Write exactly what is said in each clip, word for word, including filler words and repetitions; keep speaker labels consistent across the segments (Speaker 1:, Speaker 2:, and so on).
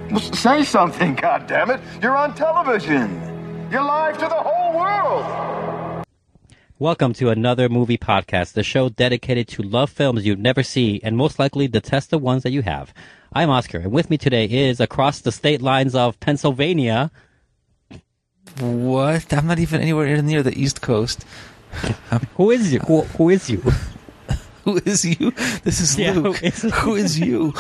Speaker 1: Well, say something, goddammit. You're on television. You're live to the whole world.
Speaker 2: Welcome to another movie podcast, the show dedicated to love films you'd never see and most likely detest the ones that you have. I'm Oscar, and with me today is, across the state lines of Pennsylvania...
Speaker 3: What? I'm not even anywhere near the East Coast.
Speaker 2: Who is you? Who, who is you?
Speaker 3: Who is you? This is
Speaker 2: Yeah,
Speaker 3: Luke.
Speaker 2: who is-
Speaker 3: Who is you?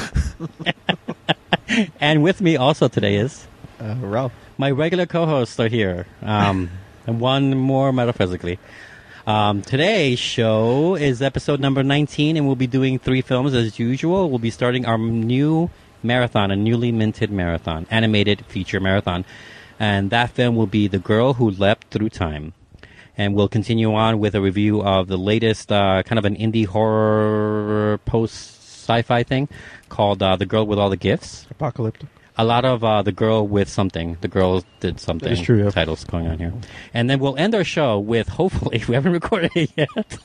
Speaker 2: And with me also today is...
Speaker 4: Uh, Ralph.
Speaker 2: My regular co-hosts are here, um, and one more metaphysically. Um, today's show is episode number nineteen, and we'll be doing three films as usual. We'll be starting our new marathon, a newly minted marathon, animated feature marathon. And that film will be The Girl Who Leapt Through Time. And we'll continue on with a review of the latest uh, kind of an indie horror post-sci-fi thing called uh, The Girl with All the Gifts.
Speaker 4: Apocalyptic.
Speaker 2: A lot of uh, The Girl with Something. The Girl Did Something.
Speaker 4: That is true, yeah.
Speaker 2: Titles going on here. And then we'll end our show with, hopefully, we haven't recorded it yet,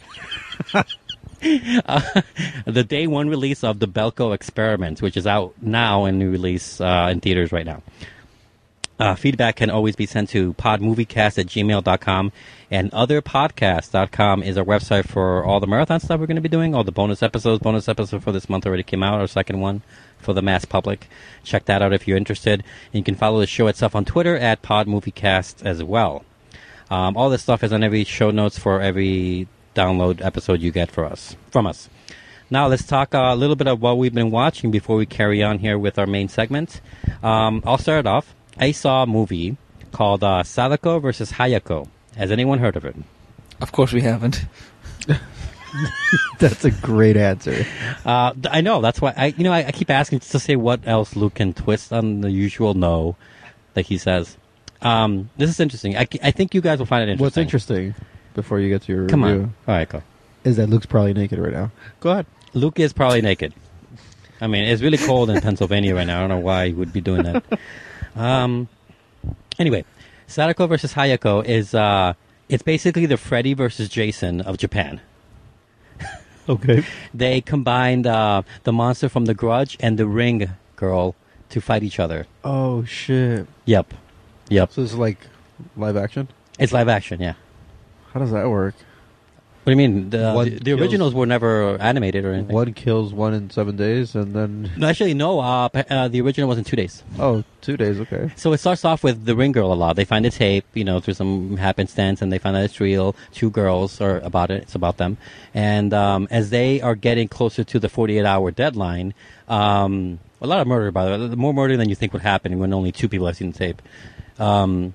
Speaker 2: uh, the day one release of The Belko Experiment, which is out now and new release uh, in theaters right now. Uh, feedback can always be sent to podmoviecast at gmail dot com, and otherpodcast dot com is our website for all the marathon stuff we're going to be doing, all the bonus episodes. Bonus episode for this month already came out, our second one for the mass public. Check that out if you're interested. And you can follow the show itself on Twitter at podmoviecast as well. Um, all this stuff is on every show notes for every download episode you get for us from us. Now let's talk uh, a little bit of what we've been watching before we carry on here with our main segment. Um, I'll start it off. I saw a movie called uh, Sadako versus Hayako. Has anyone heard of it?
Speaker 3: Of course we haven't.
Speaker 4: That's a great answer.
Speaker 2: Uh, th- I know. That's why I, you know, I, I keep asking just to say what else Luke can twist on the usual no that he says. Um, this is interesting. I, I think you guys will find it interesting.
Speaker 4: What's interesting, before you get to your
Speaker 2: Come
Speaker 4: review,
Speaker 2: on. All right, go.
Speaker 4: is that Luke's probably naked right now. Go ahead.
Speaker 2: Luke is probably naked. I mean, it's really cold in Pennsylvania right now. I don't know why he would be doing that. Um. Anyway, Sadako versus Hayako is uh, it's basically the Freddy versus Jason of Japan.
Speaker 4: Okay.
Speaker 2: They combined uh, the monster from The Grudge and the Ring girl to fight each other.
Speaker 4: Oh, shit.
Speaker 2: Yep, yep.
Speaker 4: So this is like live action?
Speaker 2: It's live action. Yeah.
Speaker 4: How does that work?
Speaker 2: What do you mean? The,
Speaker 4: One
Speaker 2: the, the
Speaker 4: kills-
Speaker 2: originals were never animated or anything.
Speaker 4: One kills one in seven days, and then...
Speaker 2: No, actually, no. Uh, pa- uh, the original was in two days.
Speaker 4: Oh, two days, okay.
Speaker 2: So it starts off with the Ring girl a lot. They find a tape, you know, through some happenstance, and they find out it's real. Two girls are about it. It's about them. And um, as they are getting closer to the forty-eight hour deadline, um, a lot of murder, by the way. More murder than you think would happen when only two people have seen the tape. Um,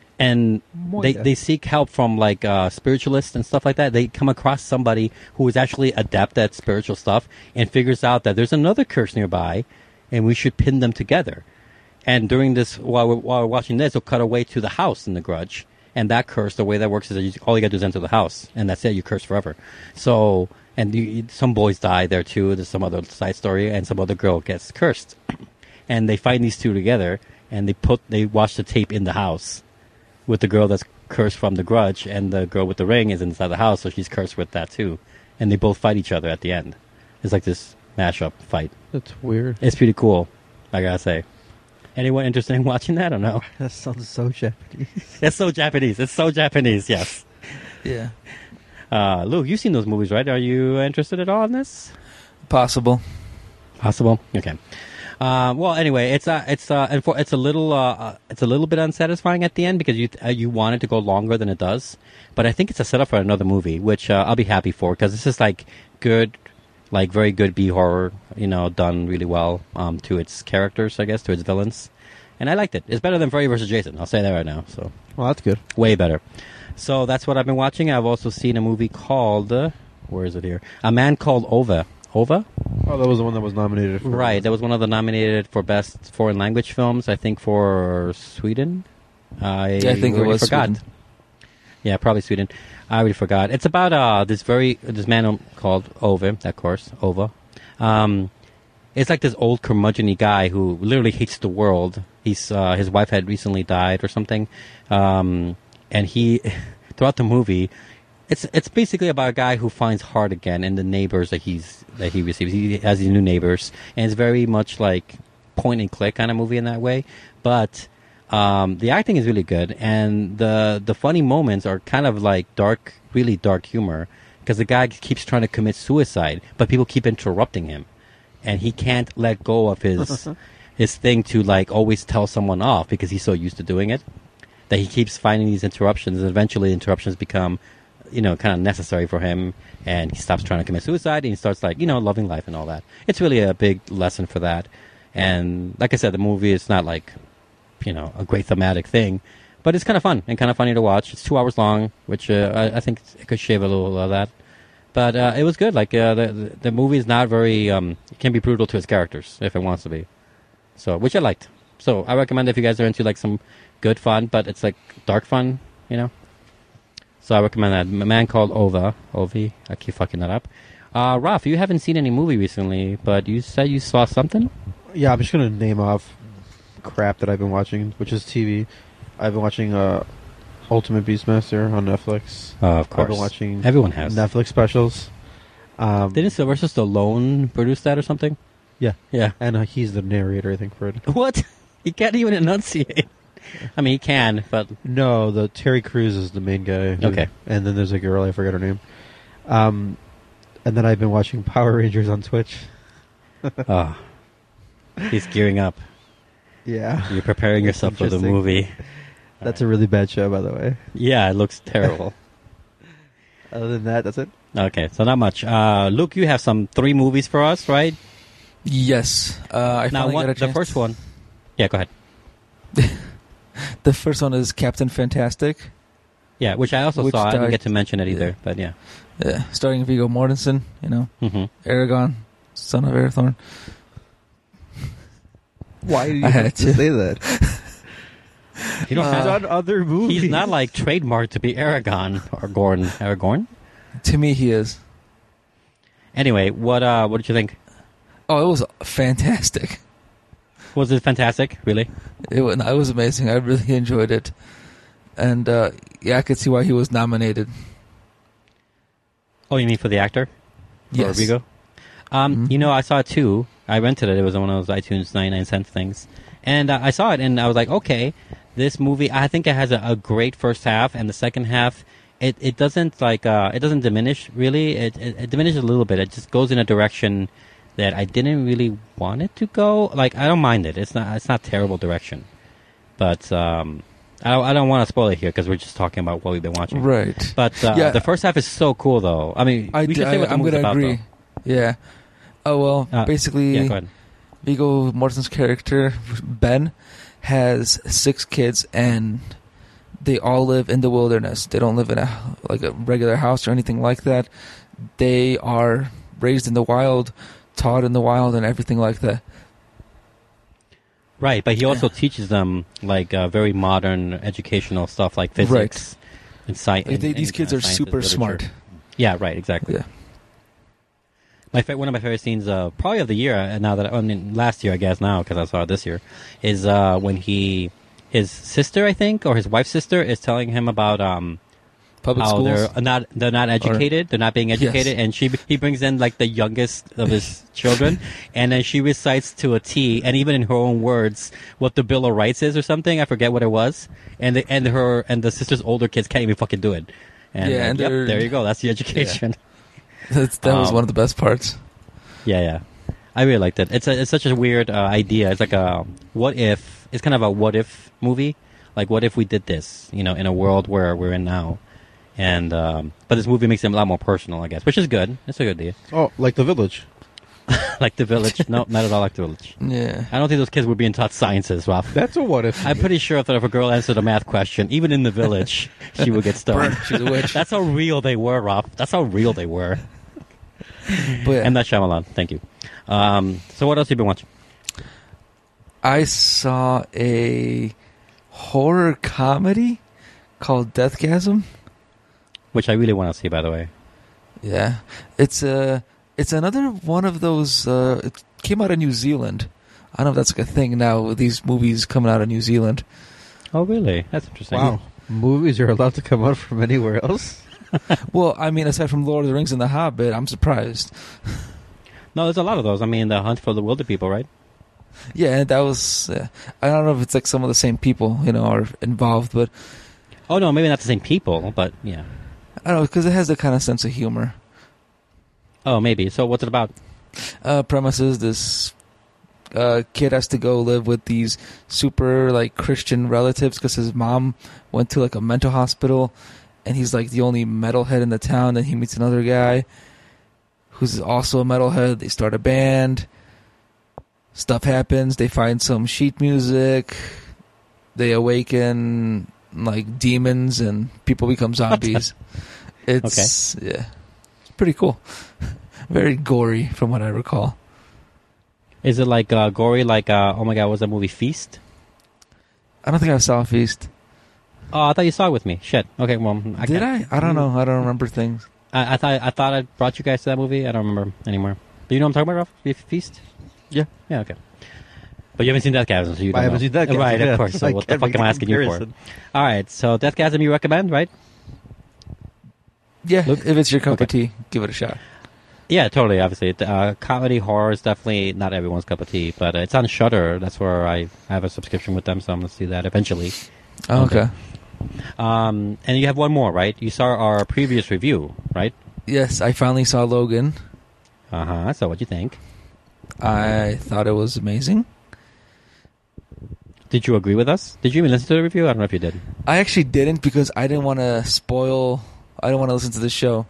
Speaker 2: and they, they seek help from, like, uh, spiritualists and stuff like that. They come across somebody who is actually adept at spiritual stuff and figures out that there's another curse nearby, and we should pin them together. And during this, while we're, while we're watching this, we'll cut away to the house in The Grudge. And that curse, the way that works is that you, all you got to do is enter the house, and that's it. You curse forever. So, and you, some boys die there too. There's some other side story, and some other girl gets cursed. And they find these two together, and they put they watch the tape in the house with the girl that's cursed from The Grudge, and the girl with the ring is inside the house, so she's cursed with that too. And they both fight each other at the end. It's like this mashup fight.
Speaker 4: That's weird.
Speaker 2: It's pretty cool, I gotta say. Anyone interested in watching that or no?
Speaker 4: That sounds so Japanese.
Speaker 2: It's so Japanese. It's so Japanese, yes.
Speaker 3: Yeah.
Speaker 2: Uh, Luke, you've seen those movies, right? Are you interested at all in this?
Speaker 3: Possible.
Speaker 2: Possible. Okay. Uh, well, anyway, it's uh, it's uh, and for, it's a little uh, uh, it's a little bit unsatisfying at the end because you uh, you want it to go longer than it does, but I think it's a setup for another movie, which uh, I'll be happy for because this is like good, like very good B horror, you know, done really well um, to its characters, I guess, to its villains, and I liked it. It's better than Freddy versus Jason. I'll say that right now. So
Speaker 4: Well, that's good.
Speaker 2: way better. So that's what I've been watching. I've also seen a movie called uh, where is it here? A Man Called Ova. Ova?
Speaker 4: Oh, that was the one that was nominated for...
Speaker 2: Right, that was one of the nominated for best foreign language films, I think for Sweden. I,
Speaker 3: Yeah, I think it
Speaker 2: already
Speaker 3: was
Speaker 2: forgot.
Speaker 3: Sweden.
Speaker 2: Yeah, probably Sweden. I already forgot. It's about uh this very this man called Ove, of course, Ova. Um, it's like this old curmudgeon-y guy who literally hates the world. He's uh, his wife had recently died or something, um, and he throughout the movie. It's it's basically about a guy who finds heart again in the neighbors that he's that he receives. He has these new neighbors, and it's very much like point and click kind of movie in that way, but um, the acting is really good, and the the funny moments are kind of like dark, really dark humor, because the guy keeps trying to commit suicide, but people keep interrupting him, and he can't let go of his his thing to like always tell someone off because he's so used to doing it that he keeps finding these interruptions, and eventually interruptions become, you know, kind of necessary for him, and he stops trying to commit suicide, and he starts, like, you know, loving life and all that. It's really a big lesson for that. And like I said, the movie is not like, you know, a great thematic thing, but it's kind of fun and kind of funny to watch. It's two hours long, which uh, I, I think it could shave a little of that. But uh, it was good. Like, uh, the, the the movie is not very, um, it can be brutal to its characters if it wants to be. So, which I liked. So I recommend if you guys are into, like, some good fun, but it's, like, dark fun, you know. So I recommend that. A Man Called Ova. Ovi. I keep fucking that up. Uh, Ralph, you haven't seen any movie recently, but you said you saw something?
Speaker 4: Yeah, I'm just gonna name off crap that I've been watching, which is T V. I've been watching uh, Ultimate Beastmaster on Netflix.
Speaker 2: Uh, of course.
Speaker 4: I've been watching
Speaker 2: Everyone has.
Speaker 4: Netflix specials. Um,
Speaker 2: Didn't Sylvester Stallone produce that or something?
Speaker 4: Yeah.
Speaker 2: Yeah.
Speaker 4: And uh, he's the narrator, I think, for it.
Speaker 2: What? He can't even enunciate. I mean, he can, but...
Speaker 4: No, the Terry Crews is the main guy. who-
Speaker 2: Okay.
Speaker 4: And then there's a girl, I forget her name. Um, and then I've been watching Power Rangers on Twitch.
Speaker 2: Oh. He's gearing up.
Speaker 4: Yeah.
Speaker 2: You're preparing yourself for the
Speaker 4: Interesting.
Speaker 2: movie.
Speaker 4: That's a really bad show, by the way.
Speaker 2: Yeah, it looks terrible.
Speaker 4: Other than that, that's it.
Speaker 2: Okay, so not much. Uh, Luke, you have some three movies for us, right?
Speaker 3: Yes. Uh, I
Speaker 2: now,
Speaker 3: finally
Speaker 2: one,
Speaker 3: got a
Speaker 2: the
Speaker 3: chance
Speaker 2: first
Speaker 3: to-
Speaker 2: one... Yeah, go ahead.
Speaker 3: The first one is Captain Fantastic.
Speaker 2: Yeah, which I also
Speaker 3: Which
Speaker 2: saw. I didn't
Speaker 3: starred-
Speaker 2: get to mention it either,
Speaker 3: yeah.
Speaker 2: but yeah.
Speaker 3: Yeah, starring Viggo Mortensen, you know,
Speaker 2: hmm
Speaker 3: Aragon, son of Arathorn.
Speaker 4: Why did you
Speaker 3: I
Speaker 4: have
Speaker 3: had
Speaker 4: to
Speaker 3: to.
Speaker 4: say that?
Speaker 2: You don't
Speaker 3: Uh,
Speaker 2: have
Speaker 4: He's on other movies.
Speaker 2: He's not like trademarked to be Aragon or Gordon. Aragorn?
Speaker 3: To me, he is.
Speaker 2: Anyway, what uh, what did you think?
Speaker 3: Oh, it was fantastic.
Speaker 2: Was it fantastic? Really?
Speaker 3: It was, it was amazing. I really enjoyed it. And, uh, yeah, I could see why he was nominated.
Speaker 2: Oh, you mean for the actor? For
Speaker 3: Yes.
Speaker 2: Vigo? Um,
Speaker 3: Mhm.
Speaker 2: You know, I saw it too. I rented it. It was on one of those iTunes ninety-nine cent things. And uh, I saw it, and I was like, okay, this movie, I think it has a, a great first half, and the second half, it, it doesn't, like, uh, it doesn't diminish, really. It, it, it diminishes a little bit. It just goes in a direction that I didn't really want it to go. Like, I don't mind it. It's not, it's not terrible direction. But, um... I don't, I don't want to spoil it here because we're just talking about what we've been watching.
Speaker 3: Right.
Speaker 2: But uh,
Speaker 3: Yeah.
Speaker 2: the first half is so cool, though. I mean,
Speaker 3: I
Speaker 2: we
Speaker 3: d-
Speaker 2: should say what the
Speaker 3: I, I'm
Speaker 2: movie's
Speaker 3: going to
Speaker 2: about,
Speaker 3: agree.
Speaker 2: though.
Speaker 3: Yeah. Oh, well,
Speaker 2: Uh,
Speaker 3: basically,
Speaker 2: Yeah, go ahead.
Speaker 3: Viggo Mortensen's character, Ben, has six kids, and they all live in the wilderness. They don't live in a like a regular house or anything like that. They are raised in the wild, taught in the wild, and everything like that.
Speaker 2: Right, but he also teaches them like uh, very modern educational stuff like physics
Speaker 3: Right.
Speaker 2: and science.
Speaker 3: Like, they, these kids are super smart.
Speaker 2: Yeah, right, exactly.
Speaker 3: Yeah.
Speaker 2: My fa- one of my favorite scenes, uh, probably of the year, uh, now that I mean last year, I guess now because I saw it this year, is uh, when he, his sister, I think, or his wife's sister, is telling him about um,
Speaker 3: Public
Speaker 2: how
Speaker 3: schools.
Speaker 2: they're not they're not educated, they're not being educated,
Speaker 3: Yes.
Speaker 2: and she he brings in like the youngest of his children, and then she recites to a T, and even in her own words, what the Bill of Rights is or something. I forget what it was, and the, and her and the sister's older kids can't even fucking do it. And,
Speaker 3: Yeah,
Speaker 2: like,
Speaker 3: and
Speaker 2: yep,
Speaker 3: they're-
Speaker 2: there you go. That's the education.
Speaker 3: That's, that was
Speaker 2: Um,
Speaker 3: one of the best parts.
Speaker 2: Yeah, yeah. I really liked it. It's a, it's such a weird uh, idea. It's like a what if. It's kind of a what if movie. Like what if we did this, you know, in a world where we're in now. And um, but this movie makes it a lot more personal, I guess, which is good. It's a good idea.
Speaker 4: Oh, like The Village.
Speaker 2: Like The Village. No, not at all like The Village.
Speaker 3: Yeah.
Speaker 2: I don't think those kids were being taught sciences, Ralph.
Speaker 4: That's a what if.
Speaker 2: I'm pretty sure that if a girl answered a math question, even in The Village, she would get stoned.
Speaker 3: She's a witch.
Speaker 2: That's how real they were, Ralph. That's how real they were.
Speaker 3: But yeah,
Speaker 2: And that's Shyamalan. Thank you. Um, so what else have you been watching?
Speaker 3: I saw a horror comedy called Deathgasm.
Speaker 2: Which I really want to see, by the way.
Speaker 3: Yeah, it's a it's another one of those. Uh, it came out of New Zealand. I don't know if that's like a thing now with these movies coming out of New Zealand.
Speaker 2: Oh, really? That's interesting.
Speaker 4: Wow. Movies are allowed to come out from anywhere else?
Speaker 3: Well, I mean, aside from Lord of the Rings and The Hobbit, I'm surprised.
Speaker 2: No, there's a lot of those. I mean, The Hunt for the Wilder People, right?
Speaker 3: Yeah, and that was. Uh, I don't know if it's like some of the same people, you know, are involved, but
Speaker 2: Oh no, maybe not the same people, but yeah.
Speaker 3: I don't know because it has that kind of sense of humor.
Speaker 2: Oh, maybe. So what's it about?
Speaker 3: Uh, premises: this uh, kid has to go live with these super like Christian relatives because his mom went to like a mental hospital, and he's like the only metalhead in the town. Then he meets another guy who's also a metalhead. They start a band. Stuff happens. They find some sheet music. They awaken like demons, and people become zombies. It's okay. Yeah, it's pretty cool. Very gory, from what I recall.
Speaker 2: Is it like uh, gory? Like uh, oh my god, what was that movie Feast?
Speaker 3: I don't think I saw Feast.
Speaker 2: Oh, I thought you saw it with me. Shit. Okay, well, I
Speaker 3: did
Speaker 2: can't.
Speaker 3: I? I don't know. I don't remember things.
Speaker 2: I, I thought I thought I brought you guys to that movie. I don't remember anymore. Do you know what I'm talking about, Ralph? Feast?
Speaker 4: Yeah.
Speaker 2: Yeah. Okay. But you haven't seen Deathgasm, so you don't
Speaker 4: I haven't
Speaker 2: know.
Speaker 4: seen Deathgasm,
Speaker 2: Right,
Speaker 4: yeah.
Speaker 2: of course. So
Speaker 4: I
Speaker 2: what the
Speaker 4: can't
Speaker 2: fuck
Speaker 4: make
Speaker 2: am I
Speaker 4: a
Speaker 2: asking you for?
Speaker 4: comparison.
Speaker 2: All right, so Deathgasm you recommend, right?
Speaker 3: Yeah,
Speaker 2: Luke?
Speaker 3: if it's your cup
Speaker 2: Okay.
Speaker 3: of tea, give it a shot.
Speaker 2: Yeah, totally. Obviously, uh, comedy horror is definitely not everyone's cup of tea, but uh, it's on Shudder. That's where I have a subscription with them, so I'm gonna see that eventually.
Speaker 3: Oh, okay.
Speaker 2: Um, and you have one more, right? You saw our previous review, right?
Speaker 3: Yes, I finally saw Logan.
Speaker 2: Uh huh. So, what you think?
Speaker 3: I thought it was amazing.
Speaker 2: Did you agree with us? Did you even listen to the review? I don't know if you did.
Speaker 3: I actually didn't because I didn't want to spoil. I didn't want to listen to the show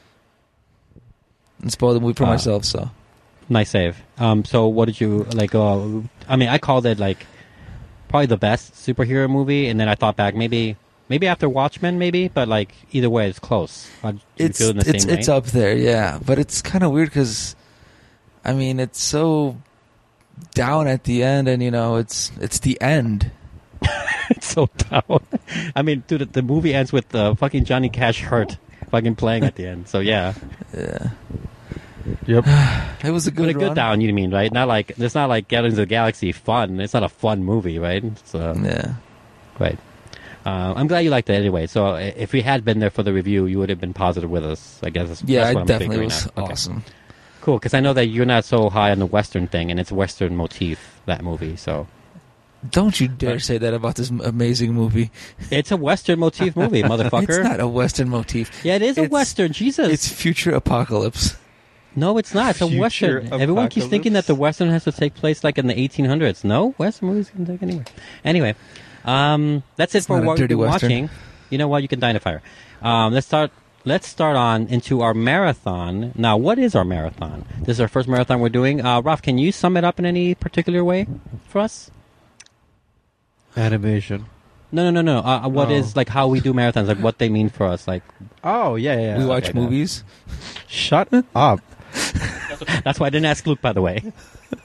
Speaker 3: and spoil the movie for
Speaker 2: Uh,
Speaker 3: myself. So
Speaker 2: Nice save. Um, so what did you like? Uh, I mean, I called it like probably the best superhero movie, and then I thought back maybe, maybe after Watchmen, maybe, but like either way, it's close. Uh, do you
Speaker 3: it's
Speaker 2: feel in the
Speaker 3: it's
Speaker 2: same
Speaker 3: it's
Speaker 2: way?
Speaker 3: up there, yeah. But it's kind of weird because, I mean, it's so down at the end, and you know, it's it's the end.
Speaker 2: It's so down. I mean, dude, the, the movie ends with uh, fucking Johnny Cash hurt, fucking playing at the end. So yeah,
Speaker 3: Yeah,
Speaker 4: Yep.
Speaker 3: it was a good
Speaker 2: but a good
Speaker 3: run.
Speaker 2: down. You mean right? Not like it's not like Guardians of the Galaxy fun. It's not a fun movie, right? So
Speaker 3: Yeah,
Speaker 2: right. Uh, I'm glad you liked it anyway. So uh, if we had been there for the review, you would have been positive with us. I guess. That's,
Speaker 3: yeah,
Speaker 2: that's what
Speaker 3: it
Speaker 2: I'm
Speaker 3: definitely
Speaker 2: figuring
Speaker 3: was
Speaker 2: out. Okay.
Speaker 3: awesome.
Speaker 2: Cool, because I know that you're not so high on the Western thing, and it's Western motif, that movie, so...
Speaker 3: Don't you dare
Speaker 2: Right.
Speaker 3: say that about this m- amazing movie.
Speaker 2: It's a Western motif movie, motherfucker.
Speaker 3: It's not a Western motif.
Speaker 2: Yeah, it is a
Speaker 3: It's-
Speaker 2: Western, Jesus.
Speaker 3: It's future apocalypse.
Speaker 2: No, it's not. It's a
Speaker 4: Future
Speaker 2: Western. Everyone keeps thinking that the Western has to take place like in the eighteen hundreds. No, Western movies can take anywhere. Anyway, um, that's it
Speaker 3: It's
Speaker 2: for
Speaker 3: not a
Speaker 2: what
Speaker 3: dirty
Speaker 2: we're
Speaker 3: Western.
Speaker 2: watching. You know what? You can die in a fire. Um, let's start... Let's start on into our marathon. Now, what is our marathon? This is our first marathon we're doing. Uh, Ralph, can you sum it up in any particular way for us?
Speaker 4: Animation.
Speaker 2: No, no, no, no. Uh, what
Speaker 4: Oh.
Speaker 2: is like how we do marathons? Like what they mean for us? Like
Speaker 4: Oh, yeah, yeah.
Speaker 3: we
Speaker 4: yeah.
Speaker 3: watch
Speaker 2: okay, no.
Speaker 3: movies.
Speaker 4: Shut up.
Speaker 2: that's why I didn't ask Luke, by the way.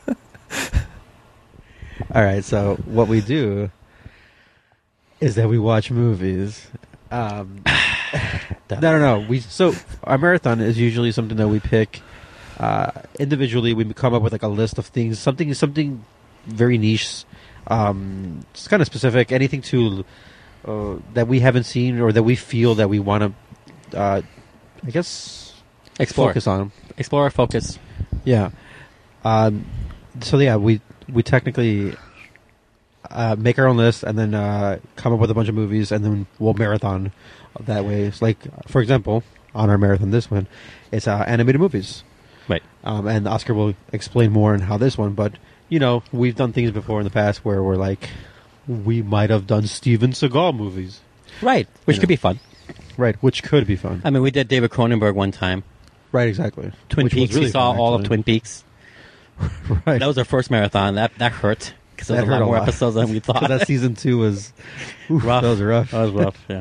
Speaker 4: All right, so what we do is that we watch movies. Um, no, no, no. We so our marathon is usually something that we pick uh, individually. We come up with like a list of things, something, something very niche. Um, it's kind of specific. Anything to uh, that we haven't seen or that we feel that we want to, uh, I guess,
Speaker 2: Explore,
Speaker 4: focus on.
Speaker 2: explore, focus.
Speaker 4: Yeah. Um, so yeah, we we technically uh, make our own list and then uh, come up with a bunch of movies and then we'll marathon that way. It's like, for example, on our marathon this one, it's uh, animated movies.
Speaker 2: Right.
Speaker 4: Um, and Oscar will explain more on how this one, but you know, we've done things before in the past where we're like, we might have done Steven Seagal movies.
Speaker 2: Right, which
Speaker 4: You
Speaker 2: could
Speaker 4: know.
Speaker 2: be fun.
Speaker 4: Right, which could be fun.
Speaker 2: I mean, we did David Cronenberg one time.
Speaker 4: Right, exactly.
Speaker 2: Twin
Speaker 4: Which was
Speaker 2: Peaks.
Speaker 4: really
Speaker 2: we saw
Speaker 4: fun,
Speaker 2: all of
Speaker 4: actually.
Speaker 2: Twin Peaks.
Speaker 4: Right.
Speaker 2: That was our first marathon. That that hurt because there
Speaker 4: That
Speaker 2: was a
Speaker 4: hurt
Speaker 2: lot
Speaker 4: a
Speaker 2: more
Speaker 4: lot.
Speaker 2: episodes than we thought.
Speaker 4: 'Cause that season two was oof,
Speaker 2: rough.
Speaker 4: That was rough.
Speaker 2: That was rough. Yeah.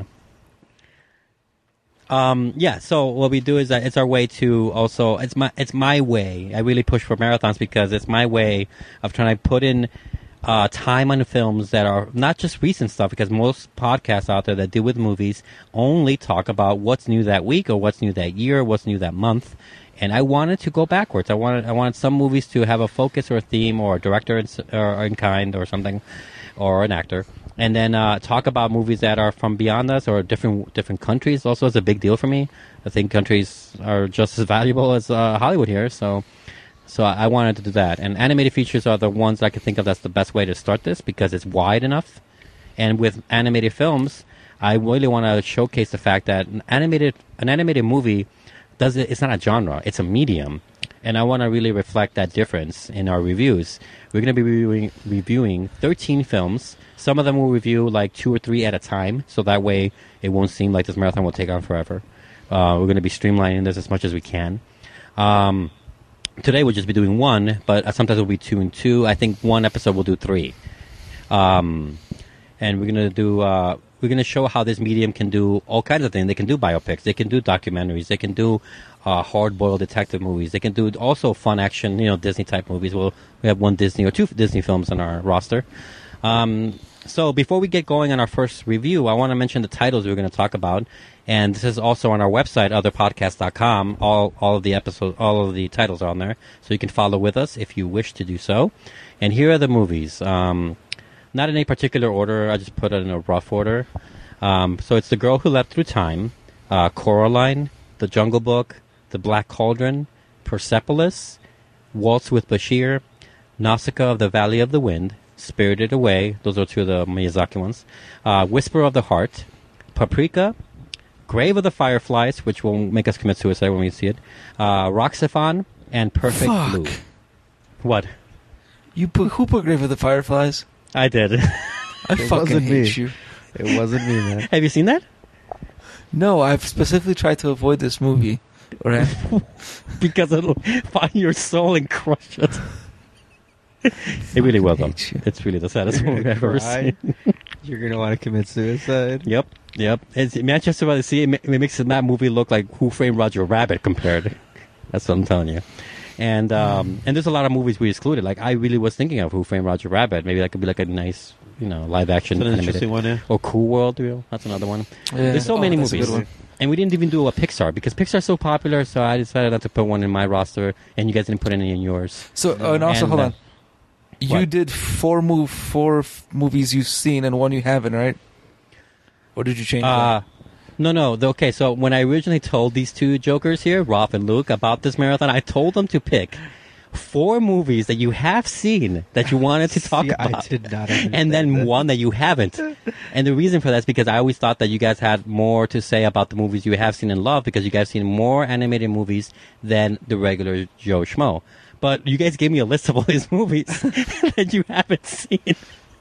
Speaker 2: Um, yeah. So what we do is that it's our way to also it's my it's my way. I really push for marathons because it's my way of trying to put in uh, time on films that are not just recent stuff. Because most podcasts out there that deal with movies only talk about what's new that week or what's new that year, or what's new that month. And I wanted to go backwards. I wanted I wanted some movies to have a focus or a theme or a director in, s- or in kind or something, or an actor, and then uh, talk about movies that are from beyond us or different different countries. Also, is a big deal for me. I think countries are just as valuable as uh, Hollywood here. So So I, I wanted to do that. And animated features are the ones I can think of that's the best way to start this because it's wide enough. And with animated films, I really want to showcase the fact that an animated an animated movie does it. It's not a genre; it's a medium, and I want to really reflect that difference in our reviews. We're going to be reviewing, reviewing thirteen films. Some of them we'll review like two or three at a time, so that way it won't seem like this marathon will take on forever. Uh, we're going to be streamlining this as much as we can. Um, today we'll just be doing one, but sometimes we'll be two and two. I think one episode we'll do three. Um, and we're going to do... Uh, We're going to show how this medium can do all kinds of things. They can do biopics. They can do documentaries. They can do uh, hard-boiled detective movies. They can do also fun action, you know, Disney-type movies. We'll, we have one Disney or two Disney films on our roster. Um, so before we get going on our first review, I want to mention the titles we're going to talk about. And this is also on our website, other podcast dot com. All, all of the episodes, all of the titles are on there. So you can follow with us if you wish to do so. And here are the movies. Um... Not in any particular order. I just put it in a rough order. Um, so it's The Girl Who Leapt Through Time, uh, Coraline, The Jungle Book, The Black Cauldron, Persepolis, Waltz with Bashir, Nausicaa of the Valley of the Wind, Spirited Away. Those are two of the Miyazaki ones. Uh, Whisper of the Heart, Paprika, Grave of the Fireflies, which will make us commit suicide when we see it, uh, Roxaphan, and Perfect
Speaker 3: Fuck.
Speaker 2: Blue. What?
Speaker 3: You put who put Grave of the Fireflies?
Speaker 2: I did.
Speaker 3: I
Speaker 4: It
Speaker 3: fucking
Speaker 4: wasn't
Speaker 3: hate
Speaker 4: me.
Speaker 3: you.
Speaker 4: It wasn't me, man.
Speaker 2: Have you seen that?
Speaker 3: No, I've specifically tried to avoid this movie. Right?
Speaker 2: Because it'll find your soul and crush it. It really will, though.
Speaker 3: hate you.
Speaker 2: It's really the saddest
Speaker 4: You're
Speaker 2: movie
Speaker 4: gonna
Speaker 2: I've ever
Speaker 4: cry.
Speaker 2: seen.
Speaker 4: You're gonna want to commit suicide.
Speaker 2: Yep, yep. It's Manchester by the Sea. It, ma- it makes that movie look like Who Framed Roger Rabbit compared. That's what I'm telling you. And um, and there's a lot of movies we excluded. Like I really was thinking of Who Framed Roger Rabbit. Maybe that could be like a nice, you know, live action.
Speaker 4: It's an
Speaker 2: animated.
Speaker 4: interesting one, yeah.
Speaker 2: Or Cool World, you know, that's another one.
Speaker 3: Yeah.
Speaker 2: There's so
Speaker 3: Oh,
Speaker 2: many
Speaker 3: that's a
Speaker 2: movies.
Speaker 3: good one.
Speaker 2: And we didn't even do a Pixar because Pixar's so popular, so I decided not to put one in my roster, and you guys didn't put any in yours.
Speaker 3: So, uh, and also,
Speaker 2: And,
Speaker 3: hold
Speaker 2: uh,
Speaker 3: on. You
Speaker 2: what?
Speaker 3: did four move four f- movies you've seen and one you haven't, right? Or did you change
Speaker 2: Uh, no, no. The, okay, so when I originally told these two jokers here, Rolf and Luke, about this marathon, I told them to pick four movies that you have seen that you wanted to talk
Speaker 4: See, I
Speaker 2: about.
Speaker 4: did not understand
Speaker 2: And then
Speaker 4: that.
Speaker 2: one that you haven't. And the reason for that is because I always thought that you guys had more to say about the movies you have seen and love because you guys have seen more animated movies than the regular Joe Schmo. But you guys gave me a list of all these movies that you haven't seen.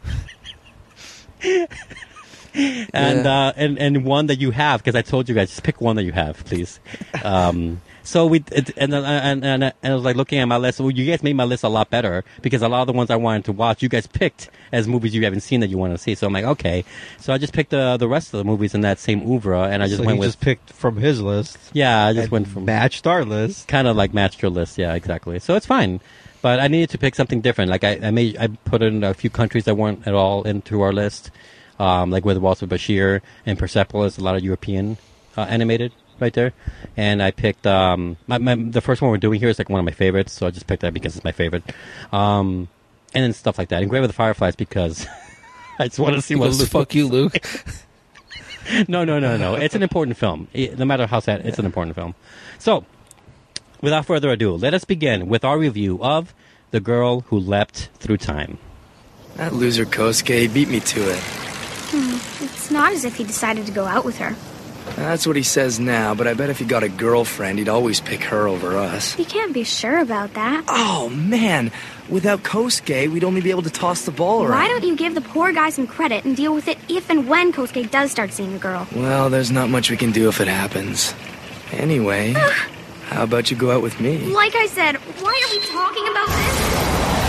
Speaker 2: and,
Speaker 3: Yeah.
Speaker 2: uh, and and one that you have, because I told you guys, just pick one that you have, please. Um, so we it, and, and and and I was like looking at my list. Well, you guys made my list a lot better because a lot of the ones I wanted to watch, you guys picked as movies you haven't seen that you want to see. So I'm like, okay. So I just picked the the rest of the movies in that same oeuvre, and I just
Speaker 4: so
Speaker 2: went
Speaker 4: he
Speaker 2: with
Speaker 4: just picked from his list.
Speaker 2: yeah, I just
Speaker 4: and
Speaker 2: went from
Speaker 4: matched our list.
Speaker 2: kind of like matched your list. Yeah, exactly. So it's fine. But I needed to pick something different. Like I, I made, I put in a few countries that weren't at all into our list. Um, like with Waltz with Bashir and Persepolis, a lot of European uh, animated right there. And I picked um, my, my, the first one we're doing here is like one of my favorites, so I just picked that because it's my favorite. Um, and then stuff like that. And Grave of the Fireflies because I just want to see what
Speaker 3: Because
Speaker 2: Luke.
Speaker 3: fuck you, Luke.
Speaker 2: No, no, no, no. It's an important film. It- no matter how sad, it's an important film. So, without further ado, let us begin with our review of The Girl Who Leapt Through Time.
Speaker 5: That loser Kosuke beat me to it.
Speaker 6: It's not as if he decided to go out with her.
Speaker 5: That's what he says now, but I bet if he got a girlfriend, he'd always pick her over us.
Speaker 6: You can't be sure about that.
Speaker 5: Oh, man. Without Kosuke, we'd only be able to toss the ball around.
Speaker 6: Why don't you give the poor guy some credit and deal with it if and when Kosuke does start seeing a girl?
Speaker 5: Well, there's not much we can do if it happens. Anyway, how about you go out with me?
Speaker 6: Like I said, why are we talking about this?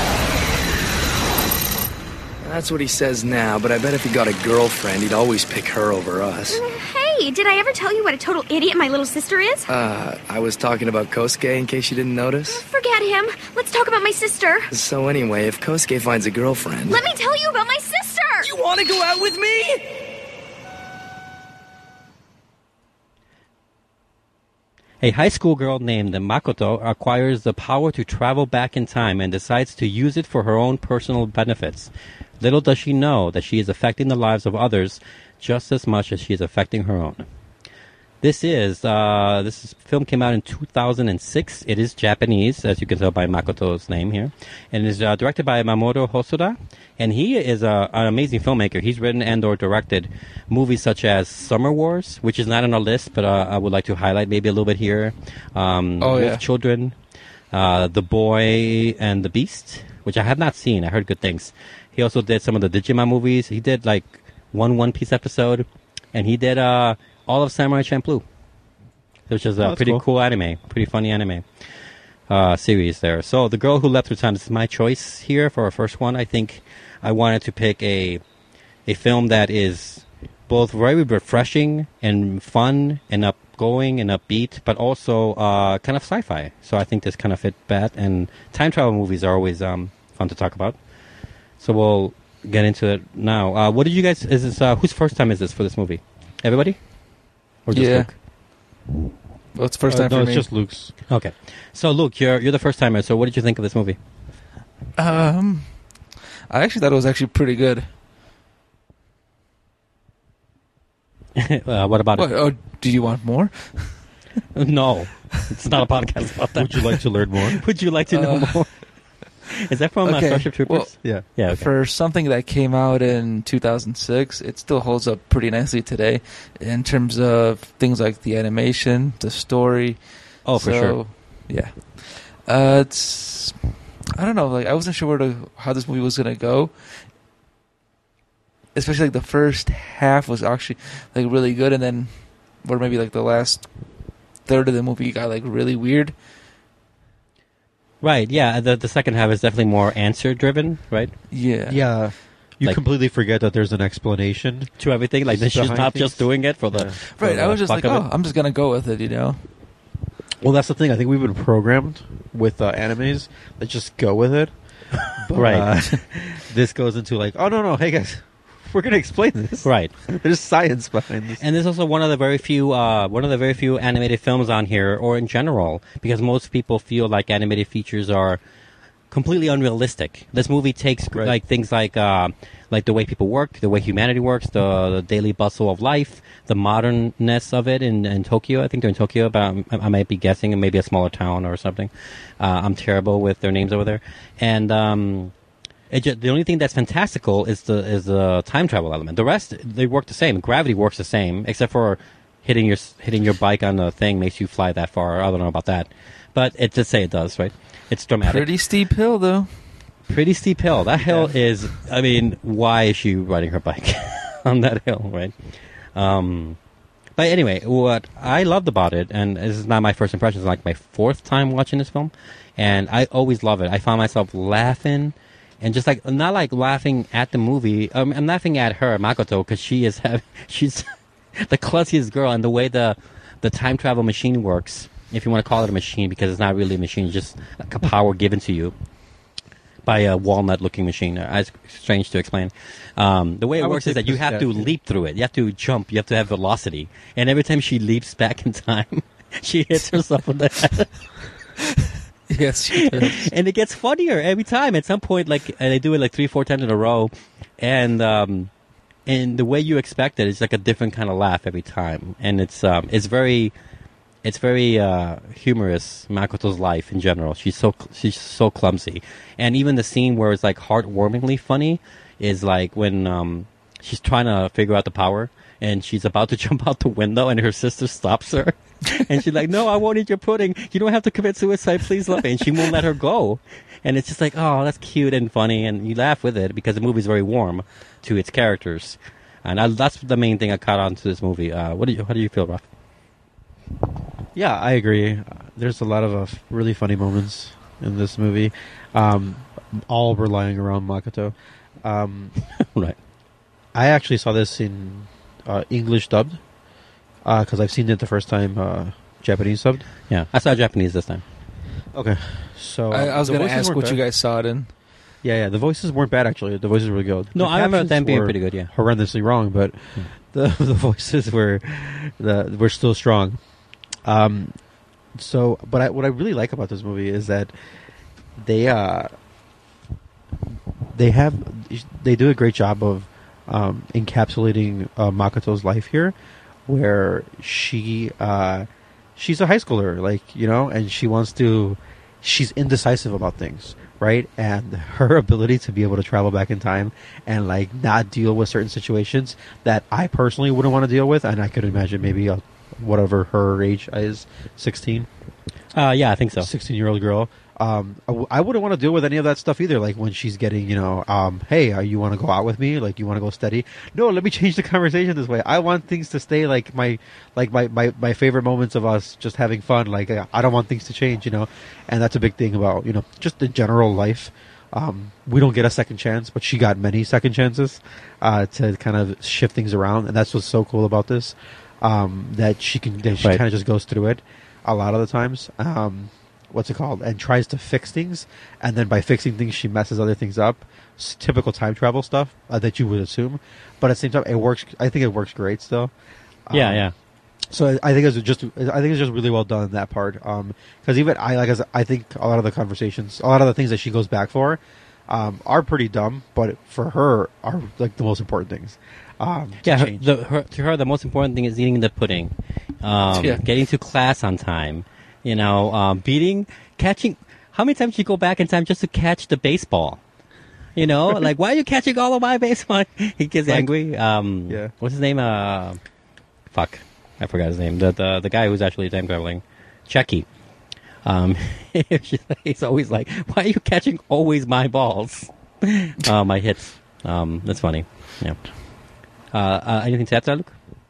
Speaker 5: That's what he says now, but I bet if he got a girlfriend, he'd always pick her over us.
Speaker 6: Hey, did I ever tell you what a total idiot my little sister is?
Speaker 5: Uh, I was talking about Kosuke in case you didn't notice.
Speaker 6: Forget him. Let's talk about my sister.
Speaker 5: So anyway, if Kosuke finds a girlfriend...
Speaker 6: Let me tell you about my sister!
Speaker 5: You want to go out with me?
Speaker 2: A high school girl named Makoto acquires the power to travel back in time and decides to use it for her own personal benefits. Little does she know that she is affecting the lives of others just as much as she is affecting her own. This is uh, this is, film came out in two thousand six. It is Japanese, as you can tell by Makoto's name here, and is uh, directed by Mamoru Hosoda. And he is uh, an amazing filmmaker. He's written and/or directed movies such as Summer Wars, which is not on our list, but uh, I would like to highlight maybe a little bit here. Um,
Speaker 3: Oh,
Speaker 2: Wolf
Speaker 3: yeah.
Speaker 2: Children, uh, The Boy and the Beast, which I have not seen. I heard good things. He also did some of the Digimon movies. He did like one One Piece episode, and he did uh, all of Samurai Champloo, which is a
Speaker 4: Oh, that's
Speaker 2: pretty
Speaker 4: cool.
Speaker 2: cool anime, pretty funny anime uh, series there. So The Girl Who Left Her Time, this is my choice here for our first one. I think I wanted to pick a a film that is both very refreshing and fun and upgoing and upbeat, but also uh, kind of sci-fi. So I think this kind of fit that. And time travel movies are always um, fun to talk about. So we'll get into it now. Uh, what did you guys? Is this uh, whose first time is this for this movie? Everybody? Or just
Speaker 3: Yeah.
Speaker 2: Luke?
Speaker 3: Well, it's the first
Speaker 4: Uh,
Speaker 3: time
Speaker 4: no,
Speaker 3: for
Speaker 4: it's
Speaker 3: me.
Speaker 4: just Luke's.
Speaker 2: Okay. So Luke, you're you're the first timer. So what did you think of this movie?
Speaker 3: Um, I actually thought it was actually pretty good.
Speaker 2: uh, what about
Speaker 3: What, oh, do you want more?
Speaker 2: it? No, it's not a podcast about that.
Speaker 4: Would you like to learn more?
Speaker 2: Would you like to know
Speaker 3: Uh,
Speaker 2: more? Is that from uh,
Speaker 3: okay,
Speaker 2: Starship Troopers?
Speaker 3: well,
Speaker 4: Yeah.
Speaker 2: yeah. Okay.
Speaker 3: For something that came out in two thousand six, it still holds up pretty nicely today in terms of things like the animation, the story.
Speaker 2: oh, for
Speaker 3: So,
Speaker 2: sure.
Speaker 3: Yeah. Uh, it's I don't know. Like I wasn't sure where to, how this movie was gonna go. Especially like the first half was actually like really good, and then or maybe like the last third of the movie got like really weird.
Speaker 2: Right. Yeah. The the second half is definitely more answer driven, right?
Speaker 3: Yeah.
Speaker 4: Yeah. You
Speaker 2: Like-
Speaker 4: completely forget that there's an explanation.
Speaker 2: To everything. Like she's
Speaker 4: Behind
Speaker 2: not
Speaker 4: things.
Speaker 2: just doing it for the.
Speaker 4: Yeah.
Speaker 2: for
Speaker 3: Right.
Speaker 2: the
Speaker 3: I was just
Speaker 2: fuck
Speaker 3: like,
Speaker 2: of
Speaker 3: oh,
Speaker 2: it.
Speaker 3: I'm just gonna go with it, you know.
Speaker 4: Well, that's the thing. I think we've been programmed with uh, animes that just go with it. But,
Speaker 2: Right.
Speaker 4: uh, this goes into like, oh no no, hey guys, we're gonna explain this.
Speaker 2: Right.
Speaker 4: There's science behind this.
Speaker 2: And there's also one of the very few, uh, one of the very few animated films on here, or in general, because most people feel like animated features are completely unrealistic. This movie takes
Speaker 4: Right.
Speaker 2: like things like, uh, like the way people work, the way humanity works, the, the daily bustle of life, the modernness of it in, in Tokyo. I think they're in Tokyo, but I'm, I might be guessing, maybe a smaller town or something. Uh, I'm terrible with their names over there, and um, it ju- the only thing that's fantastical is the is the time travel element. The rest they work the same. Gravity works the same, except for hitting your s- hitting your bike on the thing makes you fly that far. I don't know about that, but it just say it does, right? It's dramatic.
Speaker 3: Pretty steep hill though.
Speaker 2: Pretty steep hill. That hill is. I mean, why is she riding her bike on that hill, right? Um, but anyway, what I loved about it, and this is not my first impression, it's like my fourth time watching this film, and I always love it. I found myself laughing, and just like not like laughing at the movie. Um, I'm laughing at her, Makoto, because she is have, she's the clumsiest girl, and the way the the time travel machine works, if you want to call it a machine, because it's not really a machine, it's just like a power given to you by a walnut-looking machine. Uh, It's strange to explain. Um, the way it
Speaker 4: I would
Speaker 2: works
Speaker 4: say
Speaker 2: is that you have to
Speaker 4: perspective.
Speaker 2: leap through it. You have to jump. You have to have velocity. And every time she leaps back in time, she hits herself in the head.
Speaker 3: Yes. she does.
Speaker 2: And it gets funnier every time. At some point, like and they do it like three, four times in a row, and um, and the way you expect it, it's like a different kind of laugh every time. And it's um, it's very. It's very uh, humorous, Makoto's life in general. She's so cl- she's so clumsy, and even the scene where it's like heartwarmingly funny is like when um, she's trying to figure out the power, and she's about to jump out the window, and her sister stops her, and she's like, "No, I won't eat your pudding. You don't have to commit suicide. Please love me." And she won't let her go, and it's just like, oh, that's cute and funny, and you laugh with it because the movie's very warm to its characters, and I, that's the main thing I caught on to this movie. Uh, what do you how do you feel, Ralph?
Speaker 4: Yeah, I agree. Uh, There's a lot of uh, f- really funny moments in this movie, um, all relying around Makoto. Um,
Speaker 2: Right.
Speaker 4: I actually saw this in uh, English dubbed because I've seen it the first time uh, Japanese subbed.
Speaker 2: Yeah, I saw Japanese this time.
Speaker 4: Okay, so
Speaker 3: I, I was
Speaker 4: the
Speaker 3: gonna
Speaker 4: voices
Speaker 3: ask
Speaker 4: weren't
Speaker 3: what you
Speaker 4: bad.
Speaker 3: guys saw it in.
Speaker 4: Yeah, yeah, the voices weren't bad actually. The voices were good.
Speaker 2: No,
Speaker 4: The
Speaker 2: I remember
Speaker 4: captions
Speaker 2: them being
Speaker 4: were
Speaker 2: pretty good, yeah.
Speaker 4: horrendously wrong, but the the voices were the were still strong. Um, so, but I, what I really like about this movie is that they uh they have they do a great job of um, encapsulating uh, Makoto's life here, where she uh, she's a high schooler, like, you know, and she wants to, she's indecisive about things, right? And her ability to be able to travel back in time and like not deal with certain situations that I personally wouldn't want to deal with, and I could imagine maybe a, whatever her age is, sixteen.
Speaker 2: Uh, yeah, I think so.
Speaker 4: sixteen year old girl. Um, I, w- I wouldn't want to deal with any of that stuff either. Like when she's getting, you know, um, hey, uh, you want to go out with me? Like you want to go steady? No, let me change the conversation this way. I want things to stay like my, like my, my, my favorite moments of us just having fun. Like uh, I don't want things to change, you know, and that's a big thing about, you know, just the general life. Um, we don't get a second chance, but she got many second chances, uh, to kind of shift things around. And that's what's so cool about this. Um, that she can, that she
Speaker 2: Right.
Speaker 4: kind of just goes through it a lot of the times. Um, what's it called? And tries to fix things, and then by fixing things, she messes other things up. It's typical time travel stuff uh, that you would assume, but at the same time, it works. I think it works great still.
Speaker 2: Yeah,
Speaker 4: Um,
Speaker 2: yeah.
Speaker 4: So I, I think it's just, I think it's just really well done in that part. Um, because even I like, as I think a lot of the conversations, a lot of the things that she goes back for, um, are pretty dumb, but for her are like the most important things. Um, to
Speaker 2: Yeah, her,
Speaker 4: change.
Speaker 2: the, her, to her, the most important thing is eating the pudding, um,
Speaker 3: Yeah.
Speaker 2: getting to class on time, you know, um, beating, catching. How many times do you go back in time just to catch the baseball? You know, like, why are you catching all of my baseball? He gets
Speaker 4: Like-
Speaker 2: angry. Um,
Speaker 4: Yeah.
Speaker 2: What's his name? Uh, fuck. I forgot his name. The the, the guy who's actually time traveling. Checky. Um, he's always like, why are you catching always my balls? uh, my hits. Um, that's funny. Yeah. Uh, uh, anything to add to that, Luke?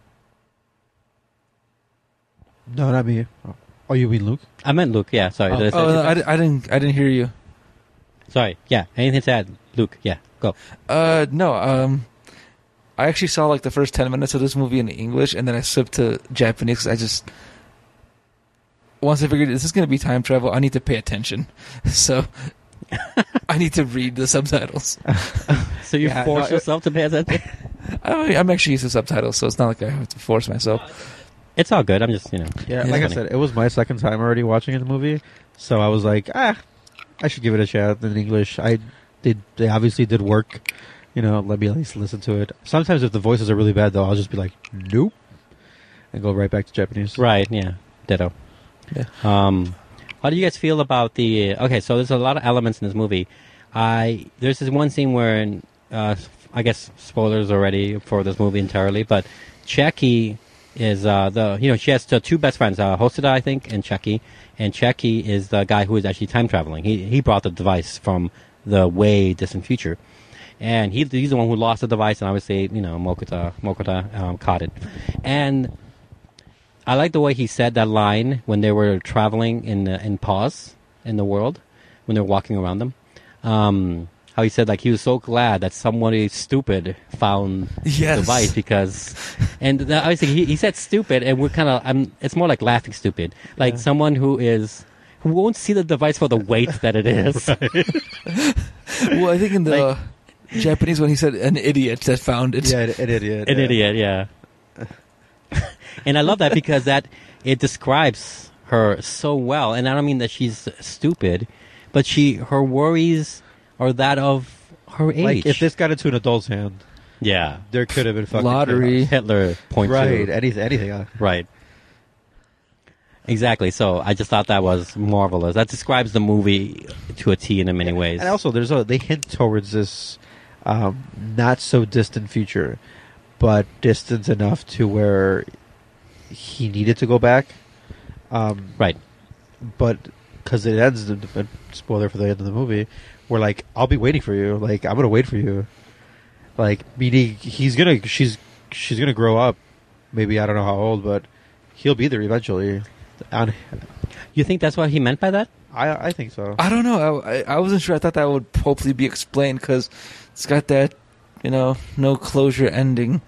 Speaker 4: No, not me. Oh, you mean Luke?
Speaker 2: I meant Luke. Yeah, sorry.
Speaker 4: Oh.
Speaker 2: Did I say
Speaker 3: Oh,
Speaker 2: too
Speaker 3: no, I,
Speaker 2: fast?
Speaker 3: di- I didn't. I didn't hear you.
Speaker 2: Sorry. Yeah. Anything to add, Luke? Yeah. Go.
Speaker 3: Uh, no. Um, I actually saw like the first ten minutes of this movie in English, and then I slipped to Japanese because I just once I figured this is going to be time travel, I need to pay attention. So I need to read the subtitles.
Speaker 2: So you
Speaker 4: Yeah,
Speaker 2: force
Speaker 4: no,
Speaker 2: yourself to pay attention?
Speaker 3: I, I'm actually used to subtitles, so it's not like I have to force myself.
Speaker 2: It's all good. I'm just, you know.
Speaker 4: Yeah,
Speaker 3: Yeah.
Speaker 4: like I
Speaker 2: Funny.
Speaker 4: said, it was my second time already watching the movie, so I was like, ah, I should give it a shot in English. I did. They obviously did work. You know, let me at least listen to it. Sometimes if the voices are really bad, though, I'll just be like, nope, and go right back to Japanese.
Speaker 2: Right. Yeah. Ditto.
Speaker 3: Yeah.
Speaker 2: Um, how do you guys feel about the? Okay, so there's a lot of elements in this movie. I there's this one scene where, uh, I guess spoilers already for this movie entirely, but Checky is uh, the you know she has the two best friends, uh, Hosoda I think, and Checky, and Checky is the guy who is actually time traveling. He he brought the device from the way distant future, and he he's the one who lost the device, and obviously you know Mokota Mokota um, caught it, and I like the way he said that line when they were traveling in uh, in pause in the world when they were walking around them. Um, how he said like he was so glad that somebody stupid found
Speaker 3: Yes.
Speaker 2: the device because, and the, obviously he, he said stupid, and we're kind of I'm it's more like laughing stupid, like
Speaker 4: Yeah.
Speaker 2: someone who is who won't see the device for the weight that it is.
Speaker 3: Well, I think in the
Speaker 2: Like-
Speaker 3: Japanese one, he said an idiot that found it.
Speaker 4: Yeah, an idiot.
Speaker 2: An
Speaker 4: yeah.
Speaker 2: idiot, yeah. And I love that because that it describes her so well, and I don't mean that she's stupid, but she her worries are that of her age.
Speaker 4: Like if this got into an adult's hand,
Speaker 2: yeah,
Speaker 4: there could have been fucking
Speaker 3: Lottery.
Speaker 4: chaos.
Speaker 2: Hitler point
Speaker 4: Right?
Speaker 2: two.
Speaker 4: Anything, anything. Uh,
Speaker 2: Right. Exactly. So I just thought that was marvelous. That describes the movie to a T in many ways.
Speaker 4: And also, there's a they hint towards this um, not so distant future, but distant enough to where he needed to go back. Um,
Speaker 2: right.
Speaker 4: But because it ends, but spoiler for the end of the movie, we're like, I'll be waiting for you. Like I'm gonna wait for you. Like meaning he's gonna she's she's gonna grow up. Maybe I don't know how old, but he'll be there eventually. And
Speaker 2: You think that's what he meant by that?
Speaker 4: I I think so.
Speaker 3: I don't know. I, I I wasn't sure. I thought that would hopefully be explained because it's got that, you know, no closure ending.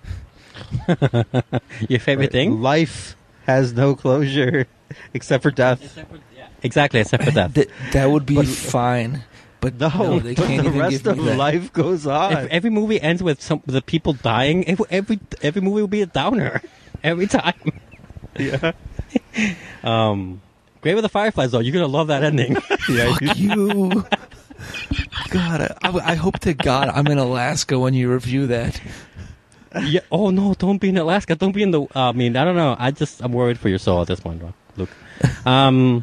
Speaker 2: Your favorite
Speaker 4: Right.
Speaker 2: thing?
Speaker 4: Life has no closure except for death.
Speaker 2: Exactly, except for that.
Speaker 3: That that would be
Speaker 4: But-
Speaker 3: fine. But
Speaker 4: No,
Speaker 3: no, they
Speaker 4: but
Speaker 3: can't
Speaker 4: the
Speaker 3: even
Speaker 4: rest
Speaker 3: give
Speaker 4: of
Speaker 3: me that.
Speaker 4: life goes on.
Speaker 2: If every movie ends with some the people dying, every every, every movie will be a downer every time.
Speaker 4: yeah.
Speaker 2: Um, Grave with the Fireflies, though, you're gonna love that ending.
Speaker 4: Yeah,
Speaker 3: Fuck you. God, I, I hope to God I'm in Alaska when you review that.
Speaker 2: Yeah. Oh no! Don't be in Alaska. Don't be in the. Uh, I mean, I don't know. I just I'm worried for your soul at this point, Luke. Um.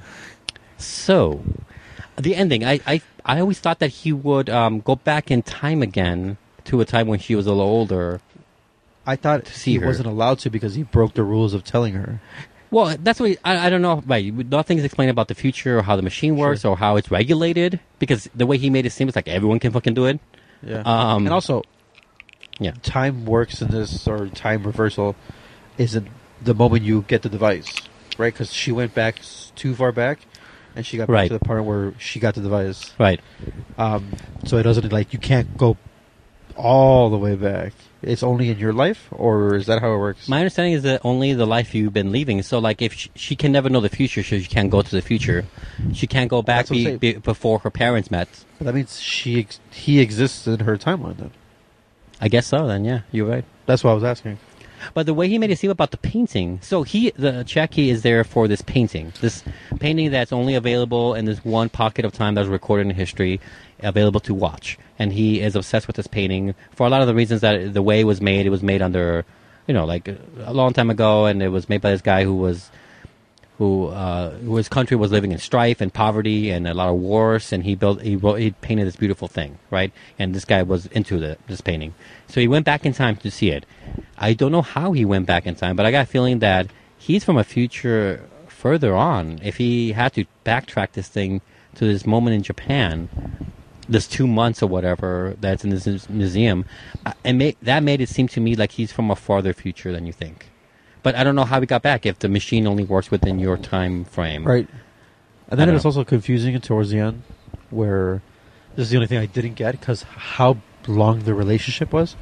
Speaker 2: So, the ending. I I I always thought that he would um go back in time again to a time when she was a little older.
Speaker 4: I thought
Speaker 2: see
Speaker 4: he
Speaker 2: her.
Speaker 4: wasn't allowed to because he broke the rules of telling her.
Speaker 2: Well, that's what he, I, I don't know. Right, nothing's explained about the future or how the machine works
Speaker 4: Sure.
Speaker 2: or how it's regulated. Because the way he made it seem it's like everyone can fucking do it.
Speaker 4: Yeah.
Speaker 2: Um,
Speaker 4: and also,
Speaker 2: yeah.
Speaker 4: time works in this, or time reversal, isn't the moment you get the device, right? Because she went back s- too far back, and she got back
Speaker 2: Right.
Speaker 4: to the part where she got the device.
Speaker 2: Right.
Speaker 4: Um, so it doesn't, like, you can't go all the way back. It's only in your life, or is that how it works?
Speaker 2: My understanding is that only the life you've been leaving. So, like, if she, she can never know the future, so she can't go to the future. She can't go back
Speaker 4: That's what I'm
Speaker 2: be,
Speaker 4: saying.
Speaker 2: be, before her parents met.
Speaker 4: But that means she ex- he exists in her timeline then.
Speaker 2: I guess so. Then, yeah, you're right.
Speaker 4: That's what I was asking.
Speaker 2: But the way he made it seem about the painting, so he, the Jackie is there for this painting, this painting that's only available in this one pocket of time that was recorded in history, available to watch. And he is obsessed with this painting for a lot of the reasons that the way it was made, it was made under, you know, like a long time ago, and it was made by this guy who was, who, uh, who his country was living in strife and poverty and a lot of wars, and he built, he wrote, he painted this beautiful thing, right? And this guy was into the, this painting. So he went back in time to see it. I don't know how he went back in time, but I got a feeling that he's from a future further on. If he had to backtrack this thing to this moment in Japan, this two months or whatever that's in this mus- museum, uh, and ma- that made it seem to me like he's from a farther future than you think. But I don't know how he got back if the machine only works within your time frame.
Speaker 4: Right. And
Speaker 2: I
Speaker 4: then
Speaker 2: don't
Speaker 4: it was
Speaker 2: know.
Speaker 4: also confusing towards the end, where this is the only thing I didn't get, because how long the relationship was.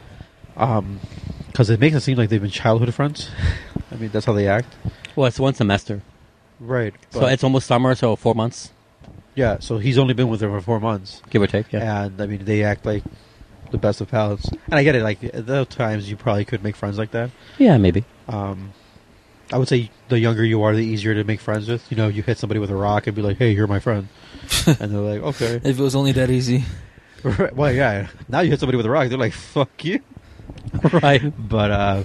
Speaker 4: Um, because it makes it seem like they've been childhood friends. I mean, that's how they act.
Speaker 2: Well, it's one semester,
Speaker 4: Right.
Speaker 2: so it's almost summer, so four months,
Speaker 4: yeah. So he's only been with her for four months,
Speaker 2: give or take. Yeah.
Speaker 4: and I mean, they act like the best of pals. And I get it. Like at those times, you probably could make friends like that.
Speaker 2: Yeah, maybe.
Speaker 4: Um, I would say the younger you are, the easier to make friends with. You know, you hit somebody with a rock and be like, "Hey, you're my friend," and they're like, "Okay."
Speaker 3: If it was only that easy.
Speaker 4: Right. Well, yeah. Now you hit somebody with a rock, they're like, "Fuck you."
Speaker 2: Right.
Speaker 4: But uh,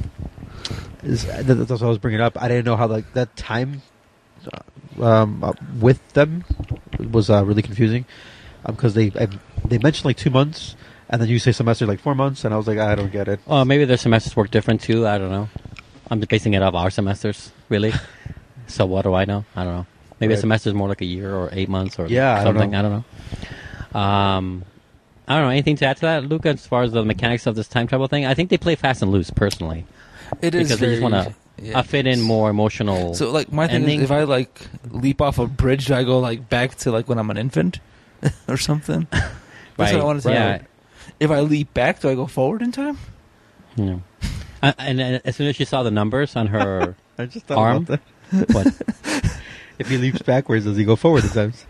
Speaker 4: is, that, that's what I was bringing up. I didn't know how like that time uh, um, uh, with them was uh, really confusing because they I, they mentioned like two months, and then you say semester like four months, and I was like, I don't get it.
Speaker 2: Oh, maybe their semesters work different too. I don't know. I'm just basing it off our semesters, really. So what do I know? I don't know. Maybe a
Speaker 4: Right.
Speaker 2: semester is more like a year or eight months or
Speaker 4: Yeah, I don't
Speaker 2: something.
Speaker 4: know.
Speaker 2: I don't know. Um, I don't know. Anything to add to that, Luca, as far as the mechanics of this time travel thing? I think they play fast and loose, personally.
Speaker 3: It is
Speaker 2: Because they just
Speaker 3: very-
Speaker 2: want to
Speaker 3: yeah.
Speaker 2: uh, fit in more emotional.
Speaker 3: So like my thing
Speaker 2: ending.
Speaker 3: is, if I like leap off a bridge, do I go like back to like when I'm an infant or something? That's
Speaker 2: Right.
Speaker 3: what I want to say.
Speaker 2: Yeah.
Speaker 3: If I leap back, do I go forward in time?
Speaker 2: Yeah. Uh, and, and as soon as she saw the numbers on her
Speaker 4: I just
Speaker 2: arm,
Speaker 4: that.
Speaker 2: what?
Speaker 4: If he leaps backwards, does he go forward at times?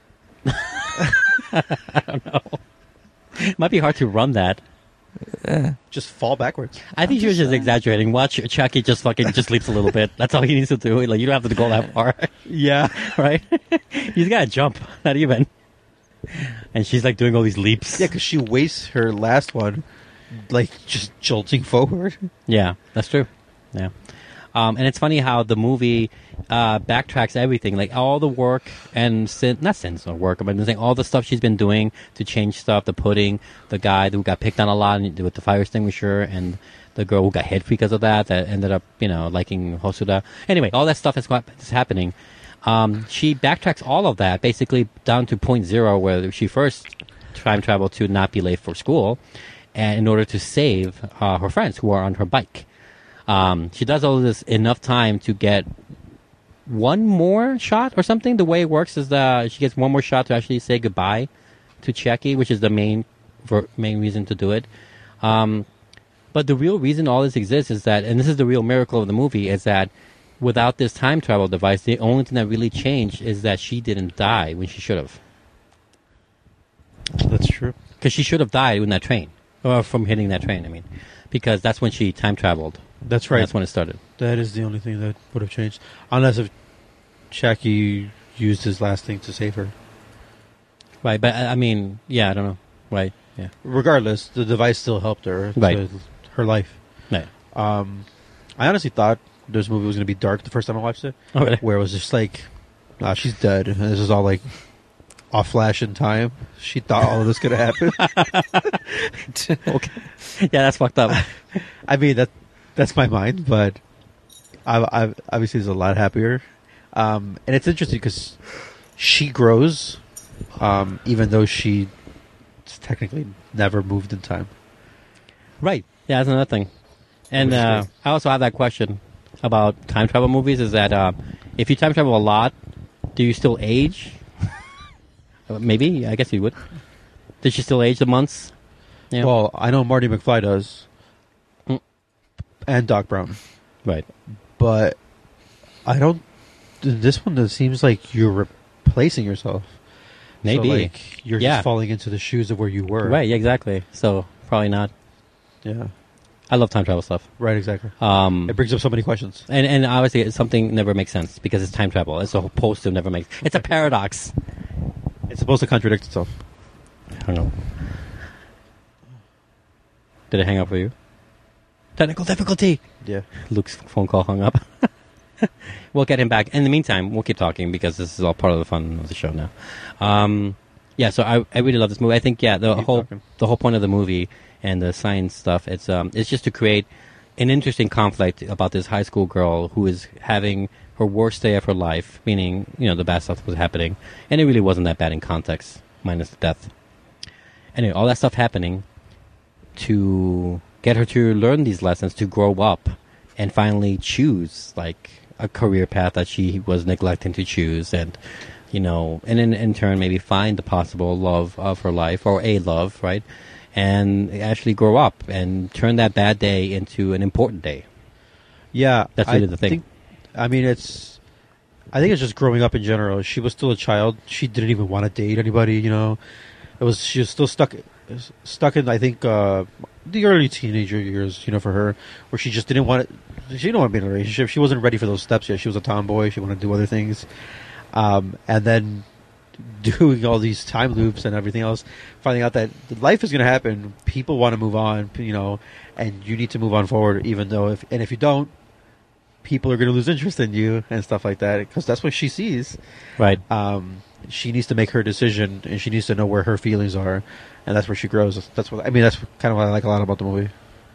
Speaker 2: I don't know. It might be hard to run that.
Speaker 3: Yeah.
Speaker 4: Just fall backwards.
Speaker 2: I think she was just exaggerating. Watch Chucky just fucking just leaps a little bit. That's all he needs to do. Like you don't have to go that far,
Speaker 4: Yeah.
Speaker 2: right? He's got to jump, not even. And she's like doing all these leaps.
Speaker 4: Yeah, because she wastes her last one, like just jolting forward.
Speaker 2: Yeah, that's true. Yeah. Um, and it's funny how the movie uh, backtracks everything, like all the work and sin, not sins or work, but I'm saying all the stuff she's been doing to change stuff, the pudding, the guy who got picked on a lot with the fire extinguisher, and the girl who got hit because of that, that ended up, you know, liking Hosuda. Anyway, all that stuff is what is happening. Um, she backtracks all of that basically down to point zero, where she first time traveled to not be late for school, and in order to save uh, her friends who are on her bike. Um, she does all this enough time to get one more shot or something. The way it works is that she gets one more shot to actually say goodbye to Chucky, which is the main ver- main reason to do it. Um, but the real reason all this exists is that, and this is the real miracle of the movie, is that without this time travel device, the only thing that really changed is that she didn't die when she should have.
Speaker 4: That's true.
Speaker 2: Because she should have died in that train, or from hitting that train, I mean. Because that's when she time traveled.
Speaker 4: That's right.
Speaker 2: That's when it started.
Speaker 4: That is the only thing that would have changed. Unless if Chucky used his last thing to save her.
Speaker 2: Right, but I I mean, yeah, I don't know. Right, yeah.
Speaker 4: Regardless, the device still helped her.
Speaker 2: Right.
Speaker 4: To her life.
Speaker 2: Right.
Speaker 4: Um, I honestly thought this movie was going to be dark the first time I watched it.
Speaker 2: Oh, really?
Speaker 4: Where it was just like, nah, she's dead. And this is all like off flash in time. She thought all of this could happen.
Speaker 2: Okay. Yeah, that's fucked up.
Speaker 4: I mean, that that's my mind, but I, I obviously is a lot happier. Um, and it's interesting because she grows, um, even though she technically never moved in time.
Speaker 2: Right. Yeah, that's another thing. And uh, I also have that question about time travel movies, is that uh, if you time travel a lot, do you still age? Uh, Maybe. I guess you would. Did she still age the months? Yeah.
Speaker 4: Well, I know Marty McFly does,
Speaker 2: Mm.
Speaker 4: and Doc Brown,
Speaker 2: Right.
Speaker 4: but I don't. This one, it seems like you're replacing yourself.
Speaker 2: Maybe.
Speaker 4: So, like, you're
Speaker 2: Yeah.
Speaker 4: just falling into the shoes of where you were.
Speaker 2: Right, yeah, exactly. So, probably not.
Speaker 4: Yeah.
Speaker 2: I love time travel stuff.
Speaker 4: Right. Exactly.
Speaker 2: Um,
Speaker 4: It brings up so many questions.
Speaker 2: and, and obviously, it's something never makes sense because it's time travel. It's supposed to never make It's a paradox.
Speaker 4: It's supposed to contradict itself.
Speaker 2: I don't know. Did it hang up for you? Technical difficulty!
Speaker 4: Yeah.
Speaker 2: Luke's phone call hung up. We'll get him back. In the meantime, we'll keep talking because this is all part of the fun of the show now. Um, yeah, so I, I really love this movie. I think, yeah, the
Speaker 4: Keep
Speaker 2: whole
Speaker 4: talking.
Speaker 2: the whole point of the movie and the science stuff, it's um, it's just to create an interesting conflict about this high school girl who is having her worst day of her life, meaning, you know, the bad stuff was happening. And it really wasn't that bad in context, minus the death. Anyway, all that stuff happening to get her to learn these lessons, to grow up and finally choose, like, a career path that she was neglecting to choose, and, you know, and in, in turn maybe find the possible love of her life, or a love, right? And actually grow up and turn that bad day into an important day.
Speaker 4: Yeah.
Speaker 2: That's really
Speaker 4: I
Speaker 2: the thing.
Speaker 4: Think, I mean, it's. I think it's just growing up in general. She was still a child. She didn't even want to date anybody. You know, it was she was still stuck, stuck in. I think uh, the early teenager years. You know, for her, where she just didn't want it. She didn't want to be in a relationship. She wasn't ready for those steps yet. She was a tomboy. She wanted to do other things, um, and then doing all these time loops and everything else, finding out that life is going to happen. People want to move on. You know, and you need to move on forward, even though if and if you don't, people are going to lose interest in you and stuff like that, because that's what she sees.
Speaker 2: Right.
Speaker 4: Um, she needs to make her decision, and she needs to know where her feelings are, and that's where she grows. That's what I mean. That's kind of what I like a lot about the movie.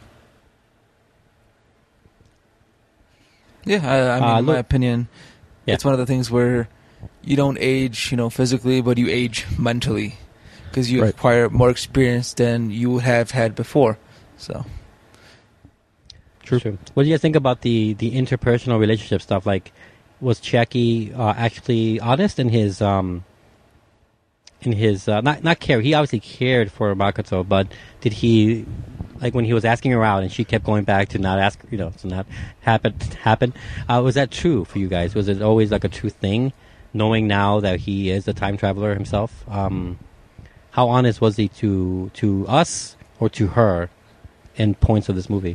Speaker 3: Yeah, I, I mean,
Speaker 2: Uh,
Speaker 3: in my
Speaker 2: look-
Speaker 3: opinion,
Speaker 2: Yeah.
Speaker 3: it's one of the things where you don't age, you know, physically, but you age mentally because you
Speaker 4: Right.
Speaker 3: acquire more experience than you would have had before. So,
Speaker 2: True. True. What do you guys think about the, the interpersonal relationship stuff? Like, was Chiaki uh, actually honest in his um in his uh, not not care? He obviously cared for Makoto, but did he, like, when he was asking her out and she kept going back to not ask, you know, to not happen happen? Uh, was that true for you guys? Was it always like a true thing, knowing now that he is a time traveler himself? Um, how honest was he to to us or to her in points of this movie?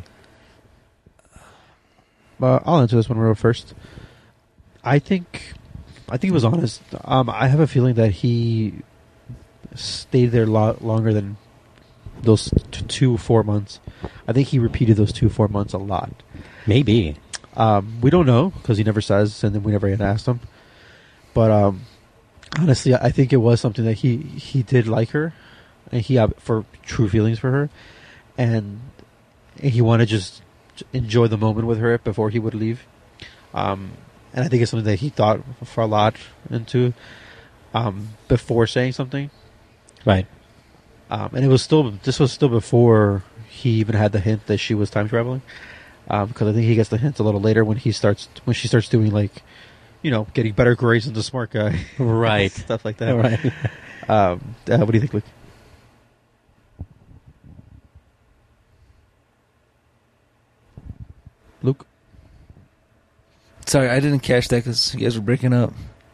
Speaker 4: Uh, I'll answer this one real first. I think, I think he was honest. Um, I have a feeling that he stayed there a lot longer than those t- two four months. I think he repeated those two four months a lot.
Speaker 2: Maybe.
Speaker 4: Um, we don't know because he never says, and then we never even asked him. But um, honestly, I think it was something that he he did like her, and he had for true feelings for her, and he wanted to just enjoy the moment with her before he would leave. Um, and I think it's something that he thought for a lot into um, before saying something.
Speaker 2: Right.
Speaker 4: Um, and it was still this was still before he even had the hint that she was time traveling, because um, I think he gets the hint a little later when he starts when she starts doing, like, you know, getting better grades than the smart guy,
Speaker 2: Right.
Speaker 4: stuff like that.
Speaker 2: Right.
Speaker 4: Um, uh, what do you think, Luke? Luke?
Speaker 3: sorry, I didn't catch that because you guys were breaking up.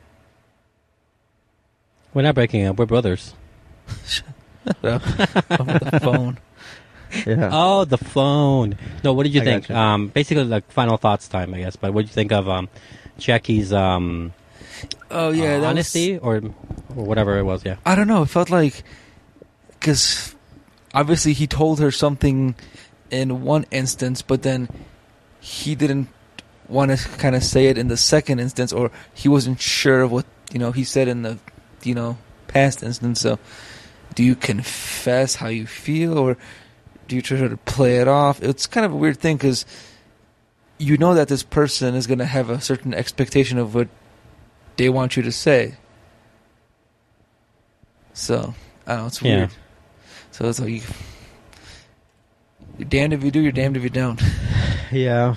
Speaker 2: We're not breaking up. We're brothers.
Speaker 3: Over the phone.
Speaker 4: Yeah.
Speaker 2: Oh, the phone. No, what did you
Speaker 4: I
Speaker 2: think?
Speaker 4: gotcha.
Speaker 2: Um, basically, like, final thoughts time, I guess. But what did you think of um, Jackie's um,
Speaker 3: Oh yeah,
Speaker 2: uh,
Speaker 3: that
Speaker 2: honesty or, or whatever it was? Yeah.
Speaker 3: I don't know. It felt like because obviously he told her something in one instance, but then he didn't want to kind of say it in the second instance, or he wasn't sure of what, you know, he said in the, you know, past instance. So do you confess how you feel, or do you try to play it off? It's kind of a weird thing, because you know that this person is going to have a certain expectation of what they want you to say. So, I don't know, it's weird.
Speaker 2: Yeah.
Speaker 3: So it's like, you, you're damned if you do, you're damned if you don't.
Speaker 4: Yeah.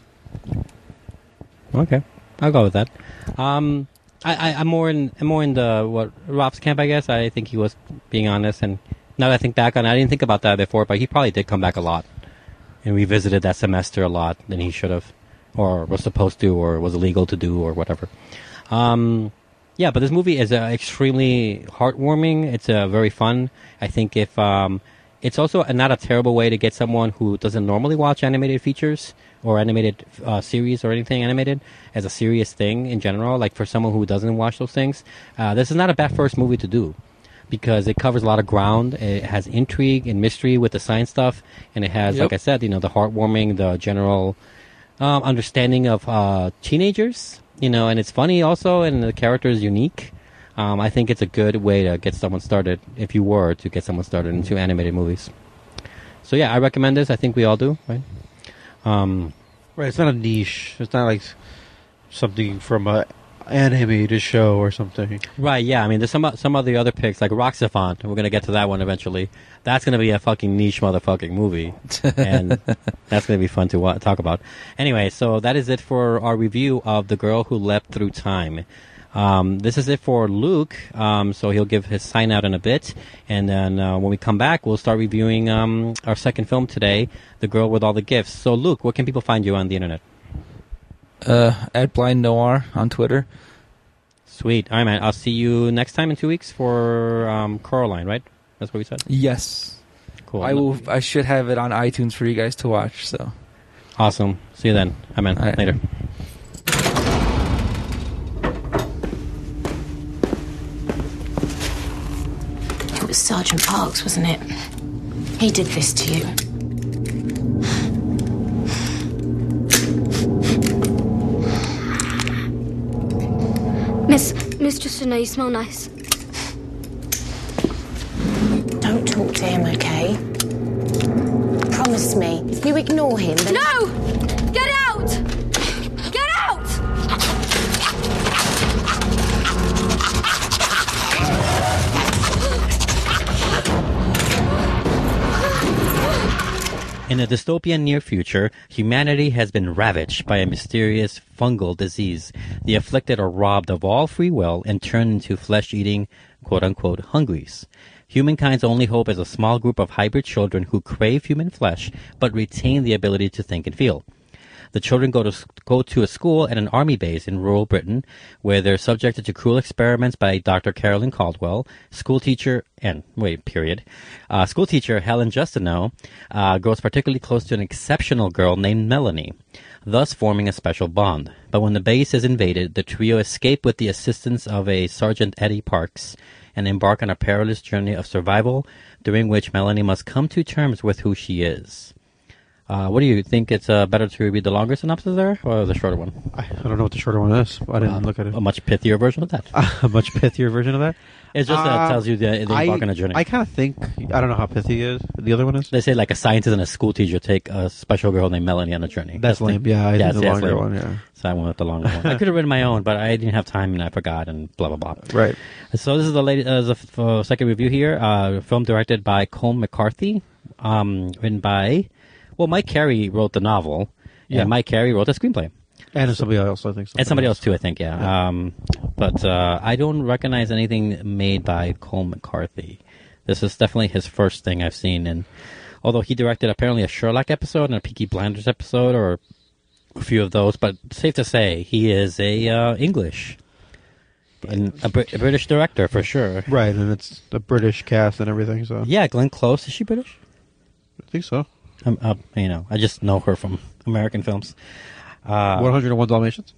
Speaker 2: Okay, I'll go with that. Um, I, I, I'm more in I'm more in the what Rob's camp, I guess. I think he was being honest, and now that I think back on it, I didn't think about that before, but he probably did come back a lot and revisited that semester a lot than he should have, or was supposed to, or was illegal to do, or whatever. Um, yeah, but this movie is uh, extremely heartwarming. It's uh, very fun. I think if um, it's also a, not a terrible way to get someone who doesn't normally watch animated features or animated uh, series or anything animated as a serious thing in general. Like for someone who doesn't watch those things, uh, this is not a bad first movie to do, because it covers a lot of ground. It has intrigue and mystery with the science stuff, and it has,
Speaker 3: Yep.
Speaker 2: like I said, you know, the heartwarming, the general um, understanding of uh, teenagers, you know, and it's funny also, and the character is unique. Um, I think it's a good way to get someone started, if you were to get someone started into animated movies. So yeah, I recommend this. I think we all do, right? Um,
Speaker 4: Right, it's not a niche. It's not like something from a animated show or something.
Speaker 2: right, yeah. I mean, there's some o- some of the other picks, like Roxafon. We're gonna get to that one eventually. That's gonna be a fucking niche motherfucking movie, and that's gonna be fun to wa- talk about. Anyway, so that is it for our review of The Girl Who Leapt Through Time. Um, this is it for Luke, um, so he'll give his sign out in a bit, and then uh, when we come back, we'll start reviewing um, our second film today, The Girl with All the Gifts. So, Luke, where can people find you on the internet?
Speaker 3: Uh, at Blind Noir on Twitter.
Speaker 2: Sweet. All right, man. I'll see you next time in two weeks for um, Coraline, right? That's what we said?
Speaker 3: Yes.
Speaker 2: Cool.
Speaker 3: I will. I should have it on iTunes for you guys to watch. So.
Speaker 2: Awesome. See you then. I'm in.
Speaker 3: All right.
Speaker 2: Later.
Speaker 7: It was Sergeant Parks, wasn't it? He did this to you.
Speaker 6: Miss, Miss Justina, you smell nice.
Speaker 7: Don't talk to him, okay? Promise me, if you ignore him, then...
Speaker 6: No! Get out! Get out!
Speaker 2: In a dystopian near future, humanity has been ravaged by a mysterious fungal disease. The afflicted are robbed of all free will and turned into flesh-eating, quote-unquote, hungries. Humankind's only hope is a small group of hybrid children who crave human flesh but retain the ability to think and feel. The children go to go to a school at an army base in rural Britain, where they're subjected to cruel experiments by Doctor Carolyn Caldwell, school teacher, and wait, period. Uh, school teacher Helen Justino uh, grows particularly close to an exceptional girl named Melanie, thus forming a special bond. But when the base is invaded, the trio escape with the assistance of a Sergeant Eddie Parks and embark on a perilous journey of survival, during which Melanie must come to terms with who she is. Uh, what do you think? It's uh, better to read the longer synopsis there, or the shorter one?
Speaker 4: I, I don't know what the shorter one is. I didn't
Speaker 2: Um,
Speaker 4: look at it.
Speaker 2: A much pithier version of that.
Speaker 4: A much pithier version of that.
Speaker 2: It just uh,
Speaker 4: Uh,
Speaker 2: tells you the, the
Speaker 4: I,
Speaker 2: embark on a journey.
Speaker 4: I kind of think I don't know how pithy is. The other one is.
Speaker 2: They say like a scientist and a school teacher take a special girl named Melanie on a journey.
Speaker 4: That's lame. Yeah, I
Speaker 2: yeah,
Speaker 4: think the
Speaker 2: that's
Speaker 4: longer
Speaker 2: lame.
Speaker 4: one. Yeah.
Speaker 2: So I went with the longer one. I could have written my own, but I didn't have time and I forgot and blah blah blah.
Speaker 4: Right.
Speaker 2: So this is the latest, uh, the f- uh, second review here. Uh, film directed by Colm McCarthy, um, written by, well, Mike Carey wrote the novel,
Speaker 4: Yeah.
Speaker 2: and Mike Carey wrote the screenplay.
Speaker 4: And somebody else, I think.
Speaker 2: And somebody else too, I think, yeah.
Speaker 4: Yeah.
Speaker 2: Um, but uh, I don't recognize anything made by Colm McCarthy. This is definitely his first thing I've seen. And although he directed apparently a Sherlock episode and a Peaky Blinders episode, or a few of those, but safe to say he is a uh, English, and a, Brit- a British director for sure.
Speaker 4: Right, and it's a British cast and everything. So
Speaker 2: Yeah, Glenn Close, is she British?
Speaker 4: I think so.
Speaker 2: Um, uh, you know, I just know her from American films. Uh,
Speaker 4: one hundred one Dalmatians.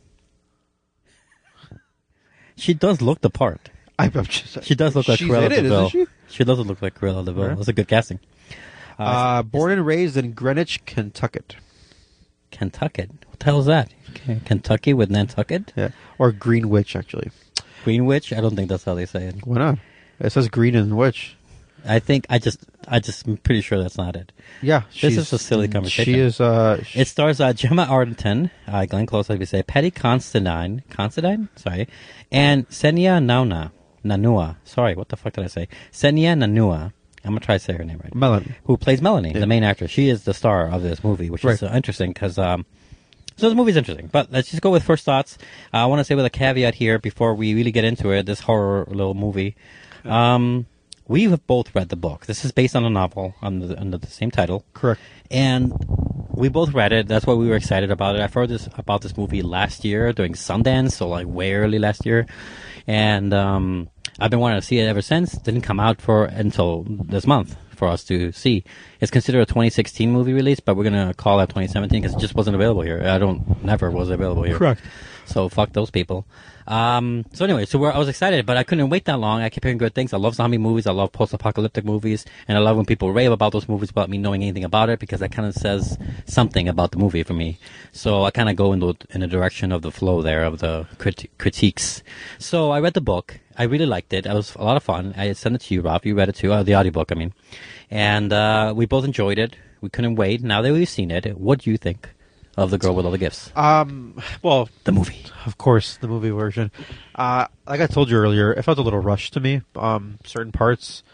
Speaker 2: she does look the part.
Speaker 4: I, I'm just,
Speaker 2: She does look like
Speaker 4: she's
Speaker 2: Cruella
Speaker 4: in it,
Speaker 2: DeVille.
Speaker 4: isn't she?
Speaker 2: She does look like Cruella DeVille.
Speaker 4: Yeah.
Speaker 2: That's a good casting.
Speaker 4: Uh, born and raised in Greenwich, Kentucky.
Speaker 2: Kentucky. What the hell is that? K- Kentucky with Nantucket?
Speaker 4: Yeah, or Greenwich actually.
Speaker 2: Greenwich? I don't think that's how they say it.
Speaker 4: Why not? It says Green and Witch.
Speaker 2: I think I just I just am pretty sure that's not it.
Speaker 4: Yeah,
Speaker 2: this is a silly conversation.
Speaker 4: She is. Uh,
Speaker 2: it stars uh, Gemma Arterton, uh, Glenn Close, like we say, Patty Considine, Considine, sorry, and Senya Nauna, Nanua. Sorry, what the fuck did I say? Senya Nanua. I'm gonna try to say her name right.
Speaker 4: Melanie,
Speaker 2: who plays Melanie,
Speaker 4: yeah.
Speaker 2: the main actress. She is the star of this movie, which
Speaker 4: right.
Speaker 2: is uh, interesting because. Um, So the movie's interesting, but let's just go with first thoughts. Uh, I want to say with a caveat here before we really get into it, this horror little movie. Um, we have both read the book. This is based on a novel under the, under the same title.
Speaker 4: Correct.
Speaker 2: And we both read it. That's why we were excited about it. I've heard this, about this movie last year during Sundance, so like way early last year. And um, I've been wanting to see it ever since. It didn't come out for until this month for us to see. It's considered a twenty sixteen movie release, but we're going to call that twenty seventeen because it just wasn't available here. I don't, never was available here.
Speaker 4: Correct.
Speaker 2: So fuck those people. Um, so anyway, so we're, I was excited, but I couldn't wait that long. I kept hearing good things. I love zombie movies. I love post-apocalyptic movies. And I love when people rave about those movies without me knowing anything about it because that kind of says something about the movie for me. So I kind of go in the, in the direction of the flow there of the crit- critiques. So I read the book. I really liked it. It was a lot of fun. I sent it to you, Rob. You read it too. Uh, the audiobook, I mean. And uh, we both enjoyed it. We couldn't wait. Now that we've seen it, what do you think of The Girl with All the Gifts?
Speaker 4: Um, well,
Speaker 2: the movie.
Speaker 4: Of course, the movie version. Uh, like I told you earlier, it felt a little rushed to me. Um, certain parts.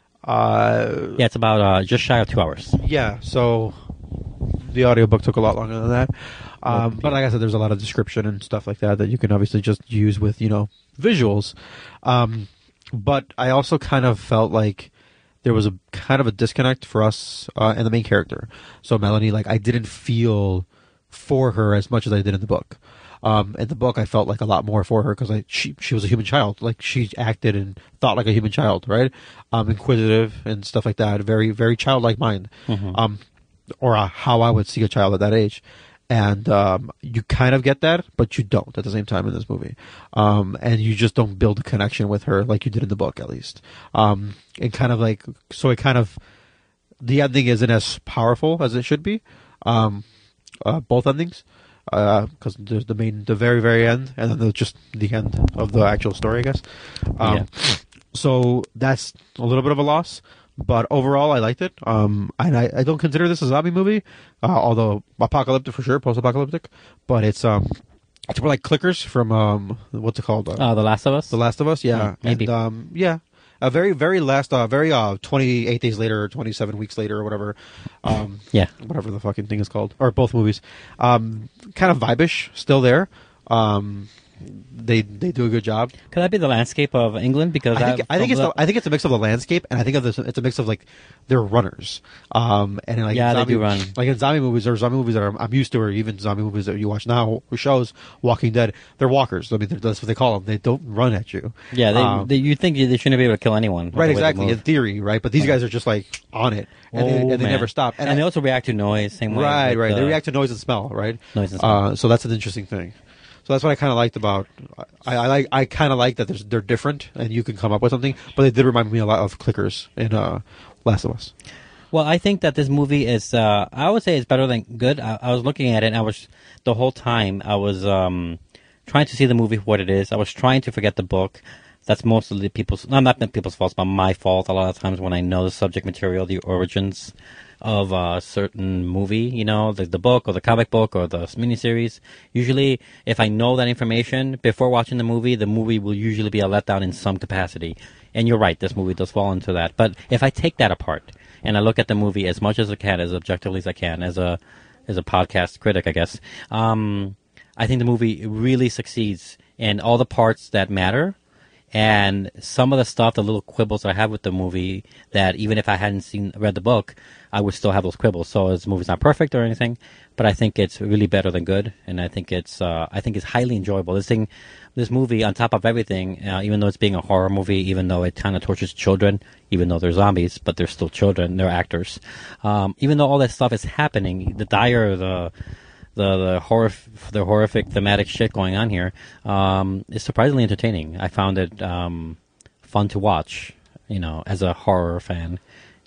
Speaker 4: Uh,
Speaker 2: yeah, it's about uh, just shy of two hours.
Speaker 4: Yeah, so the audiobook took a lot longer than that. Um, but like I said, there's a lot of description and stuff like that that you can obviously just use with, you know, visuals. Um, but I also kind of felt like there was a kind of a disconnect for us uh, and the main character. So Melanie, like I didn't feel for her as much as I did in the book. Um, in the book, I felt like a lot more for her because I she she was a human child. Like she acted and thought like a human child, right? Um, inquisitive and stuff like that. Very very childlike mind.
Speaker 2: Mm-hmm.
Speaker 4: Um, or uh, how I would see a child at that age. And um, you kind of get that, but you don't at the same time in this movie. Um, and you just don't build a connection with her like you did in the book, at least. Um, and kind of like, so it kind of, the ending isn't as powerful as it should be. Um, uh, both endings. Because uh, there's the main, the very, very end, and then there's just the end of the actual story, I guess. Um,
Speaker 2: yeah.
Speaker 4: So that's a little bit of a loss. But overall, I liked it. Um, and I, I don't consider this a zombie movie, uh, although apocalyptic for sure, post-apocalyptic. But it's um, it's more like Clickers from um, what's it called? Uh,
Speaker 2: uh, The Last of Us.
Speaker 4: The Last of Us, yeah,
Speaker 2: yeah maybe.
Speaker 4: And, um, yeah, a very, very last, uh, very uh, twenty-eight days later, or twenty-seven weeks later, or whatever. Um,
Speaker 2: yeah,
Speaker 4: whatever the fucking thing is called, or both movies. Um, kind of vibish, still there. Um. They they do a good job.
Speaker 2: Could that be the landscape of England? Because
Speaker 4: I think, I think it's the, I think it's a mix of the landscape, and I think of this, it's a mix of like they're runners. Um, and like
Speaker 2: yeah,
Speaker 4: zombie,
Speaker 2: they do run.
Speaker 4: Like in zombie movies, or zombie movies that I'm, I'm used to, or even zombie movies that you watch now, or shows, Walking Dead, they're walkers. I mean, that's what they call them. They don't run at you.
Speaker 2: Yeah, they,
Speaker 4: um,
Speaker 2: they, you think they shouldn't be able to kill anyone,
Speaker 4: right? Exactly, in theory, right? But these guys are just like on it, and,
Speaker 2: oh,
Speaker 4: they, and they
Speaker 2: man.
Speaker 4: never stop.
Speaker 2: And,
Speaker 4: and
Speaker 2: they
Speaker 4: I,
Speaker 2: also react to noise, same way.
Speaker 4: Right, right.
Speaker 2: The,
Speaker 4: they react to noise and smell, right?
Speaker 2: Noise and smell.
Speaker 4: Uh, so that's an interesting thing. So that's what I kind of liked about. I, I like. I kind of like that there's, they're different, and you can come up with something. But they did remind me a lot of Clickers in uh, Last of Us.
Speaker 2: Well, I think that this movie is. Uh, I would say it's better than good. I, I was looking at it, and I was the whole time I was um, trying to see the movie for what it is. I was trying to forget the book. That's mostly people's. No, not people's fault, but my fault. A lot of times when I know the subject material, the origins of a certain movie, you know, the, the book or the comic book or the miniseries. Usually, if I know that information before watching the movie, the movie will usually be a letdown in some capacity. And you're right, this movie does fall into that. But if I take that apart and I look at the movie as much as I can, as objectively as I can, as a as a podcast critic, I guess, um, I think the movie really succeeds in all the parts that matter. And some of the stuff, the little quibbles I have with the movie, that even if I hadn't seen read the book, I would still have those quibbles. So this movie's not perfect or anything, but I think it's really better than good, and I think it's uh, I think it's highly enjoyable. This thing, this movie, on top of everything, uh, even though it's being a horror movie, even though it kind of tortures children, even though they're zombies, but they're still children, they're actors. Um, even though all that stuff is happening, the dire, the the the horror, the horrific thematic shit going on here um, is surprisingly entertaining. I found it um, fun to watch, you know, as a horror fan.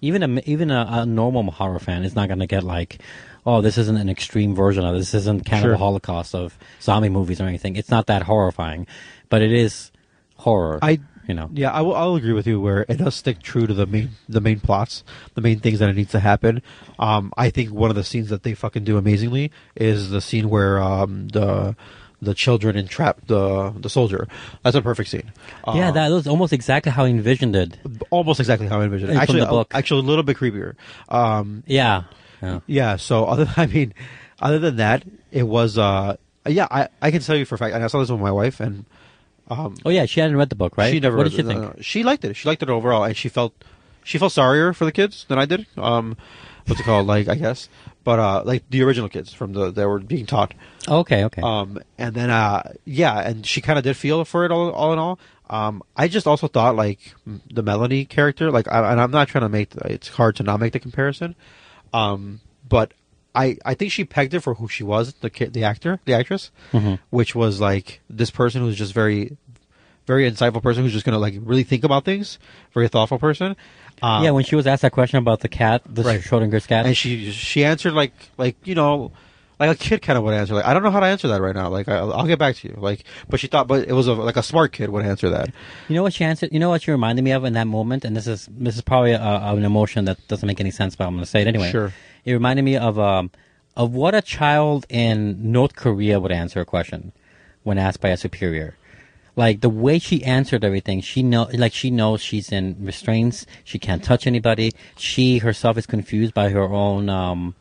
Speaker 2: Even a even a, a normal horror fan is not going to get like, oh, this isn't an extreme version of this. Isn't Cannibal
Speaker 4: Sure.
Speaker 2: Holocaust of zombie movies or anything. It's not that horrifying, but it is horror.
Speaker 4: I
Speaker 2: you know.
Speaker 4: Yeah, I will. I'll agree with you where it does stick true to the main the main plots, the main things that it needs to happen. Um, I think one of the scenes that they fucking do amazingly is the scene where um the the children entrap the the soldier. That's a perfect scene. Uh,
Speaker 2: Yeah, that was almost exactly how I envisioned it.
Speaker 4: almost exactly how I envisioned it.
Speaker 2: From
Speaker 4: Actually,
Speaker 2: the book.
Speaker 4: a, actually a little bit creepier. Um,
Speaker 2: Yeah. yeah.
Speaker 4: Yeah. So other, I mean, other than that, it was. Uh, yeah, I, I can tell you for a fact. And I saw this with my wife, and um,
Speaker 2: Oh yeah, she hadn't read the book, right?
Speaker 4: she never.
Speaker 2: What
Speaker 4: read
Speaker 2: did she
Speaker 4: it.
Speaker 2: think?
Speaker 4: No, no. She liked it. She liked it overall, and she felt she felt sorrier for the kids than I did. Um, what's it called? Like I guess, but uh, like the original kids from the that were being taught.
Speaker 2: Okay, okay.
Speaker 4: Um, and then uh, yeah, and she kind of did feel for it all, all in all. Um, I just also thought like m- the Melanie character, like, I, and I'm not trying to make the, it's hard to not make the comparison, um, but I I think she pegged it for who she was, the kid, the actor, the actress,
Speaker 2: Mhm.
Speaker 4: which was like this person who's just very, very insightful person who's just gonna like really think about things, very thoughtful person. Um,
Speaker 2: yeah, when she was asked that question about the cat, the
Speaker 4: Right.
Speaker 2: Schrodinger's cat,
Speaker 4: and she she answered like like you know like a kid kind of would answer, like, I don't know how to answer that right now, like I'll, I'll get back to you, like, but she thought, but it was a, like a smart kid would answer that.
Speaker 2: you know what she answered? You know what she reminded me of in that moment, and this is this is probably a, an emotion that doesn't make any sense, but I'm going to say it anyway.
Speaker 4: Sure.
Speaker 2: It reminded me of um of what a child in North Korea would answer a question when asked by a superior. Like the way she answered everything, she know like she knows she's in restraints. She can't touch anybody. She herself is confused by her own um,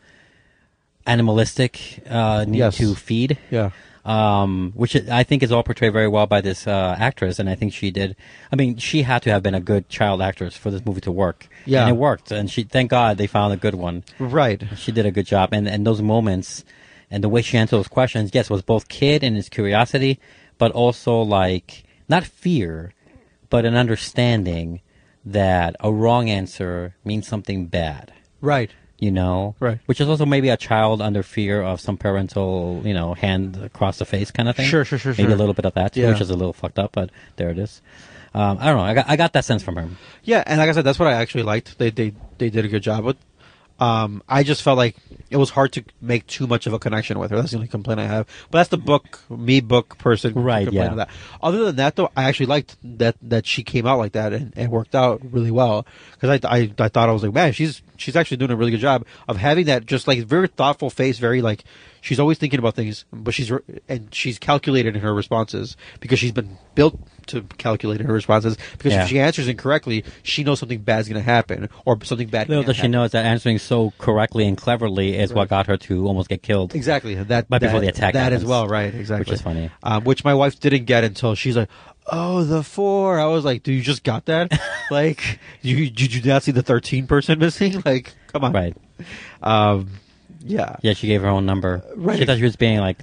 Speaker 2: animalistic uh, need
Speaker 4: Yes.
Speaker 2: to feed.
Speaker 4: Yeah.
Speaker 2: Um, which I think is all portrayed very well by this uh, actress, and I think she did. I mean, she had to have been a good child actress for this movie to work.
Speaker 4: Yeah.
Speaker 2: and it worked. And she, thank God, they found a good one.
Speaker 4: Right.
Speaker 2: She did a good job, and and those moments, and the way she answered those questions, yes, was both kid and his curiosity, but also like not fear, but an understanding that a wrong answer means something bad.
Speaker 4: Right.
Speaker 2: You know,
Speaker 4: Right.
Speaker 2: Which is also maybe a child under fear of some parental, you know, hand across the face kind of thing.
Speaker 4: Sure, sure, sure,
Speaker 2: Maybe
Speaker 4: sure.
Speaker 2: a little bit of that too,
Speaker 4: Yeah.
Speaker 2: which is a little fucked up, but there it is. Um, I don't know. I got I got that sense from her.
Speaker 4: Yeah, and like I said, that's what I actually liked. They they they did a good job with. Um, I just felt like it was hard to make too much of a connection with her. That's the only complaint I have. But that's the book, me book person.
Speaker 2: Right,
Speaker 4: complain
Speaker 2: yeah.
Speaker 4: of that. Other than that, though, I actually liked that that she came out like that and, and worked out really well. Because I, I I thought I was like, man, she's she's actually doing a really good job of having that just like very thoughtful face, very like she's always thinking about things, but she's re- and she's calculated in her responses because she's been built to calculate in her responses. Because
Speaker 2: Yeah.
Speaker 4: if she answers incorrectly, she knows something bad's going to happen or something bad.
Speaker 2: Little
Speaker 4: can't
Speaker 2: does she
Speaker 4: happen.
Speaker 2: know is that answering so correctly and cleverly is what got her to almost get killed.
Speaker 4: Exactly. That
Speaker 2: Right
Speaker 4: that,
Speaker 2: before the attack
Speaker 4: That as
Speaker 2: happens.
Speaker 4: well, right? Exactly.
Speaker 2: Which is funny.
Speaker 4: Um, which my wife didn't get until she's like, "Oh, the four." I was like, "Dude, you just got that? Like, you did you not see the thirteen person missing? Like, come on."
Speaker 2: Right.
Speaker 4: Um, yeah.
Speaker 2: Yeah, she gave her own number.
Speaker 4: Right.
Speaker 2: She thought she was being like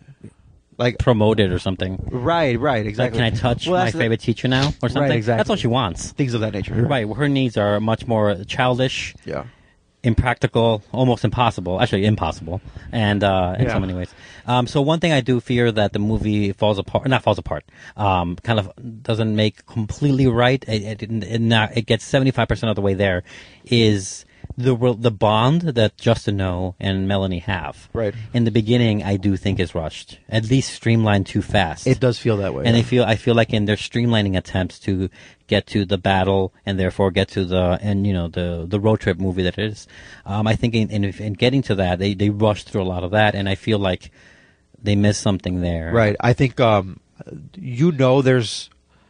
Speaker 4: Like,
Speaker 2: promoted or something.
Speaker 4: right, right,
Speaker 2: Like,
Speaker 4: exactly.
Speaker 2: can I touch
Speaker 4: Well,
Speaker 2: my
Speaker 4: that's the-
Speaker 2: favorite teacher now or something?
Speaker 4: exactly.
Speaker 2: That's all she wants.
Speaker 4: Things of that nature.
Speaker 2: Right. Her needs are much more childish,
Speaker 4: Yeah.
Speaker 2: impractical, almost impossible. Actually, impossible, and uh, in
Speaker 4: Yeah.
Speaker 2: so many ways. Um, so one thing I do fear that the movie falls apart, not falls apart, um, kind of doesn't make completely right. It, it, it, not, it gets seventy-five percent of the way there. Is the re- the bond that Justino and Melanie have?
Speaker 4: Right.
Speaker 2: In the beginning, I do think is rushed, at least streamlined too fast.
Speaker 4: It does feel that way.
Speaker 2: And
Speaker 4: yeah.
Speaker 2: I feel I feel like in their streamlining attempts to get to the battle and therefore get to the and you know the the road trip movie that it is, um, I think in, in in getting to that they they rushed through a lot of that, and I feel like they missed something there.
Speaker 4: Right. I think um, you know there's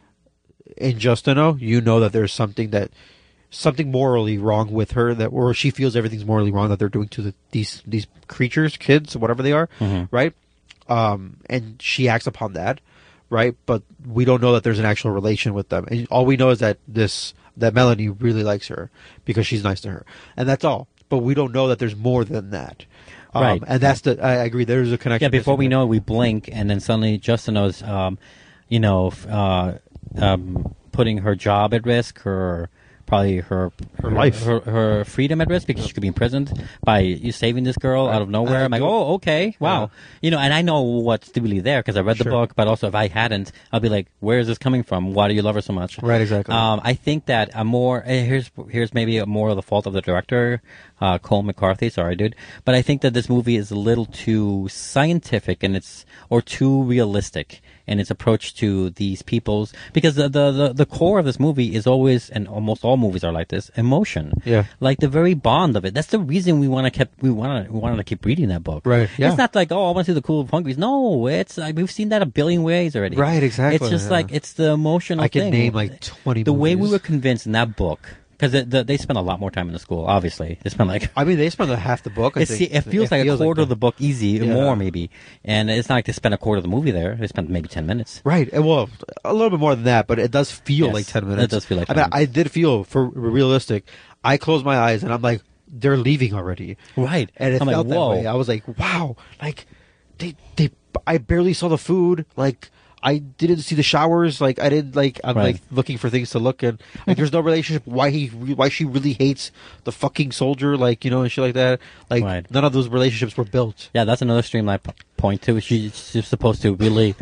Speaker 4: in Justino, you know that there's something that something morally wrong with her, that or she feels everything's morally wrong that they're doing to the, these these creatures, kids, whatever they are, right? Um, and she acts upon that, right? But we don't know that there's an actual relation with them, and all we know is that this that Melanie really likes her because she's nice to her, and that's all. But we don't know that there's more than that. Um,
Speaker 2: Right.
Speaker 4: and that's the. I agree. There's a connection.
Speaker 2: Yeah. Before
Speaker 4: missing
Speaker 2: we
Speaker 4: there.
Speaker 2: know it, we blink, and then suddenly Justino's, um, you know, f- uh, um, putting her job at risk, her probably her
Speaker 4: Her life.
Speaker 2: her, her freedom at risk because she could be imprisoned by you saving this girl out of nowhere.
Speaker 4: I
Speaker 2: I'm like,
Speaker 4: do-
Speaker 2: oh, okay, wow,
Speaker 4: Yeah.
Speaker 2: you know, and I know what's stupidly there because I read the
Speaker 4: Sure.
Speaker 2: book, but also if I hadn't, I'll be like, where is this coming from? Why do you love her so much?
Speaker 4: Right, exactly.
Speaker 2: Um, I think that a more eh, here's here's maybe a more of the fault of the director, uh, Cole McCarthy. Sorry, dude, but I think that this movie is a little too scientific and it's or too realistic in its approach to these people's because the the the, the core of this movie is always, and almost all movies are like this, emotion.
Speaker 4: Yeah.
Speaker 2: like the very bond of it. That's the reason we want to keep we want to we wanted to keep reading that book.
Speaker 4: Right, yeah.
Speaker 2: It's not like, oh, I want to see the cool Hungries. No, it's like we've seen that a billion ways already.
Speaker 4: Right, exactly,
Speaker 2: It's just
Speaker 4: yeah.
Speaker 2: like it's the emotional
Speaker 4: I can
Speaker 2: thing.
Speaker 4: name, like, twenty
Speaker 2: The way we
Speaker 4: movies.
Speaker 2: were convinced in that book, because the, the, they spent a lot more time in the school. Obviously, they spent like
Speaker 4: I mean, they spent a half the book. I
Speaker 2: it's,
Speaker 4: think.
Speaker 2: it feels like a quarter of the book, easy,
Speaker 4: Yeah.
Speaker 2: more maybe. And it's not like they spent a quarter of the movie there. They spent maybe ten minutes.
Speaker 4: Right. and Well, a little bit more than that, but it does feel
Speaker 2: Yes,
Speaker 4: like ten
Speaker 2: it
Speaker 4: minutes.
Speaker 2: does feel like
Speaker 4: I
Speaker 2: ten
Speaker 4: mean, I did feel, for realistic, I closed my eyes and I'm like, they're leaving already.
Speaker 2: Right.
Speaker 4: And it
Speaker 2: I'm like,
Speaker 4: felt that
Speaker 2: whoa.
Speaker 4: way. I was like, wow. Like, they, they, I barely saw the food. Like, I didn't see the showers. Like, I didn't, like, I'm
Speaker 2: Right.
Speaker 4: like looking for things to look at. Like, there's no relationship. Why he, why she really hates the fucking soldier, like, you know, and shit like that. Like,
Speaker 2: Right.
Speaker 4: none of those relationships were built.
Speaker 2: Yeah, that's another streamline p- point too. She, she's supposed to really.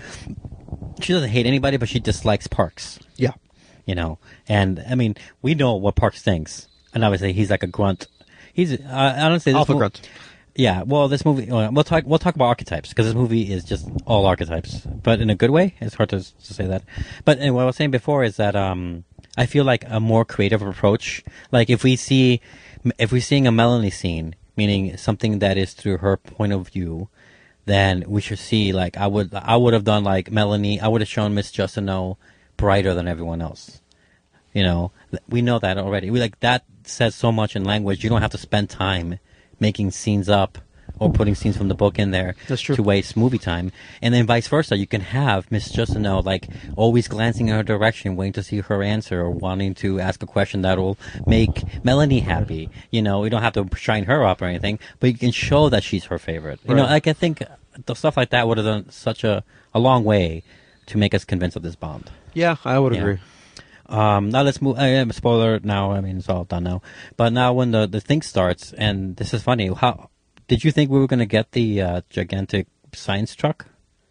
Speaker 2: She doesn't hate anybody, but she dislikes Parks.
Speaker 4: Yeah.
Speaker 2: You know, and I mean, we know what Parks thinks, and obviously he's like a grunt. He's uh, honestly this
Speaker 4: Alpha
Speaker 2: mo-
Speaker 4: grunt.
Speaker 2: Yeah, well, this movie uh, we'll talk we'll talk about archetypes because this movie is just all archetypes, but in a good way. It's hard to, to say that, but anyway, what I was saying before is that um, I feel like a more creative approach. Like if we see if we're seeing a Melanie scene, meaning something that is through her point of view, then we should see like I would I would have done like Melanie. I would have shown Miss Justineau brighter than everyone else. You know, we know that already. We like that says so much in language. You don't have to spend time making scenes up or putting scenes from the book in there
Speaker 4: That's true.
Speaker 2: to waste movie time. And then vice versa. You can have Miss Justineau like always glancing in her direction, waiting to see her answer or wanting to ask a question that will make Melanie happy. You know, you don't have to shine her up or anything, but you can show that she's her favorite. You know,
Speaker 4: Right.
Speaker 2: like I think the stuff like that would have done such a, a long way to make us convinced of this bond.
Speaker 4: Yeah, I would
Speaker 2: Yeah.
Speaker 4: agree.
Speaker 2: Um, now let's move. I am spoiler now. I mean, it's all done now. But now, when the the thing starts, and this is funny. How did you think we were going to get the uh, gigantic science truck?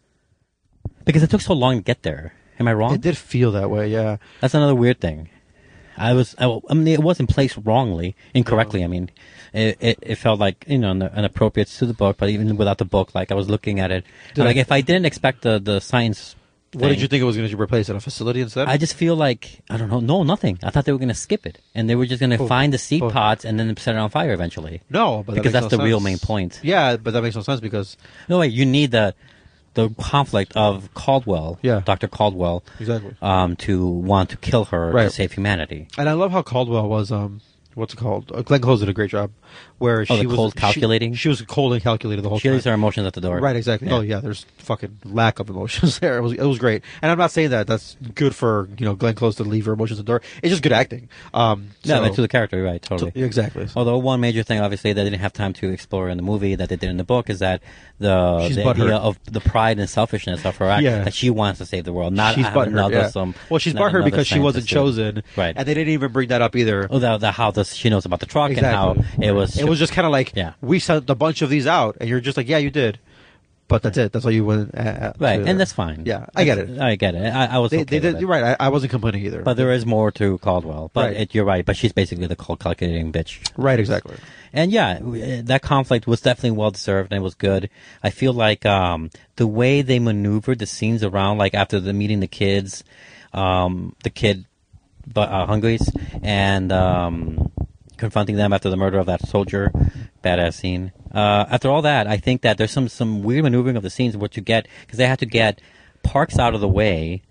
Speaker 2: Because it took so long to get there. Am I wrong?
Speaker 4: It did feel that way, yeah.
Speaker 2: That's another weird thing. I was. I, I mean, it wasn't placed wrongly, incorrectly. I mean, it, it it felt like you know inappropriate to the book. But even without the book, like I was looking at it,
Speaker 4: Did
Speaker 2: like
Speaker 4: I-
Speaker 2: if I didn't expect the the science.
Speaker 4: What did
Speaker 2: thing,
Speaker 4: you think it was going to replace? At a facility instead?
Speaker 2: I just feel like I don't know. No, nothing. I thought they were going to skip it, and they were just going to
Speaker 4: Oh,
Speaker 2: find the seed
Speaker 4: oh.
Speaker 2: pods and then set it on fire eventually.
Speaker 4: no, but that
Speaker 2: because
Speaker 4: makes
Speaker 2: that's
Speaker 4: no
Speaker 2: the real
Speaker 4: sense.
Speaker 2: main point.
Speaker 4: Yeah, but that makes no sense because
Speaker 2: No, wait. You need the the conflict of Caldwell,
Speaker 4: Yeah.
Speaker 2: Doctor Caldwell,
Speaker 4: exactly.
Speaker 2: um, to want to kill her to
Speaker 4: Right.
Speaker 2: save humanity.
Speaker 4: And I love how Caldwell was. Um, what's it called? Uh, Glenn Close did a great job. Where
Speaker 2: Oh,
Speaker 4: she
Speaker 2: the
Speaker 4: was
Speaker 2: cold
Speaker 4: she-
Speaker 2: calculating?
Speaker 4: She, was cold and calculated the whole
Speaker 2: She
Speaker 4: time.
Speaker 2: leaves her emotions at the door.
Speaker 4: Right, exactly.
Speaker 2: Yeah.
Speaker 4: Oh yeah, there's fucking lack of emotions there. It was it was great, and I'm not saying that that's good for you know Glenn Close to leave her emotions at the door. It's just good acting. Um,
Speaker 2: Yeah,
Speaker 4: so-
Speaker 2: like, to the character, you're right? Totally.
Speaker 4: to- exactly.
Speaker 2: Although one major thing, obviously, that they didn't have time to explore in the movie that they did in the book is that the,
Speaker 4: She's
Speaker 2: the
Speaker 4: butthurt.
Speaker 2: idea of the pride and selfishness of her act,
Speaker 4: Yeah.
Speaker 2: that she wants to save the world, not
Speaker 4: she's
Speaker 2: have
Speaker 4: butthurt.
Speaker 2: another
Speaker 4: Yeah.
Speaker 2: some.
Speaker 4: well, she's
Speaker 2: not
Speaker 4: butthurt
Speaker 2: another
Speaker 4: because she wasn't
Speaker 2: scientist do it.
Speaker 4: chosen,
Speaker 2: Right.
Speaker 4: And they didn't even bring that up either.
Speaker 2: Oh, the, the how this she knows about the truck and how
Speaker 4: Exactly.
Speaker 2: it was.
Speaker 4: It was just kind of like
Speaker 2: Yeah.
Speaker 4: we sent a bunch of these out, and you're just like, yeah, you did, but that's it. That's all you went. Uh,
Speaker 2: right,
Speaker 4: to-
Speaker 2: and that's fine.
Speaker 4: Yeah, I get it.
Speaker 2: I get it. I, I was.
Speaker 4: They,
Speaker 2: okay
Speaker 4: they
Speaker 2: with
Speaker 4: did.
Speaker 2: it.
Speaker 4: You're right. I, I wasn't complaining either.
Speaker 2: But there is more to Caldwell. But
Speaker 4: Right.
Speaker 2: it, you're right. But she's basically the cold calculating bitch.
Speaker 4: right, exactly.
Speaker 2: And yeah, w- that conflict was definitely well deserved and it was good. I feel like um, the way they maneuvered the scenes around, like after the meeting the kids, um, the kid, but uh, Hungries, and um, confronting them after the murder of that soldier, badass scene. Uh, after all that, I think that there's some some weird maneuvering of the scenes what you get because they had to get Parks out of the way,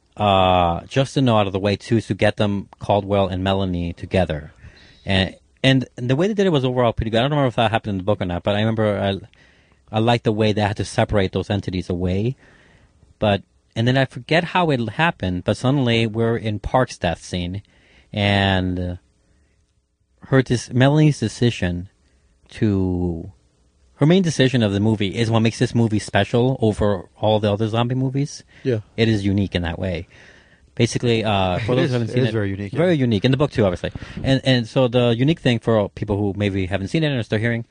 Speaker 2: uh, Justin out of the way too, to get them Caldwell and Melanie together, and. And the way they did it was overall pretty good. I don't remember if that happened in the book or not, but I remember I, I liked the way they had to separate those entities away. But and then I forget how it happened, but suddenly we're in Park's death scene, and uh, her dis- Melanie's decision to her main decision of the movie is what makes this movie special over all the other zombie movies.
Speaker 4: Yeah.
Speaker 2: It is unique in that way. Basically, uh, for
Speaker 4: It
Speaker 2: those
Speaker 4: is-
Speaker 2: who haven't
Speaker 4: it
Speaker 2: seen
Speaker 4: is
Speaker 2: it,
Speaker 4: very unique, yeah.
Speaker 2: very unique in the book too, obviously. And and so the unique thing for people who maybe haven't seen it and are still hearing,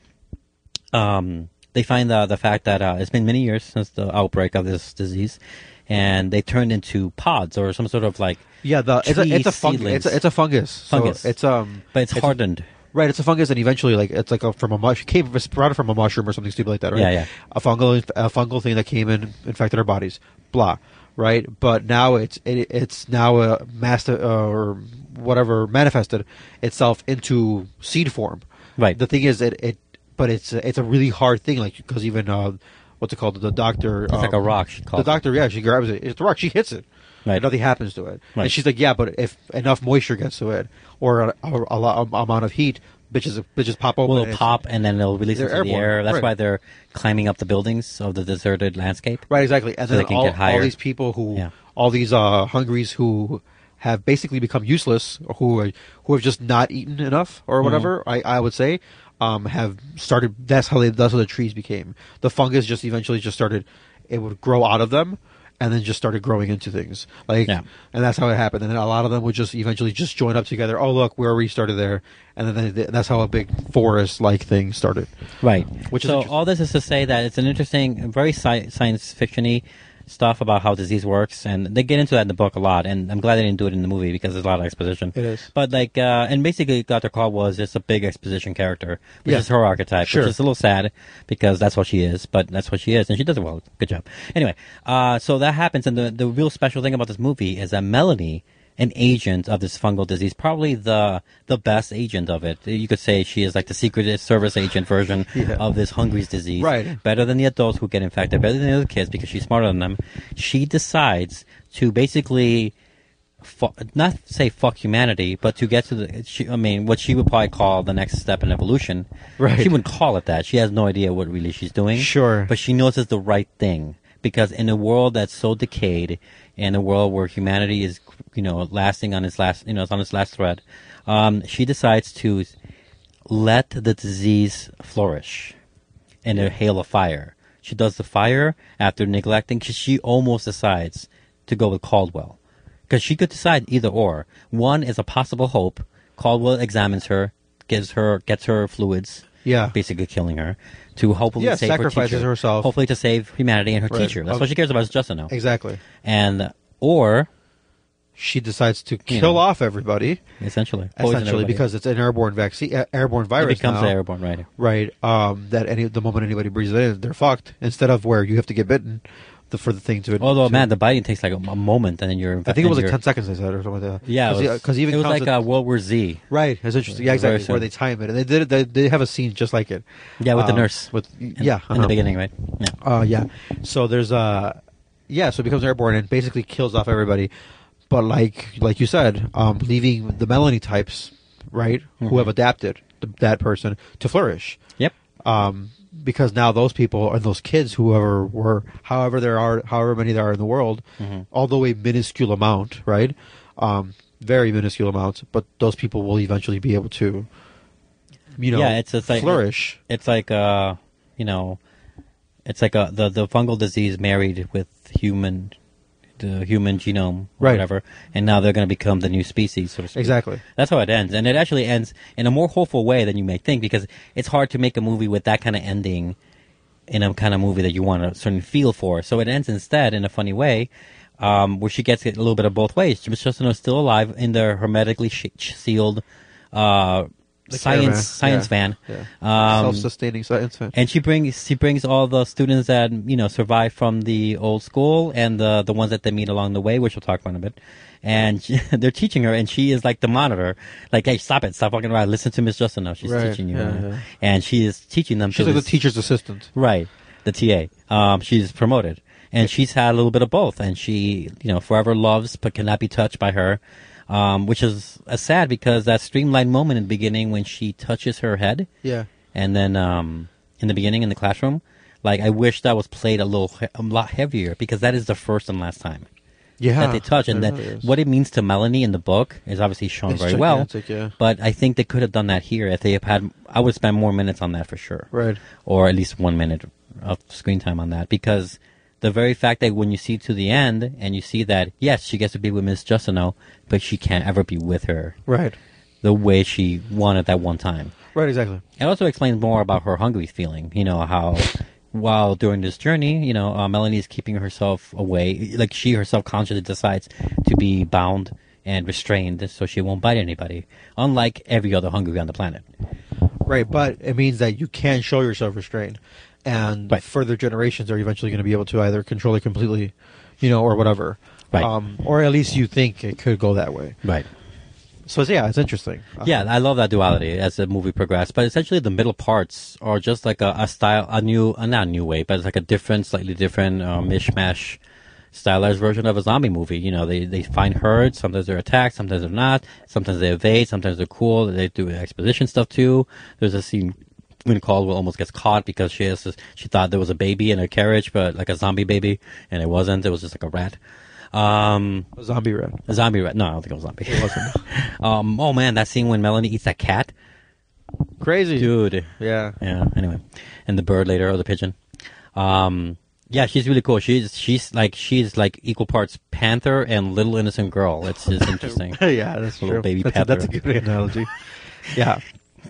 Speaker 2: um, they find the the fact that uh, it's been many years since the outbreak of this disease, and they turned into pods or some sort of like
Speaker 4: Yeah, the it's a
Speaker 2: tree
Speaker 4: it's a fungus.
Speaker 2: seedlings.
Speaker 4: It's a, it's a fungus. So
Speaker 2: Fungus.
Speaker 4: It's um.
Speaker 2: but it's, hardened.
Speaker 4: Right, it's a fungus, and eventually, like it's like a, from a mush came it's sprouted from a mushroom or something stupid like that, right?
Speaker 2: Yeah, yeah.
Speaker 4: A fungal, a fungal thing that came in, infected our bodies, blah, right? But now it's it, it's now a master uh, or whatever manifested itself into seed form.
Speaker 2: Right.
Speaker 4: The thing is, it it but it's it's a really hard thing, like because even uh, what's it called? The doctor.
Speaker 2: It's like a rock, she calls
Speaker 4: The
Speaker 2: it.
Speaker 4: doctor, yeah, she grabs it. It's a rock. She hits it.
Speaker 2: Right.
Speaker 4: Nothing happens to it.
Speaker 2: Right.
Speaker 4: And she's like, yeah, but if enough moisture gets to it or a, a, a lot amount of heat, bitches bitches pop open.
Speaker 2: Well,
Speaker 4: and
Speaker 2: it'll
Speaker 4: it's-
Speaker 2: pop and then they'll release
Speaker 4: They're
Speaker 2: into the
Speaker 4: airborne,
Speaker 2: air. That's
Speaker 4: right.
Speaker 2: why they're climbing up the buildings of the deserted landscape.
Speaker 4: Right, exactly. And
Speaker 2: So
Speaker 4: then
Speaker 2: they can
Speaker 4: all,
Speaker 2: get higher.
Speaker 4: all these people who,
Speaker 2: Yeah.
Speaker 4: all these uh, hungries who have basically become useless, or who are, who have just not eaten enough, or whatever.
Speaker 2: Mm-hmm.
Speaker 4: I, I would say, um, have started. That's how they. That's how the trees became. The fungus just eventually just started. It would grow out of them, and then just started growing into things. Like,
Speaker 2: Yeah.
Speaker 4: and that's how it happened. And then a lot of them would just eventually just join up together. Oh, look, we already started there, and then they, that's how a big forest-like thing started.
Speaker 2: Right.
Speaker 4: Which is
Speaker 2: so
Speaker 4: interesting.
Speaker 2: all this is to say that it's an interesting, very sci- science fiction-y stuff about how disease works, and they get into that in the book a lot. And I'm glad they didn't do it in the movie because there's a lot of exposition.
Speaker 4: It is.
Speaker 2: But like, uh, and basically, Doctor Caldwell is just a big exposition character, which
Speaker 4: Yeah.
Speaker 2: is her archetype,
Speaker 4: Sure.
Speaker 2: which is a little sad because that's what she is. But that's what she is, and she does it well. Good job. Anyway, uh, so that happens, and the the real special thing about this movie is that Melanie, an agent of this fungal disease, probably the the best agent of it. You could say she is like the Secret Service agent version
Speaker 4: Yeah.
Speaker 2: of this Hungry's disease.
Speaker 4: Right.
Speaker 2: Better than the adults who get infected, better than the other kids because she's smarter than them. She decides to basically, fu- not say fuck humanity, but to get to the, she, I mean, what she would probably call the next step in evolution.
Speaker 4: Right.
Speaker 2: She wouldn't call it that. She has no idea what really she's doing.
Speaker 4: Sure.
Speaker 2: But she knows it's the right thing. Because in a world that's so decayed, in a world where humanity is, you know, lasting on its last, you know, it's on its last thread, um, she decides to let the disease flourish in a hail of fire. She does the fire after neglecting, because she almost decides to go with Caldwell. Because she could decide either or. One is a possible hope. Caldwell examines her, gives her, gets her fluids,
Speaker 4: Yeah.
Speaker 2: basically killing her, to hopefully
Speaker 4: Yeah,
Speaker 2: save her
Speaker 4: sacrifices
Speaker 2: teacher.
Speaker 4: herself.
Speaker 2: Hopefully to save humanity and her
Speaker 4: Right.
Speaker 2: teacher. That's
Speaker 4: Oh.
Speaker 2: what she cares about is Justin now.
Speaker 4: Exactly.
Speaker 2: And, or,
Speaker 4: She decides to
Speaker 2: You
Speaker 4: kill
Speaker 2: know.
Speaker 4: off everybody.
Speaker 2: essentially, poison
Speaker 4: Essentially,
Speaker 2: everybody.
Speaker 4: because it's an airborne vaccine, uh, airborne
Speaker 2: it
Speaker 4: virus
Speaker 2: becomes
Speaker 4: now.
Speaker 2: airborne, right?
Speaker 4: Right. Um, that any the moment anybody breathes it in, they're fucked. Instead of where you have to get bitten, the, for the thing to.
Speaker 2: Although,
Speaker 4: to-
Speaker 2: man, the biting takes like a, a moment, and then you're.
Speaker 4: I think it was like
Speaker 2: you're-
Speaker 4: ten seconds. They said or something like that.
Speaker 2: Yeah, it was,
Speaker 4: because even
Speaker 2: it was
Speaker 4: counts
Speaker 2: like
Speaker 4: it-
Speaker 2: uh, World War Z.
Speaker 4: right. It's interesting. Yeah,
Speaker 2: Very
Speaker 4: exactly. Where
Speaker 2: soon.
Speaker 4: they time it, and they did it. They, they have a scene just like it.
Speaker 2: Yeah, with the
Speaker 4: Um,
Speaker 2: nurse.
Speaker 4: With
Speaker 2: In-
Speaker 4: yeah,
Speaker 2: in
Speaker 4: uh-huh.
Speaker 2: the beginning, right? Yeah.
Speaker 4: Uh, yeah. So there's uh yeah, so it becomes airborne and basically kills off everybody. But like like you said, um, leaving the Melanie types, right, who have adapted th- that person to flourish.
Speaker 2: Yep.
Speaker 4: Um, because now those people and those kids, whoever were, however there are, however many there are in the world, although a minuscule amount, right, um, very minuscule amounts, but those people will eventually be able to, you know,
Speaker 2: Yeah, it's- it's like-
Speaker 4: flourish.
Speaker 2: It's like uh, you know, it's like a the the fungal disease married with human, the human genome, or
Speaker 4: Right.
Speaker 2: whatever, and now they're going to become the new species, so to speak.
Speaker 4: Exactly.
Speaker 2: That's how it ends, and it actually ends in a more hopeful way than you may think, because it's hard to make a movie with that kind of ending in a kind of movie that you want a certain feel for. So it ends instead in a funny way, um, where she gets it a little bit of both ways. Miss Justin is still alive in the hermetically sh- sealed uh,
Speaker 4: The
Speaker 2: science
Speaker 4: caravan,
Speaker 2: science
Speaker 4: yeah,
Speaker 2: van.
Speaker 4: yeah.
Speaker 2: Um,
Speaker 4: Self-sustaining science fan.
Speaker 2: and she brings she brings all the students that you know survived from the old school and the the ones that they meet along the way, which we'll talk about in a bit. And she, they're teaching her, and she is like the monitor, like, "Hey, stop it, stop fucking around. Listen to Miss Justin now. She's
Speaker 4: Right,
Speaker 2: teaching you."
Speaker 4: yeah,
Speaker 2: uh,
Speaker 4: yeah.
Speaker 2: And she is teaching them.
Speaker 4: She's
Speaker 2: to
Speaker 4: like the
Speaker 2: this-
Speaker 4: teacher's assistant.
Speaker 2: Right, the T A. Um, she's promoted, and she's had a little bit of both, and she, you know, forever loves but cannot be touched by her, um, which is uh, sad because that streamlined moment in the beginning when she touches her head,
Speaker 4: Yeah.
Speaker 2: and then um, in the beginning in the classroom, like I wish that was played a little he- a lot heavier because that is the first and last time
Speaker 4: Yeah.
Speaker 2: that they touch, and
Speaker 4: it
Speaker 2: then
Speaker 4: really is.
Speaker 2: what it means to Melanie in the book is obviously shown
Speaker 4: It's
Speaker 2: very well.
Speaker 4: gigantic, yeah.
Speaker 2: But I think they could have done that here if they have had. I would spend more minutes on that for sure,
Speaker 4: Right.
Speaker 2: or at least one minute of screen time on that because the very fact that when you see to the end and you see that, yes, she gets to be with Miss Justino, but she can't ever be with her
Speaker 4: Right.
Speaker 2: the way she wanted that one time.
Speaker 4: Right, exactly.
Speaker 2: It also explains more about her hungry feeling. You know, how while during this journey, you know, uh, Melanie is keeping herself away. Like, she herself consciously decides to be bound and restrained so she won't bite anybody, unlike every other hungry on the planet.
Speaker 4: Right, but it means that you can show yourself restrained. And
Speaker 2: Right.
Speaker 4: further generations are eventually going to be able to either control it completely, you know, or whatever.
Speaker 2: Right.
Speaker 4: Um, or at least you think it could go that way.
Speaker 2: Right.
Speaker 4: So, it's, yeah, it's interesting.
Speaker 2: Yeah, I love that duality as the movie progressed. But essentially, the middle parts are just like a, a style, a new, uh, not a new way, but it's like a different, slightly different uh, mishmash, stylized version of a zombie movie. You know, they they find herds. Sometimes they're attacked, sometimes they're not. Sometimes they evade. Sometimes they're cool. They do exposition stuff too. There's a scene when Caldwell almost gets caught because she has this, she thought there was a baby in her carriage, but like a zombie baby, and it wasn't. It was just like a rat. Um,
Speaker 4: A zombie rat.
Speaker 2: a zombie rat. No, I don't think it was a zombie. It wasn't. um, oh man, that scene when Melanie eats that cat,
Speaker 4: Crazy.
Speaker 2: dude.
Speaker 4: Yeah.
Speaker 2: Yeah. Anyway, and the bird later, or the pigeon. Um, yeah, she's really cool. She's she's like she's like equal parts panther and little innocent girl. It's just interesting.
Speaker 4: Yeah, that's
Speaker 2: Little
Speaker 4: true.
Speaker 2: baby
Speaker 4: that's, a, that's a
Speaker 2: panther.
Speaker 4: good analogy. Yeah.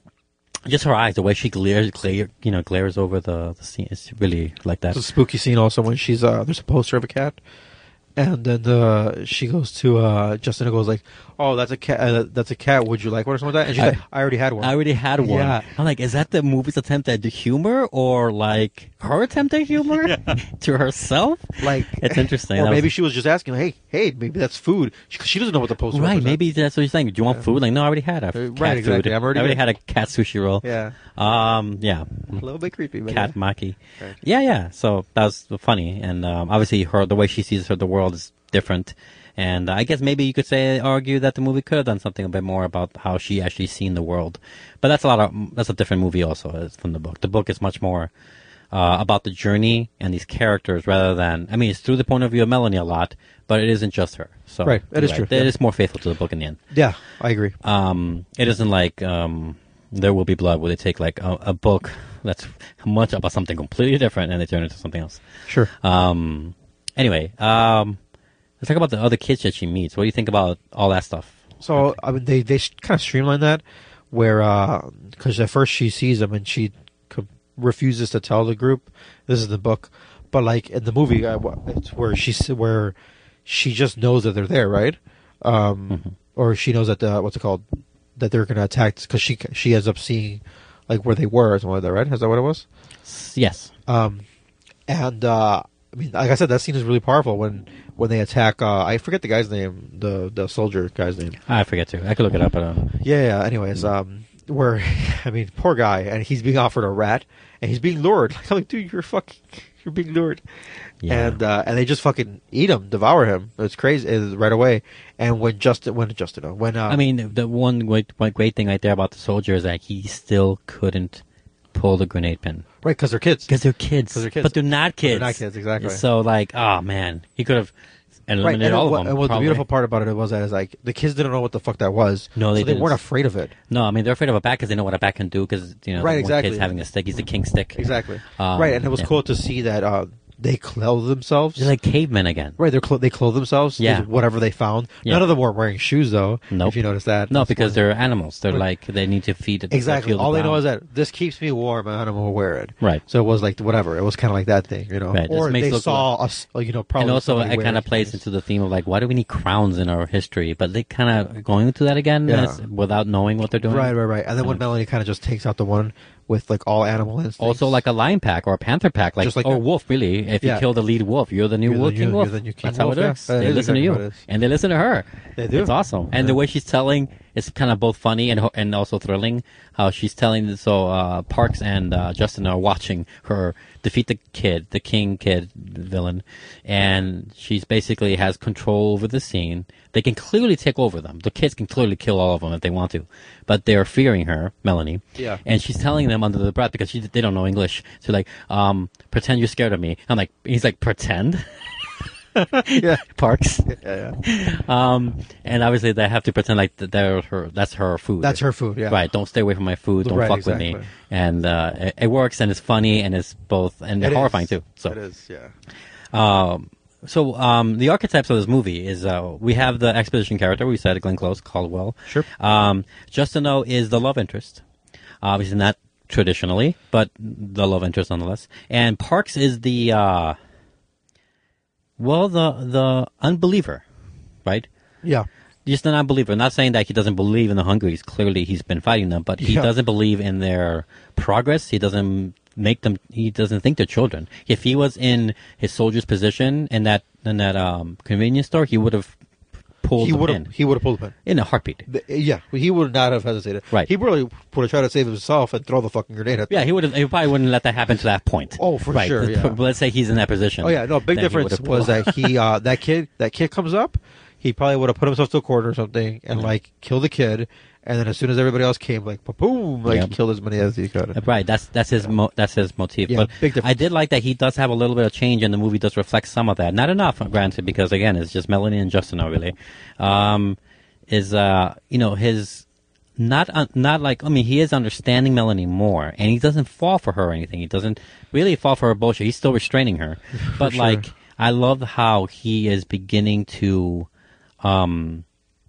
Speaker 2: Just her eyes, the way she glares, glare, you know, glares over the, the scene. It's really like that.
Speaker 4: It's a spooky scene also when she's, uh, there's a poster of a cat. And then uh, she goes to uh, Justin and goes like, "Oh, that's a cat. Uh, that's a cat. Would you like one or something like that?" And she's
Speaker 2: I-
Speaker 4: like, "I already had one."
Speaker 2: I already had one.
Speaker 4: Yeah.
Speaker 2: I'm like, is that the movie's attempt at humor or like her attempt at humor to herself?
Speaker 4: Like,
Speaker 2: It's interesting.
Speaker 4: Or
Speaker 2: That was-
Speaker 4: maybe she was just asking, "Hey, hey, maybe that's food." She, she doesn't know what the poster
Speaker 2: Right,
Speaker 4: represents.
Speaker 2: maybe that's what you're saying. Do you want food? Like, no, I already had a
Speaker 4: Uh,
Speaker 2: cat
Speaker 4: right, exactly.
Speaker 2: food.
Speaker 4: I'm already
Speaker 2: I already
Speaker 4: good.
Speaker 2: had a cat sushi roll.
Speaker 4: Yeah,
Speaker 2: Um, yeah.
Speaker 4: a little bit creepy. But
Speaker 2: Cat
Speaker 4: yeah.
Speaker 2: maki.
Speaker 4: Right.
Speaker 2: Yeah, yeah. So that was funny, and um, obviously her the way she sees her the world is different. And uh, I guess maybe you could say argue that the movie could have done something a bit more about how she actually seen the world. But that's a lot of that's a different movie also uh, from the book. The book is much more uh, about the journey and these characters rather than I mean it's through the point of view of Melanie a lot, but it isn't just her. So
Speaker 4: Right, it is
Speaker 2: you're
Speaker 4: true,
Speaker 2: It
Speaker 4: yeah.
Speaker 2: is more faithful to the book in the end.
Speaker 4: Yeah, I agree.
Speaker 2: Um, it isn't like um, There Will Be Blood, where they take like a, a book that's much about something completely different and they turn it into something else.
Speaker 4: Sure.
Speaker 2: Um, anyway, um, let's talk about the other kids that she meets. What do you think about all that stuff?
Speaker 4: So I mean, they they kind of streamline that, where because at first she sees them and she co- refuses to tell the group. This is the book, but like in the movie, uh, wha- it's where she's where she just knows that they're there, right? Um,
Speaker 2: Mm-hmm.
Speaker 4: Or she knows that the, what's it called, that they're going to attack because she she ends up seeing like where they were or something like that, right? Is that what it was?
Speaker 2: S- Yes.
Speaker 4: Um, and uh, I mean, like I said, that scene is really powerful when when they attack. Uh, I forget the guy's name, the the soldier guy's name.
Speaker 2: I forget to. I could look it up, but um,
Speaker 4: Yeah, yeah. Anyways, um, where I mean, poor guy, and he's being offered a rat, and he's being lured. Like, I'm like, dude, you're fucking, you're being lured.
Speaker 2: Yeah.
Speaker 4: And uh, and they just fucking eat him, devour him. It's crazy uh, right away. And when Justin, when Justin, uh, when uh,
Speaker 2: I mean, the one great, one great thing right there about the soldier is that he still couldn't pull the grenade pin.
Speaker 4: right, because they're kids.
Speaker 2: Because they're kids.
Speaker 4: 'Cause they're kids.
Speaker 2: But they're not
Speaker 4: But they're
Speaker 2: kids.
Speaker 4: not kids, exactly.
Speaker 2: So, like, oh, man. He could have
Speaker 4: Right,
Speaker 2: eliminated
Speaker 4: and
Speaker 2: all
Speaker 4: what,
Speaker 2: of them.
Speaker 4: and what the
Speaker 2: probably.
Speaker 4: beautiful part about it was that is like the kids didn't know what the fuck that was.
Speaker 2: No, they
Speaker 4: so they
Speaker 2: didn't.
Speaker 4: weren't afraid of it.
Speaker 2: No, I mean, they're afraid of a bat because they know what a bat can do because, you know,
Speaker 4: Right,
Speaker 2: the one
Speaker 4: exactly.
Speaker 2: kid's having a stick. He's the king stick.
Speaker 4: Exactly.
Speaker 2: Um,
Speaker 4: right, and it was
Speaker 2: yeah.
Speaker 4: cool to see that uh, they clothe themselves.
Speaker 2: They're like cavemen again.
Speaker 4: Right, they're clo- they clothe themselves.
Speaker 2: Yeah.
Speaker 4: with whatever they found.
Speaker 2: Yeah.
Speaker 4: None of them were wearing shoes though.
Speaker 2: Nope.
Speaker 4: If you notice that.
Speaker 2: No,
Speaker 4: That's
Speaker 2: because
Speaker 4: one-
Speaker 2: they're animals. They're
Speaker 4: Right.
Speaker 2: like, they need to feed it.
Speaker 4: exactly.
Speaker 2: feel the
Speaker 4: All they know
Speaker 2: ground.
Speaker 4: is that this keeps me warm and I'm gonna wear it.
Speaker 2: Right.
Speaker 4: So it was like whatever. It was kind of like that thing, you know.
Speaker 2: Right, this
Speaker 4: Or
Speaker 2: makes
Speaker 4: they
Speaker 2: it look
Speaker 4: saw us, like, you know, probably.
Speaker 2: And also,
Speaker 4: somebody
Speaker 2: it kind of
Speaker 4: wearing
Speaker 2: plays
Speaker 4: things.
Speaker 2: into the theme of like, why do we need crowns in our history? But they kind of going into that again
Speaker 4: Yeah.
Speaker 2: as- without knowing what they're doing.
Speaker 4: Right, right, right. And then when
Speaker 2: Mhm.
Speaker 4: Melanie kind of just takes out the one with like all animal instincts.
Speaker 2: Also, like a lion pack or a panther pack, like,
Speaker 4: Just like
Speaker 2: or
Speaker 4: that.
Speaker 2: wolf. Really, if
Speaker 4: Yeah.
Speaker 2: you kill the lead wolf, you're the new
Speaker 4: You're the
Speaker 2: wolf,
Speaker 4: new-
Speaker 2: king wolf.
Speaker 4: you're the new king
Speaker 2: That's how
Speaker 4: wolf,
Speaker 2: it
Speaker 4: yeah.
Speaker 2: works.
Speaker 4: That
Speaker 2: They
Speaker 4: is
Speaker 2: listen to
Speaker 4: exactly
Speaker 2: you,
Speaker 4: what it is.
Speaker 2: and they listen to her.
Speaker 4: They do.
Speaker 2: It's awesome, and
Speaker 4: Yeah.
Speaker 2: the way she's telling is kind of both funny and ho- and also thrilling. How she's telling so uh, Parks and uh, Justin are watching her defeat the kid, the king kid villain, and she's basically has control over the scene. They can clearly take over them. The kids can clearly kill all of them if they want to, but they're fearing her, Melanie.
Speaker 4: Yeah.
Speaker 2: And she's telling them under the breath because she, they don't know English. So like, um, pretend you're scared of me. I'm like, he's like, pretend.
Speaker 4: Yeah.
Speaker 2: Parks.
Speaker 4: Yeah, yeah.
Speaker 2: Um, and obviously they have to pretend like that they're her. That's her food.
Speaker 4: That's her food. Yeah.
Speaker 2: Right. Don't stay away from my food. Don't
Speaker 4: Right,
Speaker 2: fuck with me.
Speaker 4: exactly.
Speaker 2: And uh, it, it works and it's funny and it's both and
Speaker 4: It is.
Speaker 2: horrifying too. So
Speaker 4: it is. Yeah.
Speaker 2: Um, so um, the archetypes of this movie is uh, we have the exposition character. We said Glenn Close, Caldwell.
Speaker 4: Sure.
Speaker 2: Um, Justineau is the love interest. Obviously not traditionally, but the love interest nonetheless. And Parks is the uh, well, the the unbeliever, right?
Speaker 4: Yeah.
Speaker 2: Just an unbeliever. Not saying that he doesn't believe in the Hungries. Clearly, he's been fighting them, but he
Speaker 4: Yeah.
Speaker 2: doesn't believe in their progress. He doesn't make them. He doesn't think they're children. If he was in his soldier's position in that in that um, convenience store, he would have pulled
Speaker 4: He
Speaker 2: the
Speaker 4: would
Speaker 2: pin
Speaker 4: have. He would have pulled the pin.
Speaker 2: in a heartbeat.
Speaker 4: The- Yeah, he would not have hesitated.
Speaker 2: Right.
Speaker 4: He really would have tried to save himself and throw the fucking grenade at them.
Speaker 2: Yeah, he would have. He probably wouldn't let that happen to that point.
Speaker 4: Oh, for
Speaker 2: right.
Speaker 4: sure, yeah.
Speaker 2: But let's say he's in that position.
Speaker 4: Oh yeah, no. Big
Speaker 2: then he
Speaker 4: difference
Speaker 2: would have
Speaker 4: was
Speaker 2: pulled-
Speaker 4: that he uh, that kid that kid comes up, he probably would have put himself to a corner or something and like kill the kid, and then as soon as everybody else came, like boom, like
Speaker 2: Yep.
Speaker 4: killed as many as he could.
Speaker 2: Right, that's that's his mo- that's his motif.
Speaker 4: Yeah,
Speaker 2: but
Speaker 4: big difference.
Speaker 2: I did like that he does have a little bit of change, and the movie does reflect some of that. Not enough, granted, because again, it's just Melanie and Justineau really. Um, is uh, you know, his not uh, not like I mean, he is understanding Melanie more, and he doesn't fall for her or anything. He doesn't really fall for her bullshit. He's still restraining her, but
Speaker 4: sure.
Speaker 2: like I love how he is beginning to um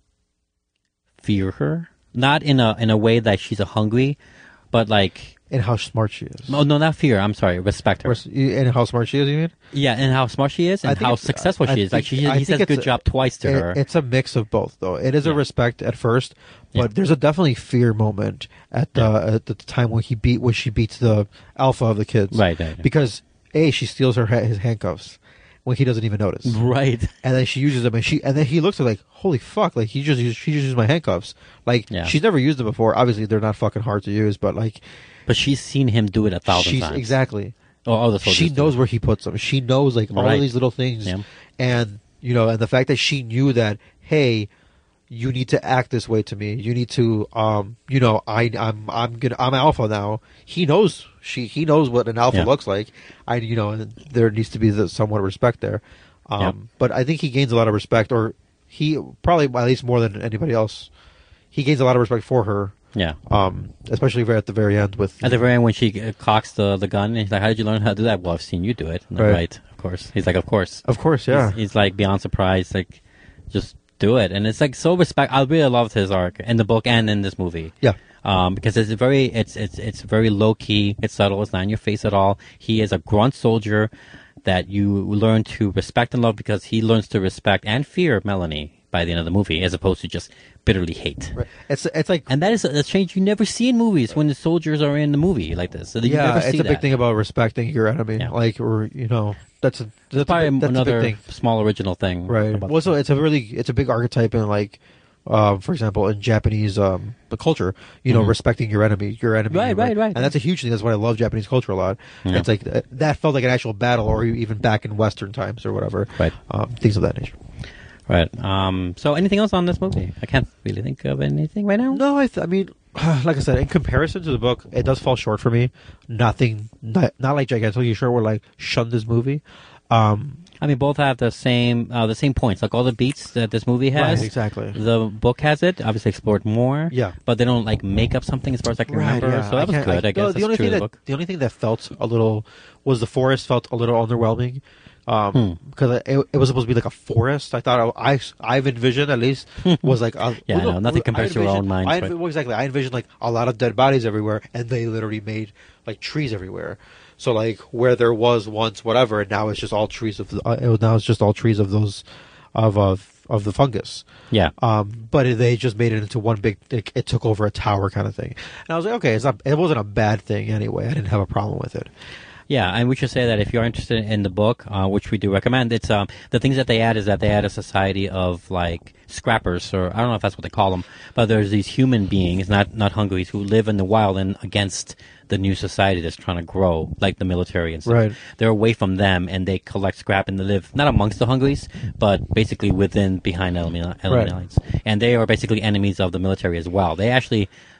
Speaker 2: fear her. Not in a in a way that she's a hungry, but like
Speaker 4: And how smart she is.
Speaker 2: oh no, not fear. I'm sorry, respect her.
Speaker 4: Or s- And how smart she is, you mean?
Speaker 2: Yeah, and how smart she is,
Speaker 4: I
Speaker 2: and
Speaker 4: think
Speaker 2: how
Speaker 4: it's-
Speaker 2: successful
Speaker 4: I
Speaker 2: she is. Like
Speaker 4: think-
Speaker 2: she,
Speaker 4: I
Speaker 2: he
Speaker 4: think
Speaker 2: says
Speaker 4: it's
Speaker 2: good
Speaker 4: a-
Speaker 2: job twice to
Speaker 4: It-
Speaker 2: her.
Speaker 4: It's a mix of both, though. It is a
Speaker 2: Yeah.
Speaker 4: respect at first, but
Speaker 2: Yeah.
Speaker 4: there's a definitely fear moment at the at the time when he beat when she beats the alpha of the kids,
Speaker 2: Right, right, right.
Speaker 4: Because a she steals her ha- his handcuffs when he doesn't even notice,
Speaker 2: Right.
Speaker 4: and then she uses them, and she and then he looks at her like, holy fuck, like he just used, she just used my handcuffs, like
Speaker 2: Yeah.
Speaker 4: she's never used them before. Obviously, they're not fucking hard to use, but like
Speaker 2: But she's seen him do it a thousand
Speaker 4: she's
Speaker 2: times.
Speaker 4: exactly.
Speaker 2: Oh, all the soldiers
Speaker 4: She
Speaker 2: do.
Speaker 4: knows where he puts them. She knows like all
Speaker 2: Right.
Speaker 4: these little things,
Speaker 2: Yeah.
Speaker 4: and you know, and the fact that she knew that, hey, you need to act this way to me. You need to, um, you know, I, I'm, I'm gonna, I'm alpha now. He knows she, he knows what an alpha
Speaker 2: Yeah.
Speaker 4: looks like. I, you know, and there needs to be the, somewhat of respect there. Um,
Speaker 2: Yeah.
Speaker 4: but I think he gains a lot of respect, or he probably at least more than anybody else. He gains a lot of respect for her.
Speaker 2: Yeah.
Speaker 4: Um, especially right at the very end with
Speaker 2: At the very end, when she uh, cocks the, the gun, and he's like, "How did you learn how to do that?" Well, I've seen you do it. And I'm,
Speaker 4: Right.
Speaker 2: right. Of course. He's like, "Of course."
Speaker 4: of course, yeah.
Speaker 2: He's, he's like beyond surprised. Like, just do it, and it's like so respect. I really loved his arc in the book and in this movie.
Speaker 4: Yeah.
Speaker 2: Um, because it's very, it's it's it's very low key. It's subtle. It's not in your face at all. He is a grunt soldier that you learn to respect and love because he learns to respect and fear Melanie by the end of the movie, as opposed to just bitterly hate.
Speaker 4: Right. It's it's like
Speaker 2: And that is a, a change you never see in movies when the soldiers are in the movie like this. So that you
Speaker 4: yeah,
Speaker 2: never
Speaker 4: it's
Speaker 2: see
Speaker 4: a big
Speaker 2: that.
Speaker 4: thing about respecting your enemy.
Speaker 2: Yeah.
Speaker 4: Like, or you know, that's a that's,
Speaker 2: Probably
Speaker 4: a, big, that's a
Speaker 2: another
Speaker 4: big thing,
Speaker 2: small original thing.
Speaker 4: right?
Speaker 2: about
Speaker 4: Well, so it's a really it's a big archetype in like, um, for example, in Japanese um, the culture, you know,
Speaker 2: Mhm.
Speaker 4: respecting your enemy, your enemy,
Speaker 2: Right, right, right.
Speaker 4: and that's a huge thing. That's why I love Japanese culture a lot.
Speaker 2: Yeah.
Speaker 4: It's like uh, that felt like an actual battle, or even back in Western times or whatever,
Speaker 2: Right.
Speaker 4: Um, things of that nature.
Speaker 2: Right. Um, so anything else on this movie? I can't really think of anything right now.
Speaker 4: No, I, th- I mean, like I said, in comparison to the book, it does fall short for me. Nothing, not, not like Gigantically Sure, where like shun this movie. Um,
Speaker 2: I mean, both have the same uh, the same points. Like all the beats that this movie has.
Speaker 4: Right, exactly.
Speaker 2: The book has it. Obviously explored more.
Speaker 4: Yeah.
Speaker 2: But they don't like make up something as far as I can remember.
Speaker 4: yeah.
Speaker 2: So that was
Speaker 4: can't-
Speaker 2: good. I, guess
Speaker 4: no,
Speaker 2: that's
Speaker 4: the only
Speaker 2: true
Speaker 4: thing
Speaker 2: of
Speaker 4: that
Speaker 2: the book.
Speaker 4: the only thing that felt a little was the forest felt a little underwhelming. Um,
Speaker 2: Hmm.
Speaker 4: because it, it was supposed to be like a forest. I thought I, I I've envisioned at least was like a,
Speaker 2: Yeah,
Speaker 4: well,
Speaker 2: no, nothing
Speaker 4: I
Speaker 2: compares to our
Speaker 4: envisioned-
Speaker 2: own minds,
Speaker 4: I,
Speaker 2: right.
Speaker 4: well, exactly. I envisioned like a lot of dead bodies everywhere, and they literally made like trees everywhere. So like where there was once whatever, and now it's just all trees of the, uh, it was, now it's just all trees of those of of of the fungus.
Speaker 2: Yeah.
Speaker 4: Um, but they just made it into one big. It, it took over a tower kind of thing, and I was like, okay, it's not. It wasn't a bad thing anyway. I didn't have a problem with it.
Speaker 2: Yeah, and we should say that if you're interested in the book, uh, which we do recommend, it's um, the things that they add is that they add a society of like scrappers, or I don't know if that's what they call them, but there's these human beings, not not Hungries, who live in the wild and against the new society that's trying to grow, like the military and stuff.
Speaker 4: Right.
Speaker 2: They're away from them, and they collect scrap and they live not amongst the Hungries, but basically within behind enemy, enemy
Speaker 4: Right.
Speaker 2: lines, and they are basically enemies of the military as well. They actually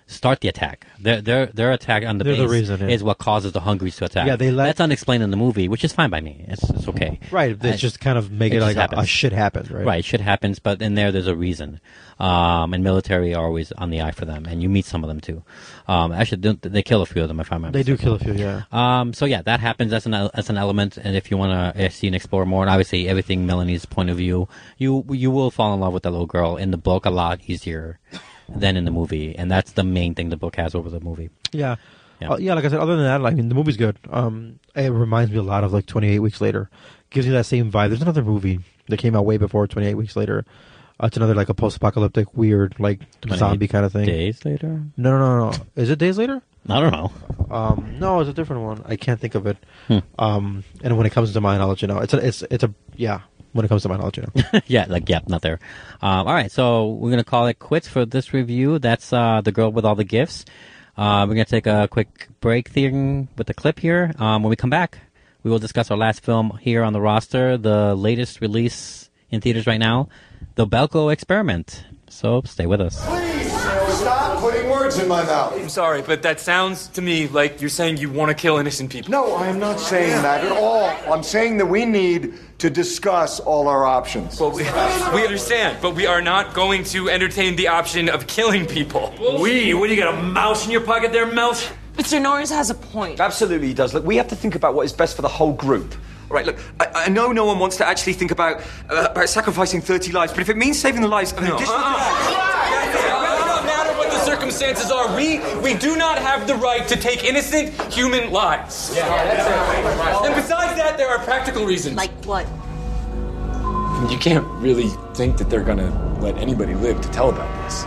Speaker 2: start the attack. Their their their attack on the
Speaker 4: They're
Speaker 2: base
Speaker 4: the reason, yeah.
Speaker 2: is what causes the Hungries to attack.
Speaker 4: Yeah, they let-
Speaker 2: That's unexplained in the movie, which is fine by me. It's it's okay.
Speaker 4: Right. They
Speaker 2: I-
Speaker 4: just kind of make
Speaker 2: it
Speaker 4: it,
Speaker 2: just
Speaker 4: like a, a
Speaker 2: happens.
Speaker 4: shit happens, right?
Speaker 2: Right, shit happens, but in there, there's a reason. Um, and military are always on the eye for them, and you meet some of them too. Um, actually, they, they kill a few of them if I remember.
Speaker 4: They do kill a few, yeah.
Speaker 2: Um, so yeah, that happens. That's an that's an element, and if you want to see and explore more, and obviously everything Melanie's point of view, you you will fall in love with that little girl in the book a lot easier than in the movie, and that's the main thing the book has over the movie.
Speaker 4: Yeah.
Speaker 2: Yeah.
Speaker 4: Uh, yeah, like I said, other than that, like, I mean, the movie's good. Um, it reminds me a lot of, like, twenty-eight Weeks Later. Gives you that same vibe. There's another movie that came out way before twenty-eight Weeks Later. Uh, it's another, like, a post-apocalyptic, weird, like, zombie kind of thing.
Speaker 2: Days later?
Speaker 4: No, no, no, no. Is it Days Later?
Speaker 2: I don't know.
Speaker 4: Um, no, it's a different one. I can't think of it.
Speaker 2: Hmm.
Speaker 4: Um, and when it comes to mine, I'll let you know. It's a, it's, it's a, yeah. When it comes to mine, I'll let you know.
Speaker 2: Yeah, like, yeah, not there. Um, all right, so we're going to call it quits for this review. That's uh, The Girl with All the Gifts. Uh, we're going to take a quick break thing with the clip here. Um, when we come back, we will discuss our last film here on the roster, the latest release in theaters right now, The Belko Experiment. So stay with us.
Speaker 1: Please, stop putting words in my mouth.
Speaker 8: I'm sorry, but that sounds to me like you're saying you want to kill innocent people.
Speaker 1: No, I am not saying that at all. I'm saying that we need to discuss all our options.
Speaker 8: Well, we, we understand, but we are not going to entertain the option of killing people.
Speaker 9: We? What, do you got a mouse in your pocket there, Melch?
Speaker 10: Mister Norris has a point.
Speaker 9: Absolutely he does. Look, we have to think about what is best for the whole group. All right, look, I, I know no one wants to actually think about uh, about sacrificing thirty lives, but if it means saving the lives of an
Speaker 8: No.
Speaker 9: additional...
Speaker 8: Uh-uh. It doesn't matter what the circumstances are. We we do not have the right to take innocent human lives. Yeah, that's it. And besides that, there are practical reasons.
Speaker 10: Like what?
Speaker 8: You can't really think that they're gonna let anybody live to tell about this.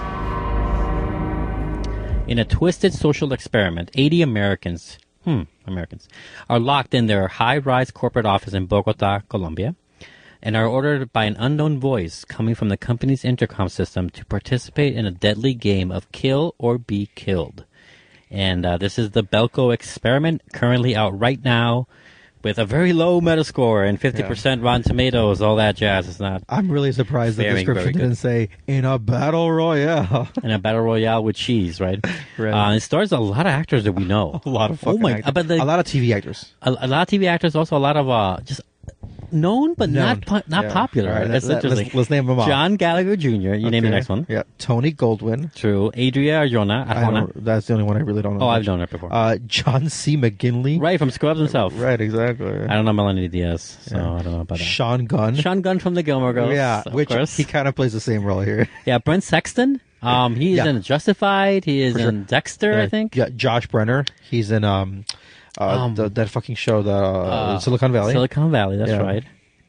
Speaker 2: In a twisted social experiment, eighty Americans, hmm, Americans, are locked in their high-rise corporate office in Bogota, Colombia, and are ordered by an unknown voice coming from the company's intercom system to participate in a deadly game of kill or be killed. And uh, this is the Belko Experiment, currently out right now, with a very low Metascore and fifty percent Rotten Tomatoes, all that jazz. It's not.
Speaker 4: I'm really surprised the
Speaker 2: Very,
Speaker 4: description
Speaker 2: very good.
Speaker 4: didn't say, in a battle royale.
Speaker 2: in a battle royale with cheese, right?
Speaker 4: Right.
Speaker 2: Uh, it stars a lot of actors that we know.
Speaker 4: A lot of fucking
Speaker 2: oh my,
Speaker 4: actors.
Speaker 2: But the,
Speaker 4: a lot of T V actors.
Speaker 2: a, a lot of T V actors, also a lot of uh, just known but
Speaker 4: Known.
Speaker 2: not po- not
Speaker 4: Yeah.
Speaker 2: popular.
Speaker 4: All right,
Speaker 2: That's
Speaker 4: let-
Speaker 2: interesting.
Speaker 4: let's- let's name them off.
Speaker 2: John Gallagher Junior You name the
Speaker 4: Okay.
Speaker 2: next one.
Speaker 4: Yeah. Tony Goldwyn.
Speaker 2: True. Adria Arjona.
Speaker 4: I
Speaker 2: Arjona.
Speaker 4: don't, that's the only one I really don't know.
Speaker 2: Oh, I've
Speaker 4: much.
Speaker 2: known her before.
Speaker 4: Uh, John C. McGinley.
Speaker 2: Right, from Scrubs himself.
Speaker 4: Right, exactly.
Speaker 2: I don't know Melanie Diaz, so
Speaker 4: Yeah.
Speaker 2: I don't know about that.
Speaker 4: Sean Gunn.
Speaker 2: Sean Gunn from the Gilmore Girls.
Speaker 4: yeah,
Speaker 2: of
Speaker 4: which
Speaker 2: course.
Speaker 4: he kind of plays the same role here.
Speaker 2: Yeah, Brent Sexton. Um, he is
Speaker 4: Yeah.
Speaker 2: in Justified. He is
Speaker 4: For sure.
Speaker 2: in Dexter,
Speaker 4: Yeah,
Speaker 2: I think.
Speaker 4: Yeah, Josh Brenner. He's in um, uh,
Speaker 2: Um,
Speaker 4: the, that fucking show, the
Speaker 2: Uh,
Speaker 4: Silicon Valley.
Speaker 2: Silicon Valley, that's
Speaker 4: Yeah.
Speaker 2: right.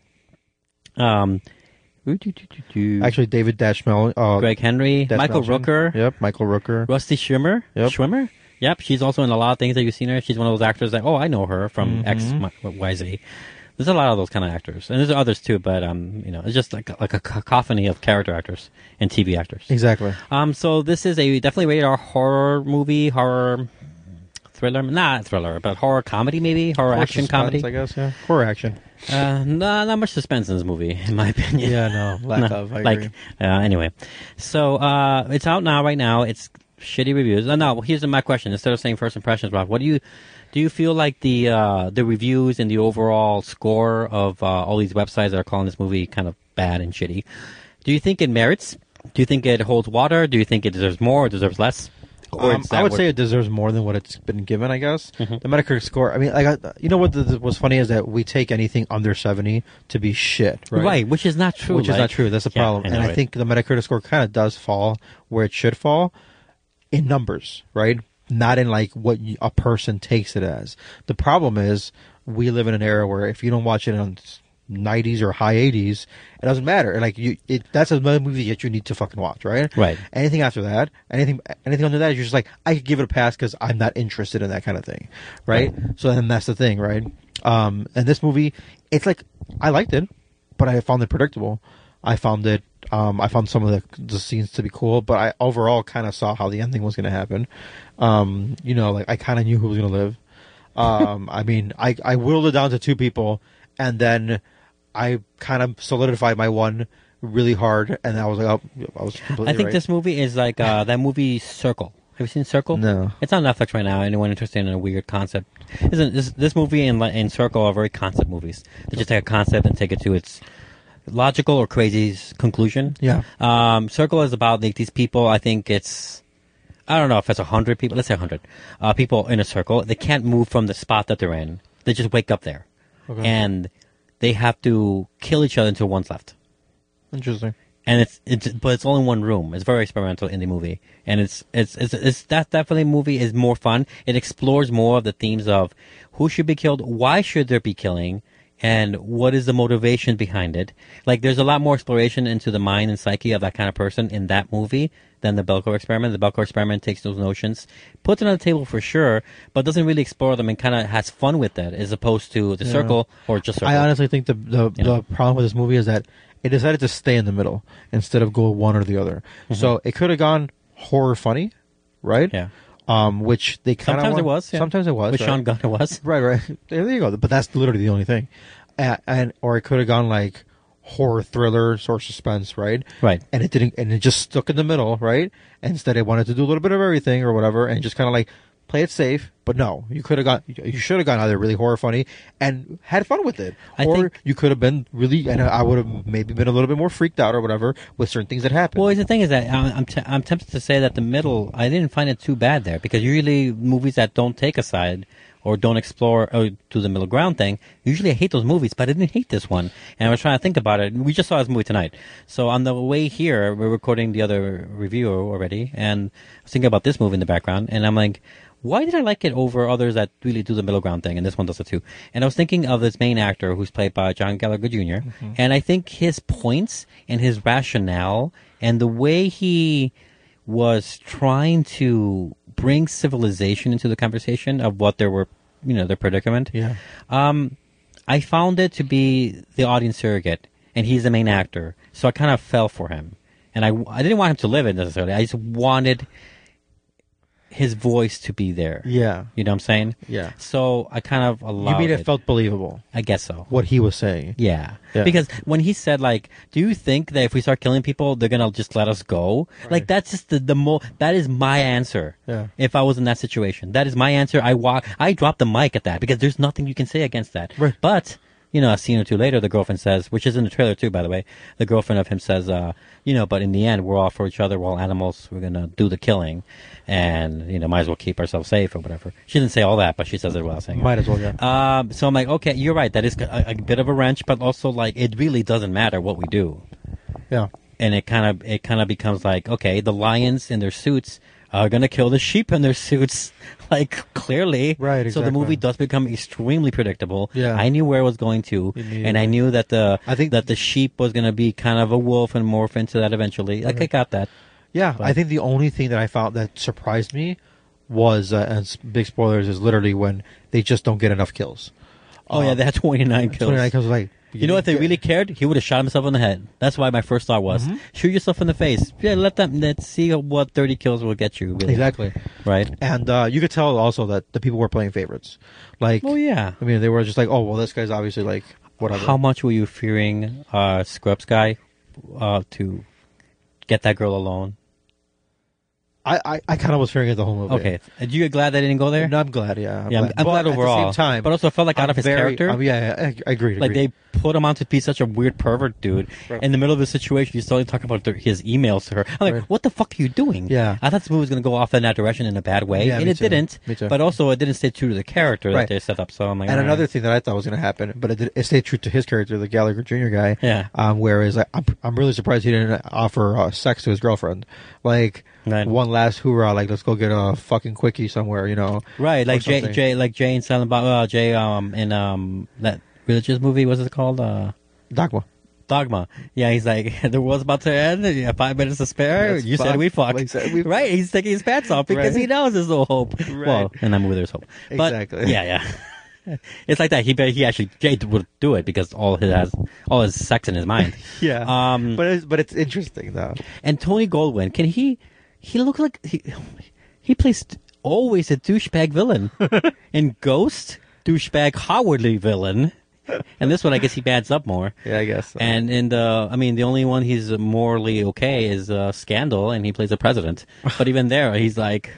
Speaker 2: Um, ooh, doo, doo, doo, doo.
Speaker 4: Actually, David Dashmel. Uh,
Speaker 2: Greg Henry,
Speaker 4: Dash
Speaker 2: Michael
Speaker 4: Melchin.
Speaker 2: Rooker,
Speaker 4: Yep, Michael Rooker.
Speaker 2: Rusty Schwimmer.
Speaker 4: Yep.
Speaker 2: Schwimmer? Yep, she's also in a lot of things that you've seen her. She's one of those actors that, oh, I know her from X,
Speaker 4: Mm-hmm.
Speaker 2: Y, Z. There's a lot of those kind of actors. And there's others too, but, um, you know, it's just like, like a cacophony of character actors and T V actors.
Speaker 4: Exactly.
Speaker 2: Um, so this is a definitely rated R horror movie, horror thriller, not thriller, but horror comedy maybe, horror,
Speaker 4: Horror
Speaker 2: action
Speaker 4: suspense,
Speaker 2: comedy.
Speaker 4: I guess, yeah. Horror action.
Speaker 2: Uh, no, not much suspense in this movie, in my opinion.
Speaker 4: Yeah, no, lack
Speaker 2: No,
Speaker 4: of. I
Speaker 2: like,
Speaker 4: agree.
Speaker 2: uh, anyway, so uh, it's out now. Right now, it's shitty reviews. Uh, no, here's my question. Instead of saying first impressions, Rob, what do you do? You feel like the uh, the reviews and the overall score of uh, all these websites that are calling this movie kind of bad and shitty? Do you think it merits? Do you think it holds water? Do you think it deserves more or deserves less? Or
Speaker 4: Um,
Speaker 2: is
Speaker 4: I
Speaker 2: that
Speaker 4: would
Speaker 2: what-
Speaker 4: say it deserves more than what it's been given. I guess
Speaker 2: Mm-hmm.
Speaker 4: the Metacritic score. I mean, like, I, you know what? The, the, what's funny is that we take anything under seventy to be shit, right?
Speaker 2: right, which is not true.
Speaker 4: Which is
Speaker 2: like-
Speaker 4: not true. That's the
Speaker 2: Yeah,
Speaker 4: problem.
Speaker 2: I know,
Speaker 4: and I
Speaker 2: right.
Speaker 4: think the Metacritic score kind of does fall where it should fall in numbers, right? Not in like what you, a person takes it as. The problem is we live in an era where if you don't watch it in nineties or high eighties, it doesn't matter. Like you, it that's a movie that you need to fucking watch, right?
Speaker 2: Right.
Speaker 4: Anything after that, anything, anything under that, you're just like, I could give it a pass because I'm not interested in that kind of thing, right? So then that's the thing, right? Um, and this movie, it's like I liked it, but I found it predictable. I found it. Um, I found some of the, the scenes to be cool, but I overall kind of saw how the ending was going to happen. Um, you know, like I kind of knew who was going to live. Um, I mean, I I whittled it down to two people, and then I kind of solidified my one really hard, and I was like, oh, I was completely
Speaker 2: I think
Speaker 4: right.
Speaker 2: this movie is like uh, that movie Circle. Have you seen Circle?
Speaker 4: No.
Speaker 2: It's on Netflix right now. Anyone interested in a weird concept? Isn't this this movie and, and Circle are very concept movies. They just take a concept and take it to its logical or crazy conclusion.
Speaker 4: Yeah.
Speaker 2: Um, Circle is about like these people. I think it's I don't know if it's a hundred people. Let's say a hundred uh, people in a circle. They can't move from the spot that they're in. They just wake up there,
Speaker 4: Okay.
Speaker 2: and they have to kill each other until one's left.
Speaker 4: Interesting.
Speaker 2: And it's it's but it's only one room. It's very experimental indie movie, and it's it's it's, it's that definitely movie is more fun. It explores more of the themes of who should be killed, why should there be killing, and what is the motivation behind it. Like there's a lot more exploration into the mind and psyche of that kind of person in that movie than the Belko Experiment. The Belko Experiment takes those notions, puts it on the table for sure, but doesn't really explore them and kind of has fun with that, as opposed to the
Speaker 4: Yeah.
Speaker 2: Circle or just Circle.
Speaker 4: I honestly think the the,
Speaker 2: You know?
Speaker 4: the problem with this movie is that it decided to stay in the middle instead of go one or the other.
Speaker 2: Mhm.
Speaker 4: So it could have gone horror funny, right?
Speaker 2: Yeah.
Speaker 4: Um, which they kind of
Speaker 2: Sometimes it was. Yeah.
Speaker 4: Sometimes it was.
Speaker 2: With
Speaker 4: right?
Speaker 2: Sean Gunn, it was.
Speaker 4: Right, right. There you go. But that's literally the only thing. Uh, and or it could have gone like horror thriller or suspense, right?
Speaker 2: Right.
Speaker 4: And it didn't, and it just stuck in the middle, right? And instead, it wanted to do a little bit of everything or whatever, and just kind of like play it safe. But no, you could have gone, you should have gone either really horror funny and had fun with it,
Speaker 2: I
Speaker 4: or
Speaker 2: think-
Speaker 4: you could have been really, and I would have maybe been a little bit more freaked out or whatever with certain things that happened.
Speaker 2: Well, the thing is that I'm I'm, t- I'm tempted to say that the middle, I didn't find it too bad there, because usually movies that don't take a side or don't explore or do the middle ground thing, usually I hate those movies, but I didn't hate this one. And I was trying to think about it. We just saw this movie tonight. So on the way here, we're recording the other review already, and I was thinking about this movie in the background, and I'm like, why did I like it over others that really do the middle ground thing? And this one does it too. And I was thinking of this main actor who's played by John Gallagher Junior
Speaker 4: Mhm.
Speaker 2: And I think his points and his rationale and the way he was trying to bring civilization into the conversation of what there were, you know, their predicament.
Speaker 4: Yeah.
Speaker 2: Um, I found it to be the audience surrogate, and he's the main actor. So I kind of fell for him. And I, I didn't want him to live it necessarily. I just wanted his voice to be there.
Speaker 4: Yeah.
Speaker 2: You know what I'm saying?
Speaker 4: Yeah.
Speaker 2: So I kind of allowed
Speaker 4: You mean it,
Speaker 2: it.
Speaker 4: felt believable?
Speaker 2: I guess so.
Speaker 4: What he was saying.
Speaker 2: Yeah.
Speaker 4: Yeah.
Speaker 2: Because when he said, like, do you think that if we start killing people, they're going to just let us go? Like, that's just the, the mo, that is my answer.
Speaker 4: Yeah.
Speaker 2: If I was in that situation. That is my answer. I wa- I dropped the mic at that because there's nothing you can say against that.
Speaker 4: Right.
Speaker 2: But, you know, a scene or two later, the girlfriend says, which is in the trailer too, by the way, the girlfriend of him says, uh, you know, but in the end, we're all for each other. We're all animals. We're going to do the killing. And, you know, might as well keep ourselves safe or whatever. She didn't say all that, but she says it while saying it.
Speaker 4: Might as well, yeah.
Speaker 2: Um, so I'm like, okay, you're right. That is a, a bit of a wrench, but also like it really doesn't matter what we do.
Speaker 4: Yeah.
Speaker 2: And it kind of it kind of becomes like, okay, the lions in their suits are gonna kill the sheep in their suits, like clearly.
Speaker 4: Right.
Speaker 2: So the
Speaker 4: Exactly.
Speaker 2: movie does become extremely predictable.
Speaker 4: Yeah.
Speaker 2: I knew where it was going to,
Speaker 4: You knew.
Speaker 2: and I knew that the
Speaker 4: I think-
Speaker 2: that the sheep was gonna be kind of a wolf and morph into that eventually. Like I got that.
Speaker 4: Yeah,
Speaker 2: But-
Speaker 4: I think the only thing that I found that surprised me was, uh, and s- big spoilers, is literally when they just don't get enough kills.
Speaker 2: Oh yeah, they had twenty-nine kills.
Speaker 4: twenty-nine kills, like,
Speaker 2: You know, if they
Speaker 4: didn't
Speaker 2: really cared, he would have shot himself in the head. That's why my first thought was,
Speaker 4: Mhm.
Speaker 2: shoot yourself in the face. Yeah, let them, let's see what thirty kills will get you. Really.
Speaker 4: Exactly.
Speaker 2: Right?
Speaker 4: And uh, you could tell also that the people were playing favorites. Like,
Speaker 2: Oh, yeah.
Speaker 4: I mean, they were just like, oh, well, this guy's obviously like, whatever.
Speaker 2: How much were you fearing uh, Scrubs guy uh, to get that girl alone?
Speaker 4: I, I, I kind of was fearing it the whole movie.
Speaker 2: Okay. Are you glad that didn't go there?
Speaker 4: No, I'm glad, yeah.
Speaker 2: Yeah, I'm, I'm
Speaker 4: But
Speaker 2: glad overall.
Speaker 4: At the same time,
Speaker 2: but also I felt like out
Speaker 4: I'm
Speaker 2: of his
Speaker 4: very-
Speaker 2: character.
Speaker 4: um, yeah, yeah, I, I agree.
Speaker 2: Like they put him on to be such a weird pervert dude.
Speaker 4: Right.
Speaker 2: In the middle of the situation, you started talking about the, his emails to her. I'm like,
Speaker 4: Right.
Speaker 2: what the fuck are you doing?
Speaker 4: Yeah.
Speaker 2: I thought this movie was going to go off in that direction in a bad way,
Speaker 4: Yeah,
Speaker 2: and
Speaker 4: me
Speaker 2: it
Speaker 4: too.
Speaker 2: didn't.
Speaker 4: Me too.
Speaker 2: But also, it didn't stay true to the character
Speaker 4: Right.
Speaker 2: that they set up. So I'm like,
Speaker 4: And
Speaker 2: all
Speaker 4: another
Speaker 2: right.
Speaker 4: thing that I thought was going to happen, but it, did, it stayed true to his character, the Gallagher Junior guy.
Speaker 2: Yeah.
Speaker 4: Um, whereas like, I'm, I'm really surprised he didn't offer uh, sex to his girlfriend. Like
Speaker 2: Right.
Speaker 4: one last hoorah, like let's go get a fucking quickie somewhere, you know?
Speaker 2: Right, like
Speaker 4: or
Speaker 2: Jay,
Speaker 4: something.
Speaker 2: Jay, like Jay and Silent Bob, uh, Jay, um, in um that religious movie, what's it called? Uh,
Speaker 4: Dogma.
Speaker 2: Dogma. Yeah, he's like, the world's about to end. You have five minutes to spare.
Speaker 4: Let's
Speaker 2: you said
Speaker 4: fuck.
Speaker 2: we fuck.
Speaker 4: We said we
Speaker 2: right, he's taking his pants off because
Speaker 4: Right.
Speaker 2: he knows there's no hope.
Speaker 4: Right.
Speaker 2: Well, in that movie, there's hope. But,
Speaker 4: Exactly.
Speaker 2: Yeah, yeah. It's like that. He he actually Jay would do it because all he has all his sex in his mind.
Speaker 4: Yeah.
Speaker 2: Um,
Speaker 4: but it's, but it's interesting though.
Speaker 2: and Tony Goldwyn, can he? He looks like he he plays always a douchebag villain. In Ghost, douchebag cowardly villain. And this one, I guess he bads up more.
Speaker 4: Yeah, I guess. So.
Speaker 2: And in the, I mean, the only one he's morally okay is uh, Scandal, and he plays a president. But even there, he's like,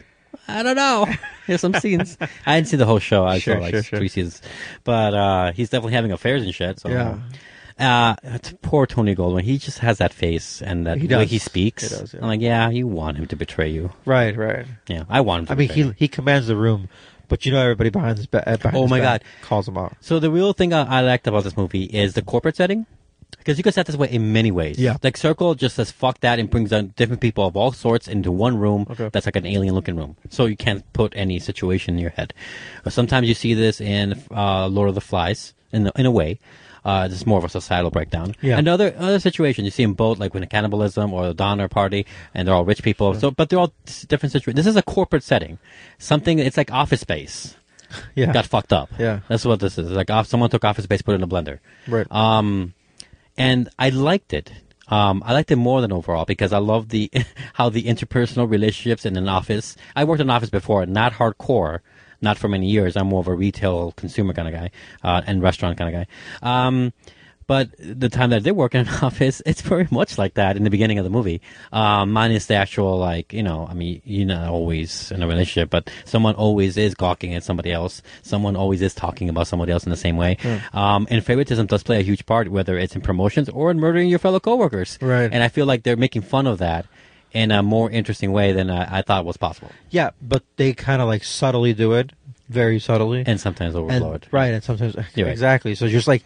Speaker 2: I don't know. There's some scenes. I didn't see the whole show. I
Speaker 4: Sure,
Speaker 2: saw like
Speaker 4: sure, sure.
Speaker 2: three seasons, but uh, he's definitely having affairs and shit. So.
Speaker 4: Yeah.
Speaker 2: Uh, poor Tony Goldwyn. He just has that face and that
Speaker 4: He
Speaker 2: way
Speaker 4: does.
Speaker 2: he speaks.
Speaker 4: He does, yeah.
Speaker 2: I'm like, yeah, you want him to betray you.
Speaker 4: Right, right.
Speaker 2: Yeah, I want him to
Speaker 4: I mean,
Speaker 2: betray
Speaker 4: he
Speaker 2: you.
Speaker 4: he commands the room, but you know everybody behind his back. Behind
Speaker 2: Oh
Speaker 4: his
Speaker 2: my
Speaker 4: back
Speaker 2: God.
Speaker 4: calls him out.
Speaker 2: So the real thing I, I liked about this movie is the corporate setting. Because you can set this way in many ways.
Speaker 4: Yeah.
Speaker 2: Like Circle just says fuck that and brings on different people of all sorts into one room
Speaker 4: Okay.
Speaker 2: that's like an alien looking room. So you can't put any situation in your head. Uh, Sometimes you see this in uh, Lord of the Flies, in, in a way. Uh, this is more of a societal breakdown.
Speaker 4: Yeah.
Speaker 2: And other other situations you see in both, like with the cannibalism or the Donner Party, and they're all rich people. So, but they're all s- different situations. This is a corporate setting. Something, it's like Office Space.
Speaker 4: Yeah.
Speaker 2: Got fucked up.
Speaker 4: Yeah.
Speaker 2: That's what this is. Like off, someone took Office Space, put it in a blender.
Speaker 4: Right.
Speaker 2: Um, and I liked it. Um, I liked it more than overall because I love the how the interpersonal relationships in an office. I worked in an office before, not hardcore, not for many years. I'm more of a retail consumer kind of guy uh, and restaurant kind of guy. Um, but the time that I did work in an office, it's very much like that in the beginning of the movie. Um, minus the actual, like, you know, I mean, you're not always in a relationship, but someone always is gawking at somebody else. Someone always is talking about somebody else in the same way. Um, and favoritism does play a huge part, whether it's in promotions or in murdering your fellow coworkers.
Speaker 4: Right.
Speaker 2: And I feel like they're making fun of that in a more interesting way than I, I thought was possible.
Speaker 4: Yeah, but they kind of like subtly do it, very subtly,
Speaker 2: And sometimes overblow
Speaker 4: and,
Speaker 2: it.
Speaker 4: right, and sometimes
Speaker 2: You're right.
Speaker 4: exactly. So just like,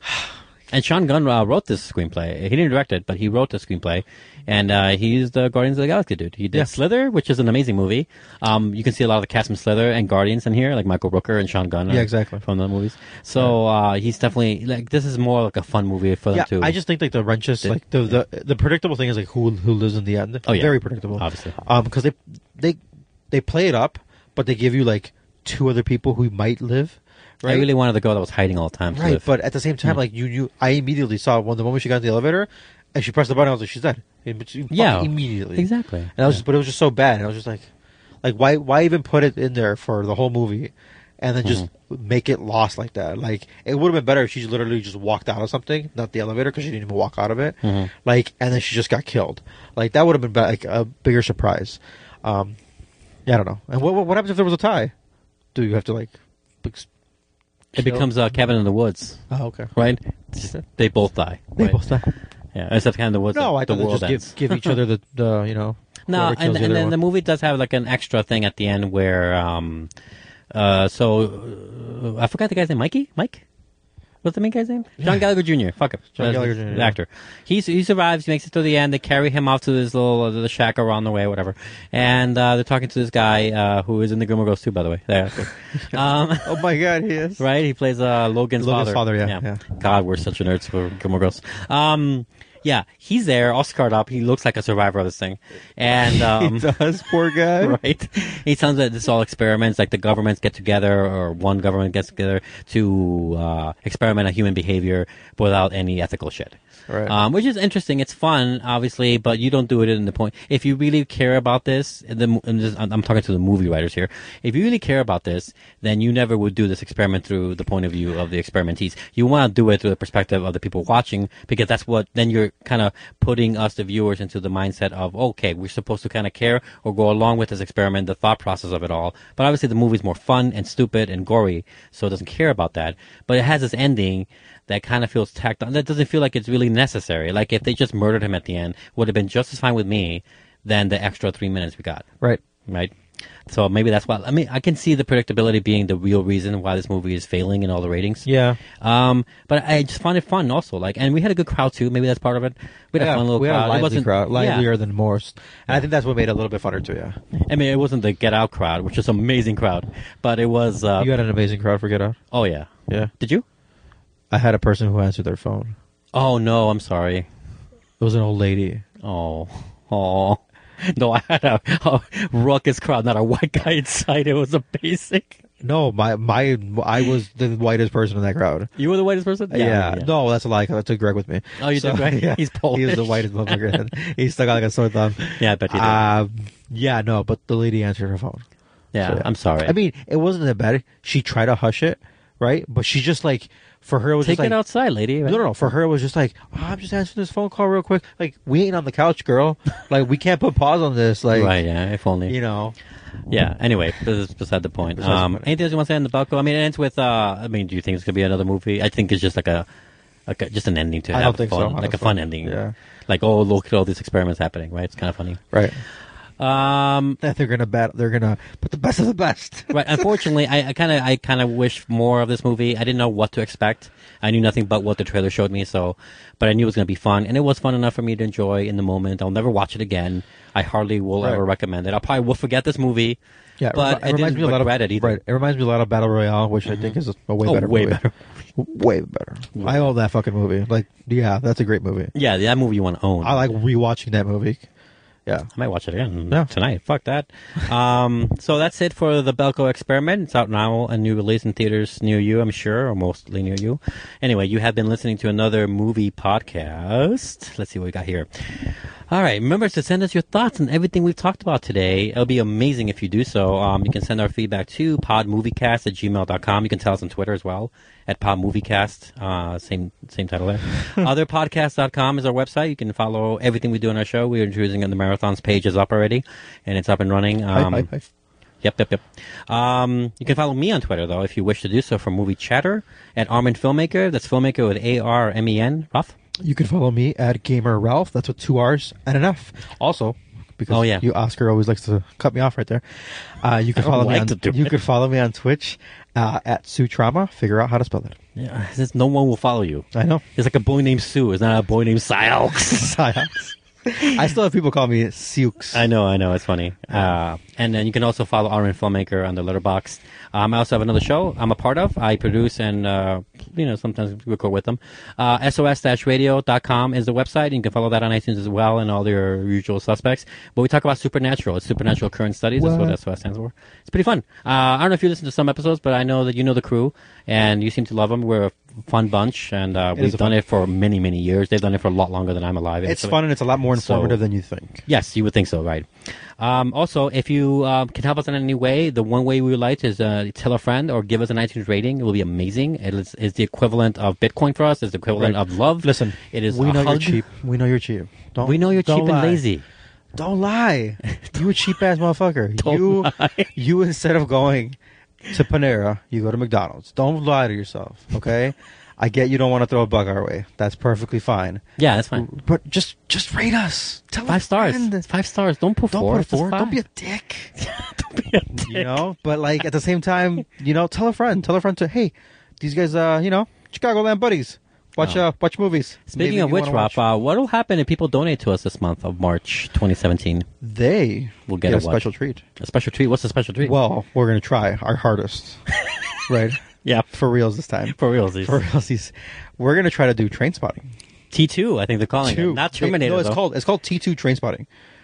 Speaker 2: And Sean Gunn uh, wrote this screenplay. He didn't direct it, but he wrote the screenplay. And uh, he's the Guardians of the Galaxy dude. He did
Speaker 4: Yeah.
Speaker 2: Slither, which is an amazing movie. Um, you can see a lot of the cast from Slither and Guardians in here, like Michael Rooker and Sean Gunn.
Speaker 4: Yeah,
Speaker 2: are
Speaker 4: exactly.
Speaker 2: From the movies. So uh, he's definitely, like, this is more like a fun movie for them
Speaker 4: yeah,
Speaker 2: to...
Speaker 4: I just think like the wrenches,
Speaker 2: Did-
Speaker 4: like the, the the predictable thing is like who who lives in the end.
Speaker 2: Oh, yeah.
Speaker 4: Very predictable,
Speaker 2: Obviously.
Speaker 4: Um, because they they they play it up, but they give you like two other people who might live. Right.
Speaker 2: I really wanted the girl that was hiding all the time. to
Speaker 4: Right,
Speaker 2: live.
Speaker 4: but at the same time,
Speaker 2: Yeah.
Speaker 4: like you, you, I immediately saw when the moment she got in the elevator, and she pressed the button, I was like, she's dead. It- she-
Speaker 2: Yeah,
Speaker 4: fucking immediately,
Speaker 2: exactly.
Speaker 4: And I was,
Speaker 2: Yeah.
Speaker 4: just, but it was just so bad. And I was just like, like why, why even put it in there for the whole movie, and then just
Speaker 2: Mm-hmm.
Speaker 4: make it lost like that? Like it would have been better if she literally just walked out of something, not the elevator, because she didn't even walk out of it.
Speaker 2: Mhm.
Speaker 4: Like, and then she just got killed. Like that would have been be- like a bigger surprise. Um, yeah, I don't know. And what, what what happens if there was a tie? Do you have to like? ex-
Speaker 2: It
Speaker 4: kill?
Speaker 2: becomes a Cabin in the Woods.
Speaker 4: Oh, okay.
Speaker 2: Right? Just- they both die.
Speaker 4: They
Speaker 2: right?
Speaker 4: both die.
Speaker 2: Yeah, except Cabin in the Woods.
Speaker 4: No,
Speaker 2: the,
Speaker 4: I
Speaker 2: the
Speaker 4: thought they
Speaker 2: world
Speaker 4: just
Speaker 2: ends.
Speaker 4: give, give each other the, the you know.
Speaker 2: No,
Speaker 4: whoever kills
Speaker 2: and,
Speaker 4: the
Speaker 2: and
Speaker 4: other
Speaker 2: then
Speaker 4: one.
Speaker 2: the movie does have like an extra thing at the end where, um, uh, so uh, I forgot the guy's name. Mikey, Mike. What's the main guy's name? John Gallagher Junior Fuck him.
Speaker 4: John
Speaker 2: Uh,
Speaker 4: Gallagher
Speaker 2: the
Speaker 4: Junior, yeah.
Speaker 2: actor. He he survives. He makes it to the end. They carry him off to this little uh, the shack around the way, whatever. And uh, they're talking to this guy uh, who is in the Gilmore Girls too, by the way. There. um,
Speaker 4: Oh my God, he is.
Speaker 2: right? He plays uh, Logan's,
Speaker 4: Logan's
Speaker 2: father.
Speaker 4: father, yeah, yeah.
Speaker 2: God, we're such nerds for Gilmore Girls. Um, yeah, he's there, all scarred up. He looks like a survivor of this thing, and um,
Speaker 4: He does, poor guy.
Speaker 2: right? He sounds like this is all experiments, like the governments get together, or one government gets together to uh, experiment on human behavior without any ethical shit.
Speaker 4: Right.
Speaker 2: Um, which is interesting. It's fun, obviously, but you don't do it in the point. If you really care about this, the, and this I'm talking to the movie writers here. If you really care about this, then you never would do this experiment through the point of view of the experimentees. You want to do it through the perspective of the people watching, because that's what, then you're kind of putting us, the viewers, into the mindset of, okay, we're supposed to kind of care or go along with this experiment, the thought process of it all. But obviously the movie's more fun and stupid and gory, so it doesn't care about that. But it has this ending that kind of feels tacked on. That doesn't feel like it's really necessary. Like if they just murdered him at the end, would have been just as fine with me than the extra three minutes we got.
Speaker 4: Right.
Speaker 2: Right. So maybe that's why. I mean, I can see the predictability being the real reason why this movie is failing in all the ratings.
Speaker 4: Yeah.
Speaker 2: Um, but I just found it fun also. Like, and we had a good crowd too. Maybe that's part of it. We had
Speaker 4: Yeah,
Speaker 2: a fun little
Speaker 4: we
Speaker 2: crowd.
Speaker 4: had a
Speaker 2: It
Speaker 4: lively
Speaker 2: wasn't-
Speaker 4: crowd, livelier
Speaker 2: yeah.
Speaker 4: than most. And I think that's what made it a little bit funner too. Yeah.
Speaker 2: I mean, it wasn't the Get Out crowd, which is an amazing crowd, but it was. Uh,
Speaker 4: You had an amazing crowd for Get Out.
Speaker 2: oh yeah.
Speaker 4: Yeah.
Speaker 2: Did you?
Speaker 4: I had a person who answered their phone.
Speaker 2: Oh no, I'm sorry.
Speaker 4: It was an old lady.
Speaker 2: Oh, oh. No, I had a, a ruckus crowd, not a white guy inside. It was a basic.
Speaker 4: No, my my I was the whitest person in that crowd.
Speaker 2: You were the whitest person?
Speaker 4: Yeah, no, that's a lie. 'Cause I took Greg with me.
Speaker 2: Oh, you took Greg?
Speaker 4: Yeah,
Speaker 2: He's Polish.
Speaker 4: He was the whitest motherfucker. He stuck out like a sore thumb.
Speaker 2: Yeah, I bet you did.
Speaker 4: Um, yeah, no, but the lady answered her phone.
Speaker 2: Yeah,
Speaker 4: So,
Speaker 2: I'm sorry.
Speaker 4: I mean, it wasn't that bad. She tried to hush it, right? But she just like for her it was
Speaker 2: Take
Speaker 4: just like
Speaker 2: it outside, lady. Right?
Speaker 4: no, no, no. For her it was just like oh, I'm just answering this phone call real quick. Like we ain't on the couch, girl. Like we can't put pause on this. Like
Speaker 2: right? Yeah, if only.
Speaker 4: you know.
Speaker 2: Yeah. Anyway, this is beside the point.
Speaker 4: Besides the
Speaker 2: Um,
Speaker 4: point.
Speaker 2: anything else you want to say on the Belko? I mean, it ends with. Uh, I mean, do you think it's gonna be another movie? I think it's just like a, like a, just an ending to
Speaker 4: I
Speaker 2: have
Speaker 4: don't think
Speaker 2: fun,
Speaker 4: so,
Speaker 2: like a
Speaker 4: honestly.
Speaker 2: fun ending.
Speaker 4: Yeah.
Speaker 2: Like oh, look at all these experiments happening. Right? It's kind of funny.
Speaker 4: Right.
Speaker 2: Um,
Speaker 4: That they're gonna bat. They're gonna put the best of the best.
Speaker 2: right. Unfortunately, I kind of, I kind of wish more of this movie. I didn't know what to expect. I knew nothing but what the trailer showed me. So, but I knew it was going to be fun, and it was fun enough for me to enjoy in the moment. I'll never watch it again. I hardly will
Speaker 4: Right.
Speaker 2: ever recommend it. I'll probably will forget this movie.
Speaker 4: Yeah,
Speaker 2: but
Speaker 4: it,
Speaker 2: I
Speaker 4: reminds
Speaker 2: didn't
Speaker 4: me a lot of
Speaker 2: regret it either.
Speaker 4: Right. It reminds me a lot of Battle Royale, which I think is a, a way
Speaker 2: Oh,
Speaker 4: better.
Speaker 2: way
Speaker 4: movie.
Speaker 2: better.
Speaker 4: Way better. I own that fucking movie. Like, yeah, that's a great movie.
Speaker 2: Yeah, that movie you want to own.
Speaker 4: I like rewatching that movie. Yeah.
Speaker 2: I might watch it again
Speaker 4: Yeah.
Speaker 2: tonight. Fuck that. Um, so that's it for the Belko Experiment. It's out now, a new release in theaters near you, I'm sure, or mostly near you. Anyway, you have been listening to another movie podcast. Let's see what we got here. All right. Remember to send us your thoughts on everything we've talked about today. It'll be amazing if you do so. Um, you can send our feedback to podmoviecast at gmail dot com. You can tell us on Twitter as well at podmoviecast. Uh, same same title there. other podcasts dot com is our website. You can follow everything we do on our show. We're introducing the Marathons page is up already, and it's up and running. Um,
Speaker 4: Hype, hype, hype.
Speaker 2: Yep, yep, yep. Um, you can follow me on Twitter, though, if you wish to do so, for Movie Chatter at Armin Filmmaker. That's Filmmaker with A R M E N. Roth?
Speaker 4: You can follow me at Gamer Ralph. That's with two R's and an F. Also, because
Speaker 2: Oh, yeah.
Speaker 4: you Oscar always likes to cut me off right there. Uh, you can
Speaker 2: I don't
Speaker 4: follow me
Speaker 2: like
Speaker 4: on
Speaker 2: to do
Speaker 4: you
Speaker 2: it.
Speaker 4: can follow me on Twitch uh, at Sutrama. Figure out how to spell that.
Speaker 2: Yeah, there's no one will follow you.
Speaker 4: I know.
Speaker 2: There's like a boy named Sue. It's not a boy named Sioux.
Speaker 4: Psyops. I still have people call me Sioux.
Speaker 2: I know, I know, it's funny. Uh, and then you can also follow Armin Filmmaker on the Letterboxd. Um, I also have another show I'm a part of. I produce and, uh, you know, sometimes record with them. Uh, S O S radio dot com is the website. You can follow that on iTunes as well and all your usual suspects. But we talk about Supernatural. It's Supernatural Current Studies. That's what
Speaker 4: What?
Speaker 2: S O S stands for. It's pretty fun. Uh, I don't know if you listen to some episodes, but I know that you know the crew and you seem to love them. We're a fun bunch, and uh,
Speaker 4: It
Speaker 2: we've
Speaker 4: is a
Speaker 2: done
Speaker 4: fun-
Speaker 2: it for many, many years. They've done it for a lot longer than I'm alive.
Speaker 4: It's
Speaker 2: So-
Speaker 4: fun and it's a lot more informative
Speaker 2: So-
Speaker 4: than you think.
Speaker 2: Yes, you would think so, right? Um, also, if you um, can help us in any way, the one way we would like is uh, tell a friend or give us an iTunes rating. It will be amazing. It is it's the equivalent of Bitcoin for us. It's the equivalent
Speaker 4: Right.
Speaker 2: of love.
Speaker 4: Listen,
Speaker 2: it is.
Speaker 4: we
Speaker 2: a
Speaker 4: know you're
Speaker 2: hug.
Speaker 4: cheap. We know you're cheap. Don't,
Speaker 2: We know you're
Speaker 4: don't
Speaker 2: cheap and
Speaker 4: lie.
Speaker 2: lazy.
Speaker 4: Don't lie. You a cheap ass motherfucker.
Speaker 2: Don't
Speaker 4: you
Speaker 2: lie.
Speaker 4: you instead of going to Panera, you go to McDonald's. Don't lie to yourself, okay? I get you don't want to throw a bug our way. That's perfectly fine.
Speaker 2: Yeah, that's fine.
Speaker 4: But just just rate us. Tell a
Speaker 2: Five stars.
Speaker 4: friend.
Speaker 2: Five stars. Don't put
Speaker 4: Don't
Speaker 2: four.
Speaker 4: put a
Speaker 2: It's just
Speaker 4: four. Don't
Speaker 2: five.
Speaker 4: be a dick.
Speaker 2: Don't be a dick.
Speaker 4: You know? But like at the same time, you know, tell a friend. Tell a friend to, hey, these guys uh, you know, Chicagoland buddies. Watch
Speaker 2: Oh.
Speaker 4: uh watch movies.
Speaker 2: Speaking
Speaker 4: Maybe
Speaker 2: of
Speaker 4: you
Speaker 2: which,
Speaker 4: wanna
Speaker 2: Rob,
Speaker 4: watch-
Speaker 2: uh, what will happen if people donate to us this month of March twenty seventeen?
Speaker 4: they
Speaker 2: We'll get
Speaker 4: get
Speaker 2: a
Speaker 4: a
Speaker 2: what?
Speaker 4: special treat.
Speaker 2: A special treat? What's the special treat?
Speaker 4: Well, we're gonna try our hardest. Right?
Speaker 2: yeah,
Speaker 4: For reals this time.
Speaker 2: for realsies.
Speaker 4: For realsies. We're gonna try to do train spotting.
Speaker 2: T two, I think they're calling
Speaker 4: Two.
Speaker 2: it. Not
Speaker 4: They-
Speaker 2: Terminator,
Speaker 4: No, it's
Speaker 2: though.
Speaker 4: called it's called T two train spotting.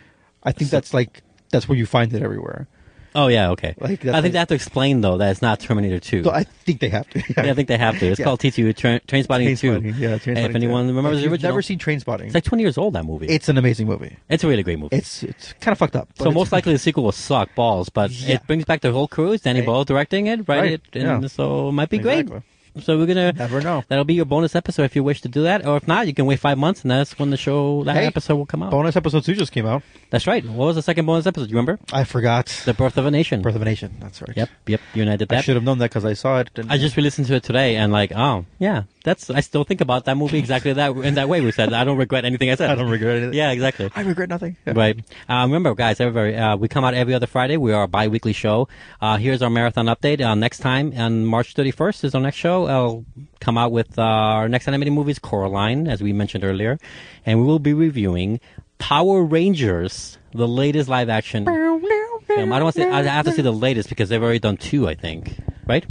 Speaker 4: I think that's like that's where you find it everywhere.
Speaker 2: Oh, yeah, okay.
Speaker 4: Like, that's
Speaker 2: I think
Speaker 4: like-
Speaker 2: they have to explain, though, that it's not Terminator two.
Speaker 4: So I think they have to.
Speaker 2: yeah, I think they have to. It's
Speaker 4: Yeah.
Speaker 2: called T two, tra- Train Spotting
Speaker 4: Train
Speaker 2: two.
Speaker 4: Spotting, yeah, Train
Speaker 2: And if
Speaker 4: Spotting
Speaker 2: anyone
Speaker 4: two.
Speaker 2: remembers
Speaker 4: If
Speaker 2: the
Speaker 4: you've
Speaker 2: original,
Speaker 4: never seen Train Spotting,
Speaker 2: it's like twenty years old, that movie.
Speaker 4: it's an amazing movie.
Speaker 2: It's a really great movie.
Speaker 4: It's it's kind of fucked up. but
Speaker 2: so
Speaker 4: it's-
Speaker 2: most likely the sequel will suck balls, but
Speaker 4: Yeah.
Speaker 2: it brings back the whole crew. It's Danny
Speaker 4: Right.
Speaker 2: Boyle directing it, right?
Speaker 4: Right,
Speaker 2: It, and
Speaker 4: yeah.
Speaker 2: So it might be
Speaker 4: Exactly.
Speaker 2: great. So we're gonna
Speaker 4: Never know.
Speaker 2: That'll be your bonus episode if you wish to do that, or if not, you can wait five months and that's when the show that
Speaker 4: Hey,
Speaker 2: episode will come out.
Speaker 4: Bonus episode two just came out.
Speaker 2: That's right. What was the second bonus episode? You remember?
Speaker 4: I forgot.
Speaker 2: The Birth of a Nation.
Speaker 4: Birth of a Nation. That's right.
Speaker 2: Yep, yep. You and I did
Speaker 4: I
Speaker 2: that.
Speaker 4: should have known that because I saw it. and-
Speaker 2: I just re-listened to it today and like, oh yeah, that's. I still think about that movie exactly that in that way. We said I don't regret anything I said.
Speaker 4: I don't regret anything.
Speaker 2: Yeah, exactly.
Speaker 4: I regret nothing. Yeah.
Speaker 2: Right. Uh, remember, guys, everybody, uh, we come out every other Friday. We are a bi-weekly show. Uh, here's our marathon update. Uh, next time, on March thirty-first is our next show. I'll come out with uh, our next animated movie is Coraline, as we mentioned earlier. And we will be reviewing Power Rangers, the latest live-action film. I don't want to say, I have to say the latest because they've already done two, I think. Right?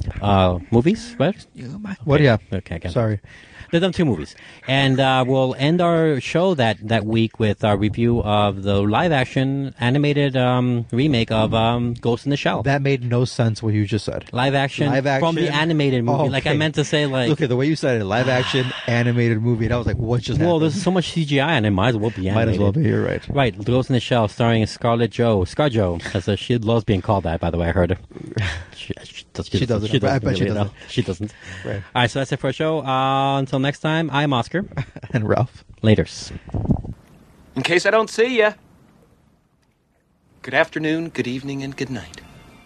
Speaker 2: Uh, movies, right?
Speaker 4: What? Yeah.
Speaker 2: Okay, I got it.
Speaker 4: Sorry.
Speaker 2: They've done two movies. And uh, we'll end our show that, that week with our review of the live-action animated um, remake of um, Ghost in the Shell.
Speaker 4: That made no sense what you just said.
Speaker 2: live action
Speaker 4: Live action
Speaker 2: from the animated movie.
Speaker 4: Oh,
Speaker 2: Like I
Speaker 4: okay.
Speaker 2: meant to say, like,
Speaker 4: Look at the way you said it. Live action animated movie. And I was like, what just
Speaker 2: well,
Speaker 4: happened?
Speaker 2: there's so much C G I and it might as well be animated.
Speaker 4: Might as well be. You're right.
Speaker 2: Right, Ghost in the Shell starring Scarlett Joe. ScarJo. As uh, she loves being called that, by the way, I heard. She, She, does,
Speaker 4: She doesn't.
Speaker 2: She doesn't.
Speaker 4: I bet she
Speaker 2: really, no.
Speaker 4: doesn't.
Speaker 2: She doesn't.
Speaker 4: Right.
Speaker 2: All right, so that's it for our show. Uh, until next time, I'm Oscar.
Speaker 4: And Ralph.
Speaker 2: Laters.
Speaker 11: In case I don't see ya. Good afternoon, good evening, and good night.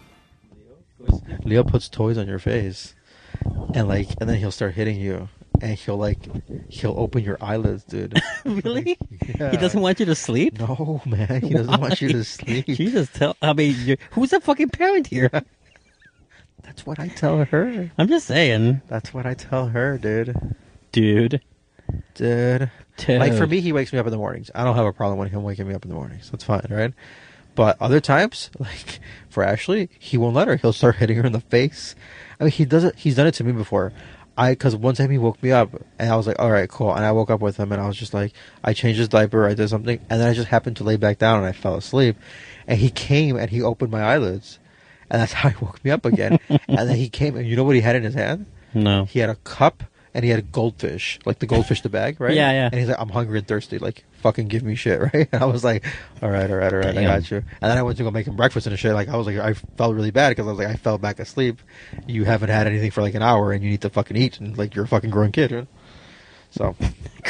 Speaker 4: Leo puts toys on your face, and like, and then he'll start hitting you, and he'll like, he'll open your eyelids, dude.
Speaker 2: Really?
Speaker 4: Yeah.
Speaker 2: He doesn't want you to sleep?
Speaker 4: No, man. He doesn't want you to sleep.
Speaker 2: Jesus, tell. I mean, you're, who's the fucking parent here?
Speaker 4: That's what I tell her.
Speaker 2: I'm just saying.
Speaker 4: That's what I tell her, dude.
Speaker 2: Dude.
Speaker 4: Dude.
Speaker 2: Dude.
Speaker 4: Like, for me, he wakes me up in the mornings. I don't have a problem with him waking me up in the mornings. That's fine, right? But other times, like for Ashley, he won't let her. He'll start hitting her in the face. I mean, he does it. He's done it to me before. I because one time he woke me up and I was like, all right, cool. And I woke up with him and I was just like, I changed his diaper, I did something, and then I just happened to lay back down and I fell asleep. And he came and he opened my eyelids, and that's how he woke me up again. And then he came and you know what he had in his hand?
Speaker 2: No.
Speaker 4: He had a cup. And he had a goldfish, like the goldfish, the bag, right?
Speaker 2: Yeah, yeah.
Speaker 4: And he's like, I'm hungry and thirsty. Like, fucking give me shit, right? And I was like, all right, all right, all right, I got you. And then I went to go make him breakfast and shit. Like, I was like, I felt really bad because I was like, I fell back asleep. You haven't had anything for like an hour and you need to fucking eat. And like, you're a fucking grown kid, right? So,